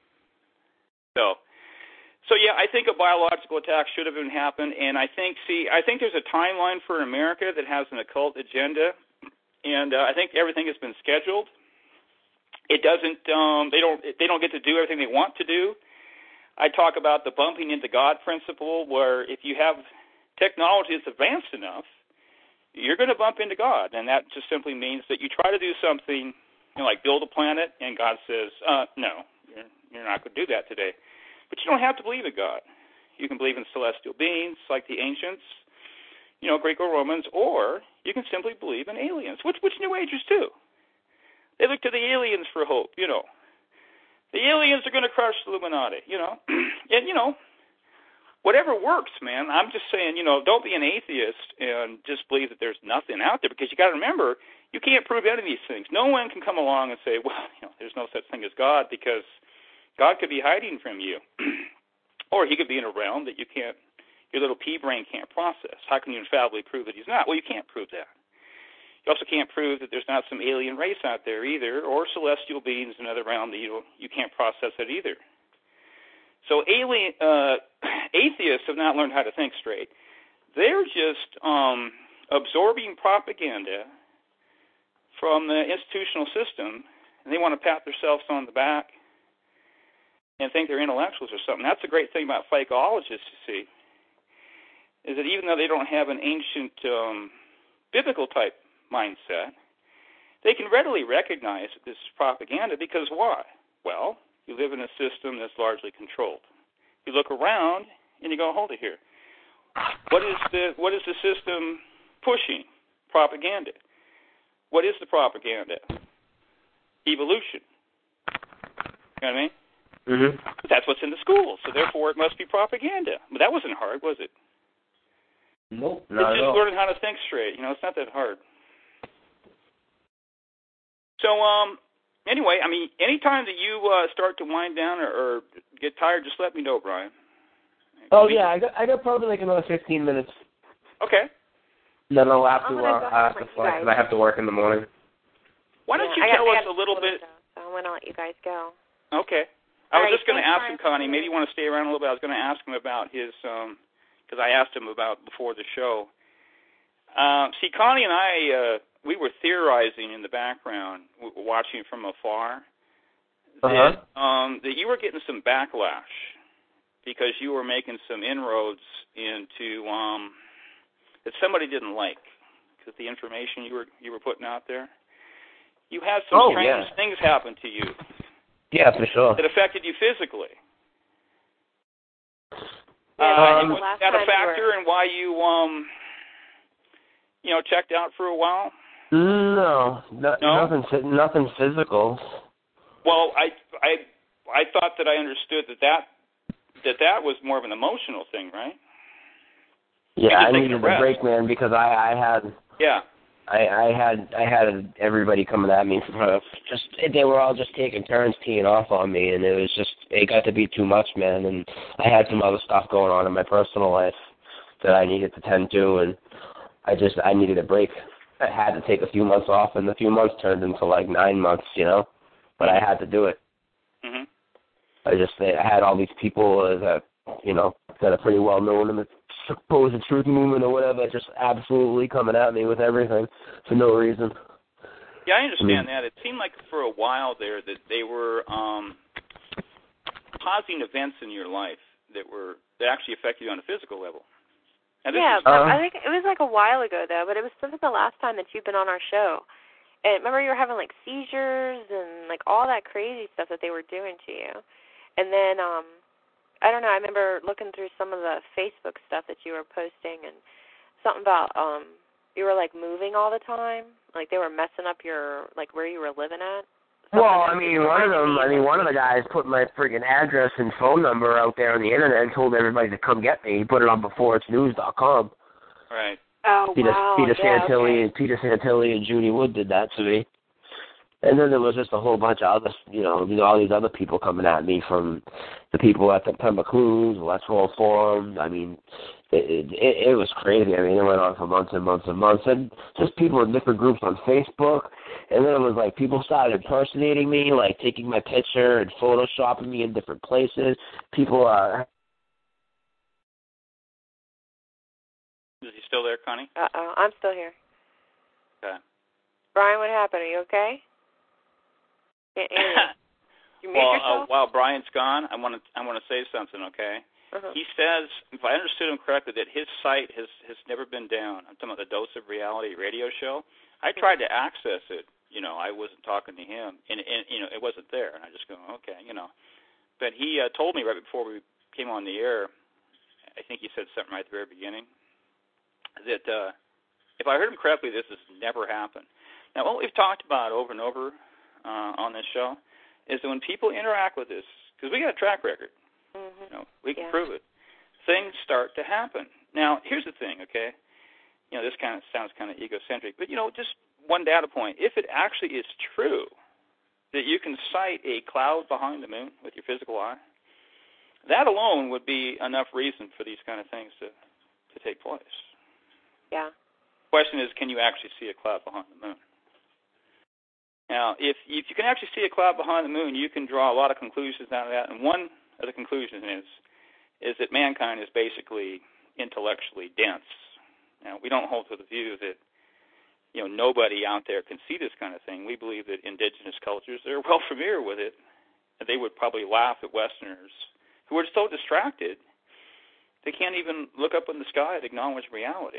So yeah, I think a biological attack should have been happened, and I think there's a timeline for America that has an occult agenda, and I think everything has been scheduled. It doesn't. They don't get to do everything they want to do. I talk about the bumping into God principle, where if you have technology that's advanced enough, you're going to bump into God, and that just simply means that you try to do something, you know, like build a planet, and God says, no, you're not going to do that today. But you don't have to believe in God. You can believe in celestial beings like the ancients, you know, Greco-Romans, or you can simply believe in aliens, which New Agers do. They look to the aliens for hope, you know. The aliens are going to crush the Illuminati, you know. And, you know, whatever works, man. I'm just saying, you know, don't be an atheist and just believe that there's nothing out there, because you got to remember, you can't prove any of these things. No one can come along and say, well, you know, there's no such thing as God, because God could be hiding from you. Or he could be in a realm that your little pea brain can't process. How can you infallibly prove that he's not? Well, you can't prove that. You also can't prove that there's not some alien race out there either, or celestial beings in another realm that you can't process it either. So atheists have not learned how to think straight. They're just absorbing propaganda from the institutional system, and they want to pat themselves on the back and think they're intellectuals or something. That's the great thing about psychologists, you see, is that even though they don't have an ancient biblical-type mindset, they can readily recognize that this is propaganda, because why? Well, you live in a system that's largely controlled. You look around and you go, hold it here. What is the system pushing? Propaganda. What is the propaganda? Evolution. You know what I mean? Mm-hmm. That's what's in the schools, so therefore it must be propaganda. But that wasn't hard, was it? Nope, It's not at just all. learning how to think straight. You know, it's not that hard. So, anyway, I mean, anytime that you start to wind down or get tired, just let me know, Brian. Oh, yeah, I got probably like another 15 minutes. Okay. Then I'll have to because I have to work in the morning. Why don't you tell us a little bit? So I'm going to let you guys go. Okay. I was All right, just going to ask him, Brian. Connie, maybe you want to stay around a little bit. I was going to ask him about his, because I asked him about before the show. See, Connie and I, we were theorizing in the background, watching from afar, that you were getting some backlash because you were making some inroads into that somebody didn't like, because the information you were putting out there. You had some strange things happen to you. Yeah, for sure. That affected you physically. Was that a factor in why you checked out for a while? No, nothing physical. Well, I thought that I understood that was more of an emotional thing, right? Yeah, I needed a break, man, because I had. Yeah. I had everybody coming at me they were all just taking turns teeing off on me, and it got to be too much, man. And I had some other stuff going on in my personal life that I needed to tend to, and I needed a break. I had to take a few months off, and the few months turned into like 9 months, but I had to do it. Mhm. I had all these people that are pretty well known in the supposed truth movement or whatever, just absolutely coming at me with everything for no reason. Yeah, I understand that. It seemed like for a while there that they were causing events in your life that actually affect you on a physical level. I think it was like a while ago though, but it was since the last time that you've been on our show. And remember you were having like seizures and like all that crazy stuff that they were doing to you. And then I don't know, I remember looking through some of the Facebook stuff that you were posting and something about you were like moving all the time. Like they were messing up your like where you were living at. Well, one of the guys put my friggin' address and phone number out there on the internet and told everybody to come get me. He put it on beforeitsnews.com. Right. Oh, wow. Peter Santilli and Judy Wood did that to me. And then there was just a whole bunch of other, all these other people coming at me, from the people at the Pembroke Clues, Electoral Forum. I mean, it was crazy. I mean, it went on for months and months and months. And just people in different groups on Facebook. And then it was like people started impersonating me, like taking my picture and photoshopping me in different places. People Is he still there, Connie? Uh-oh, I'm still here. Okay. Brian, what happened? Are you okay? You mute yourself? While Brian's gone, I want to say something, okay? Uh-huh. He says, if I understood him correctly, that his site has never been down. I'm talking about the Dose of Reality radio show. I tried to access it. I wasn't talking to him, and it wasn't there. And I just go, okay, But he told me right before we came on the air, I think he said something right at the very beginning, that if I heard him correctly, this has never happened. Now, what we've talked about over and over on this show is that when people interact with this, because we got a track record, we can prove it, things start to happen. Now, here's the thing, okay? This kind of sounds kind of egocentric, but, just one data point. If it actually is true that you can sight a cloud behind the moon with your physical eye, that alone would be enough reason for these kind of things to take place. Yeah. The question is, can you actually see a cloud behind the moon? Now, if you can actually see a cloud behind the moon, you can draw a lot of conclusions out of that. And one of the conclusions is that mankind is basically intellectually dense. Now, we don't hold to the view that nobody out there can see this kind of thing. We believe that indigenous cultures, they're well familiar with it, and they would probably laugh at Westerners who are so distracted they can't even look up in the sky and acknowledge reality.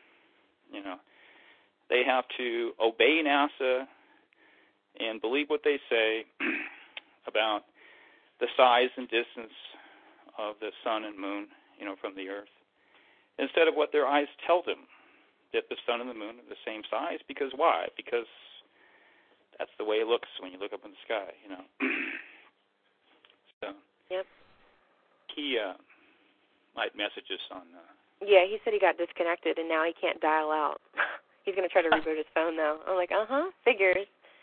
They have to obey NASA and believe what they say about the size and distance of the sun and moon, from the Earth, instead of what their eyes tell them, that the sun and the moon are the same size. Because why? Because that's the way it looks when you look up in the sky, So, yep. He might message us on... Yeah, he said he got disconnected, and now he can't dial out. He's going to try to reboot his phone, though. I'm like, figures.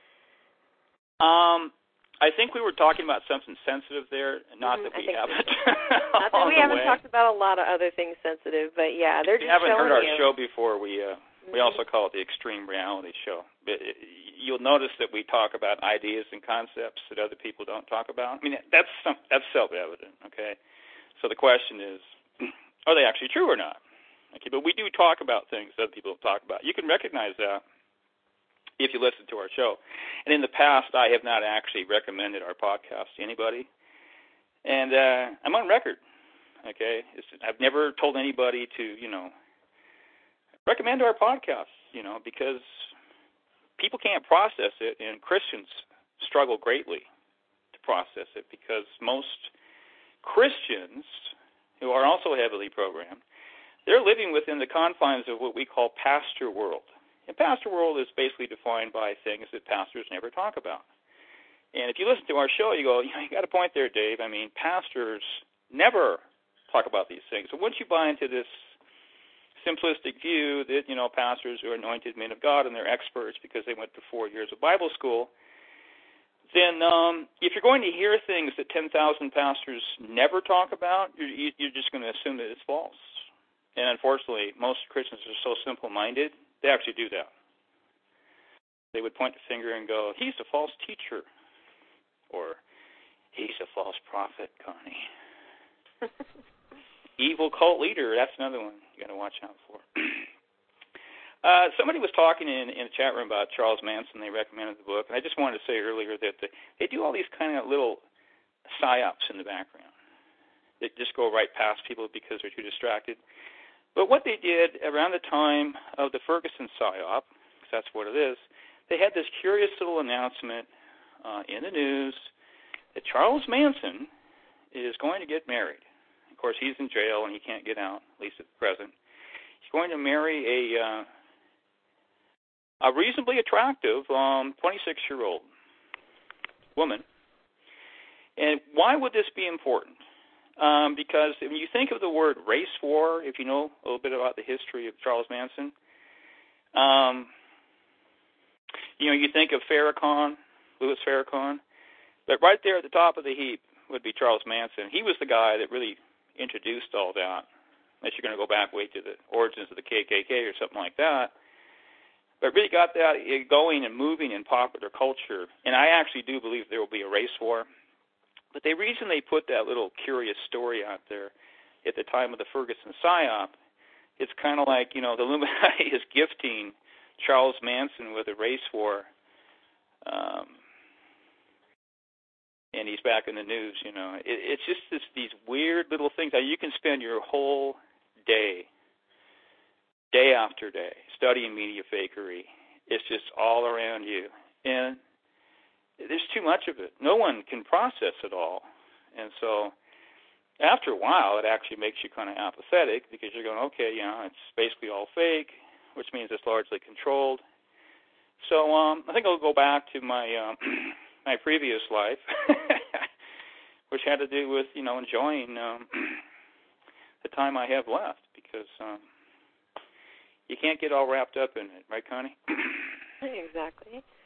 I think we were talking about something sensitive there, not that we haven't. Not that we haven't talked about a lot of other things sensitive, but yeah, they're just showing you. If you haven't heard our show before, we also call it the Extreme Reality Show. But you'll notice that we talk about ideas and concepts that other people don't talk about. I mean, that's self-evident, okay? So the question is, are they actually true or not? Okay, but we do talk about things that other people don't talk about. You can recognize that if you listen to our show. And in the past, I have not actually recommended our podcast to anybody. And I'm on record, okay? I've never told anybody to, recommend our podcast, because people can't process it, and Christians struggle greatly to process it, because most Christians who are also heavily programmed, they're living within the confines of what we call pastor world. And pastor world is basically defined by things that pastors never talk about. And if you listen to our show, you go, you got a point there, Dave. I mean, pastors never talk about these things. So once you buy into this simplistic view that, pastors are anointed men of God and they're experts because they went to 4 years of Bible school, then if you're going to hear things that 10,000 pastors never talk about, you're just going to assume that it's false. And unfortunately, most Christians are so simple-minded, they actually do that. They would point the finger and go, he's a false teacher, or he's a false prophet, Connie. Evil cult leader, that's another one you got to watch out for. Somebody was talking in the chat room about Charles Manson. They recommended the book. And I just wanted to say earlier that they do all these kind of little psyops in the background that just go right past people because they're too distracted. But what they did around the time of the Ferguson psyop, because that's what it is, they had this curious little announcement in the news that Charles Manson is going to get married. Of course, he's in jail and he can't get out, at least at present. He's going to marry a reasonably attractive 26-year-old woman. And why would this be important? Because when you think of the word race war, if you know a little bit about the history of Charles Manson, you think of Farrakhan, Louis Farrakhan, but right there at the top of the heap would be Charles Manson. He was the guy that really introduced all that, unless you're going to go back way to the origins of the KKK or something like that. But really got that going and moving in popular culture. And I actually do believe there will be a race war. But the reason they put that little curious story out there at the time of the Ferguson psyop, it's kind of like, the Illuminati is gifting Charles Manson with a race war. And he's back in the news, It's just these weird little things. Now, you can spend your whole day after day, studying media fakery. It's just all around you. And there's too much of it. No one can process it all. And so after a while, it actually makes you kind of apathetic because you're going, okay, it's basically all fake, which means it's largely controlled. So I think I'll go back to my my previous life, which had to do with, enjoying the time I have left because you can't get all wrapped up in it, right, Connie? Exactly.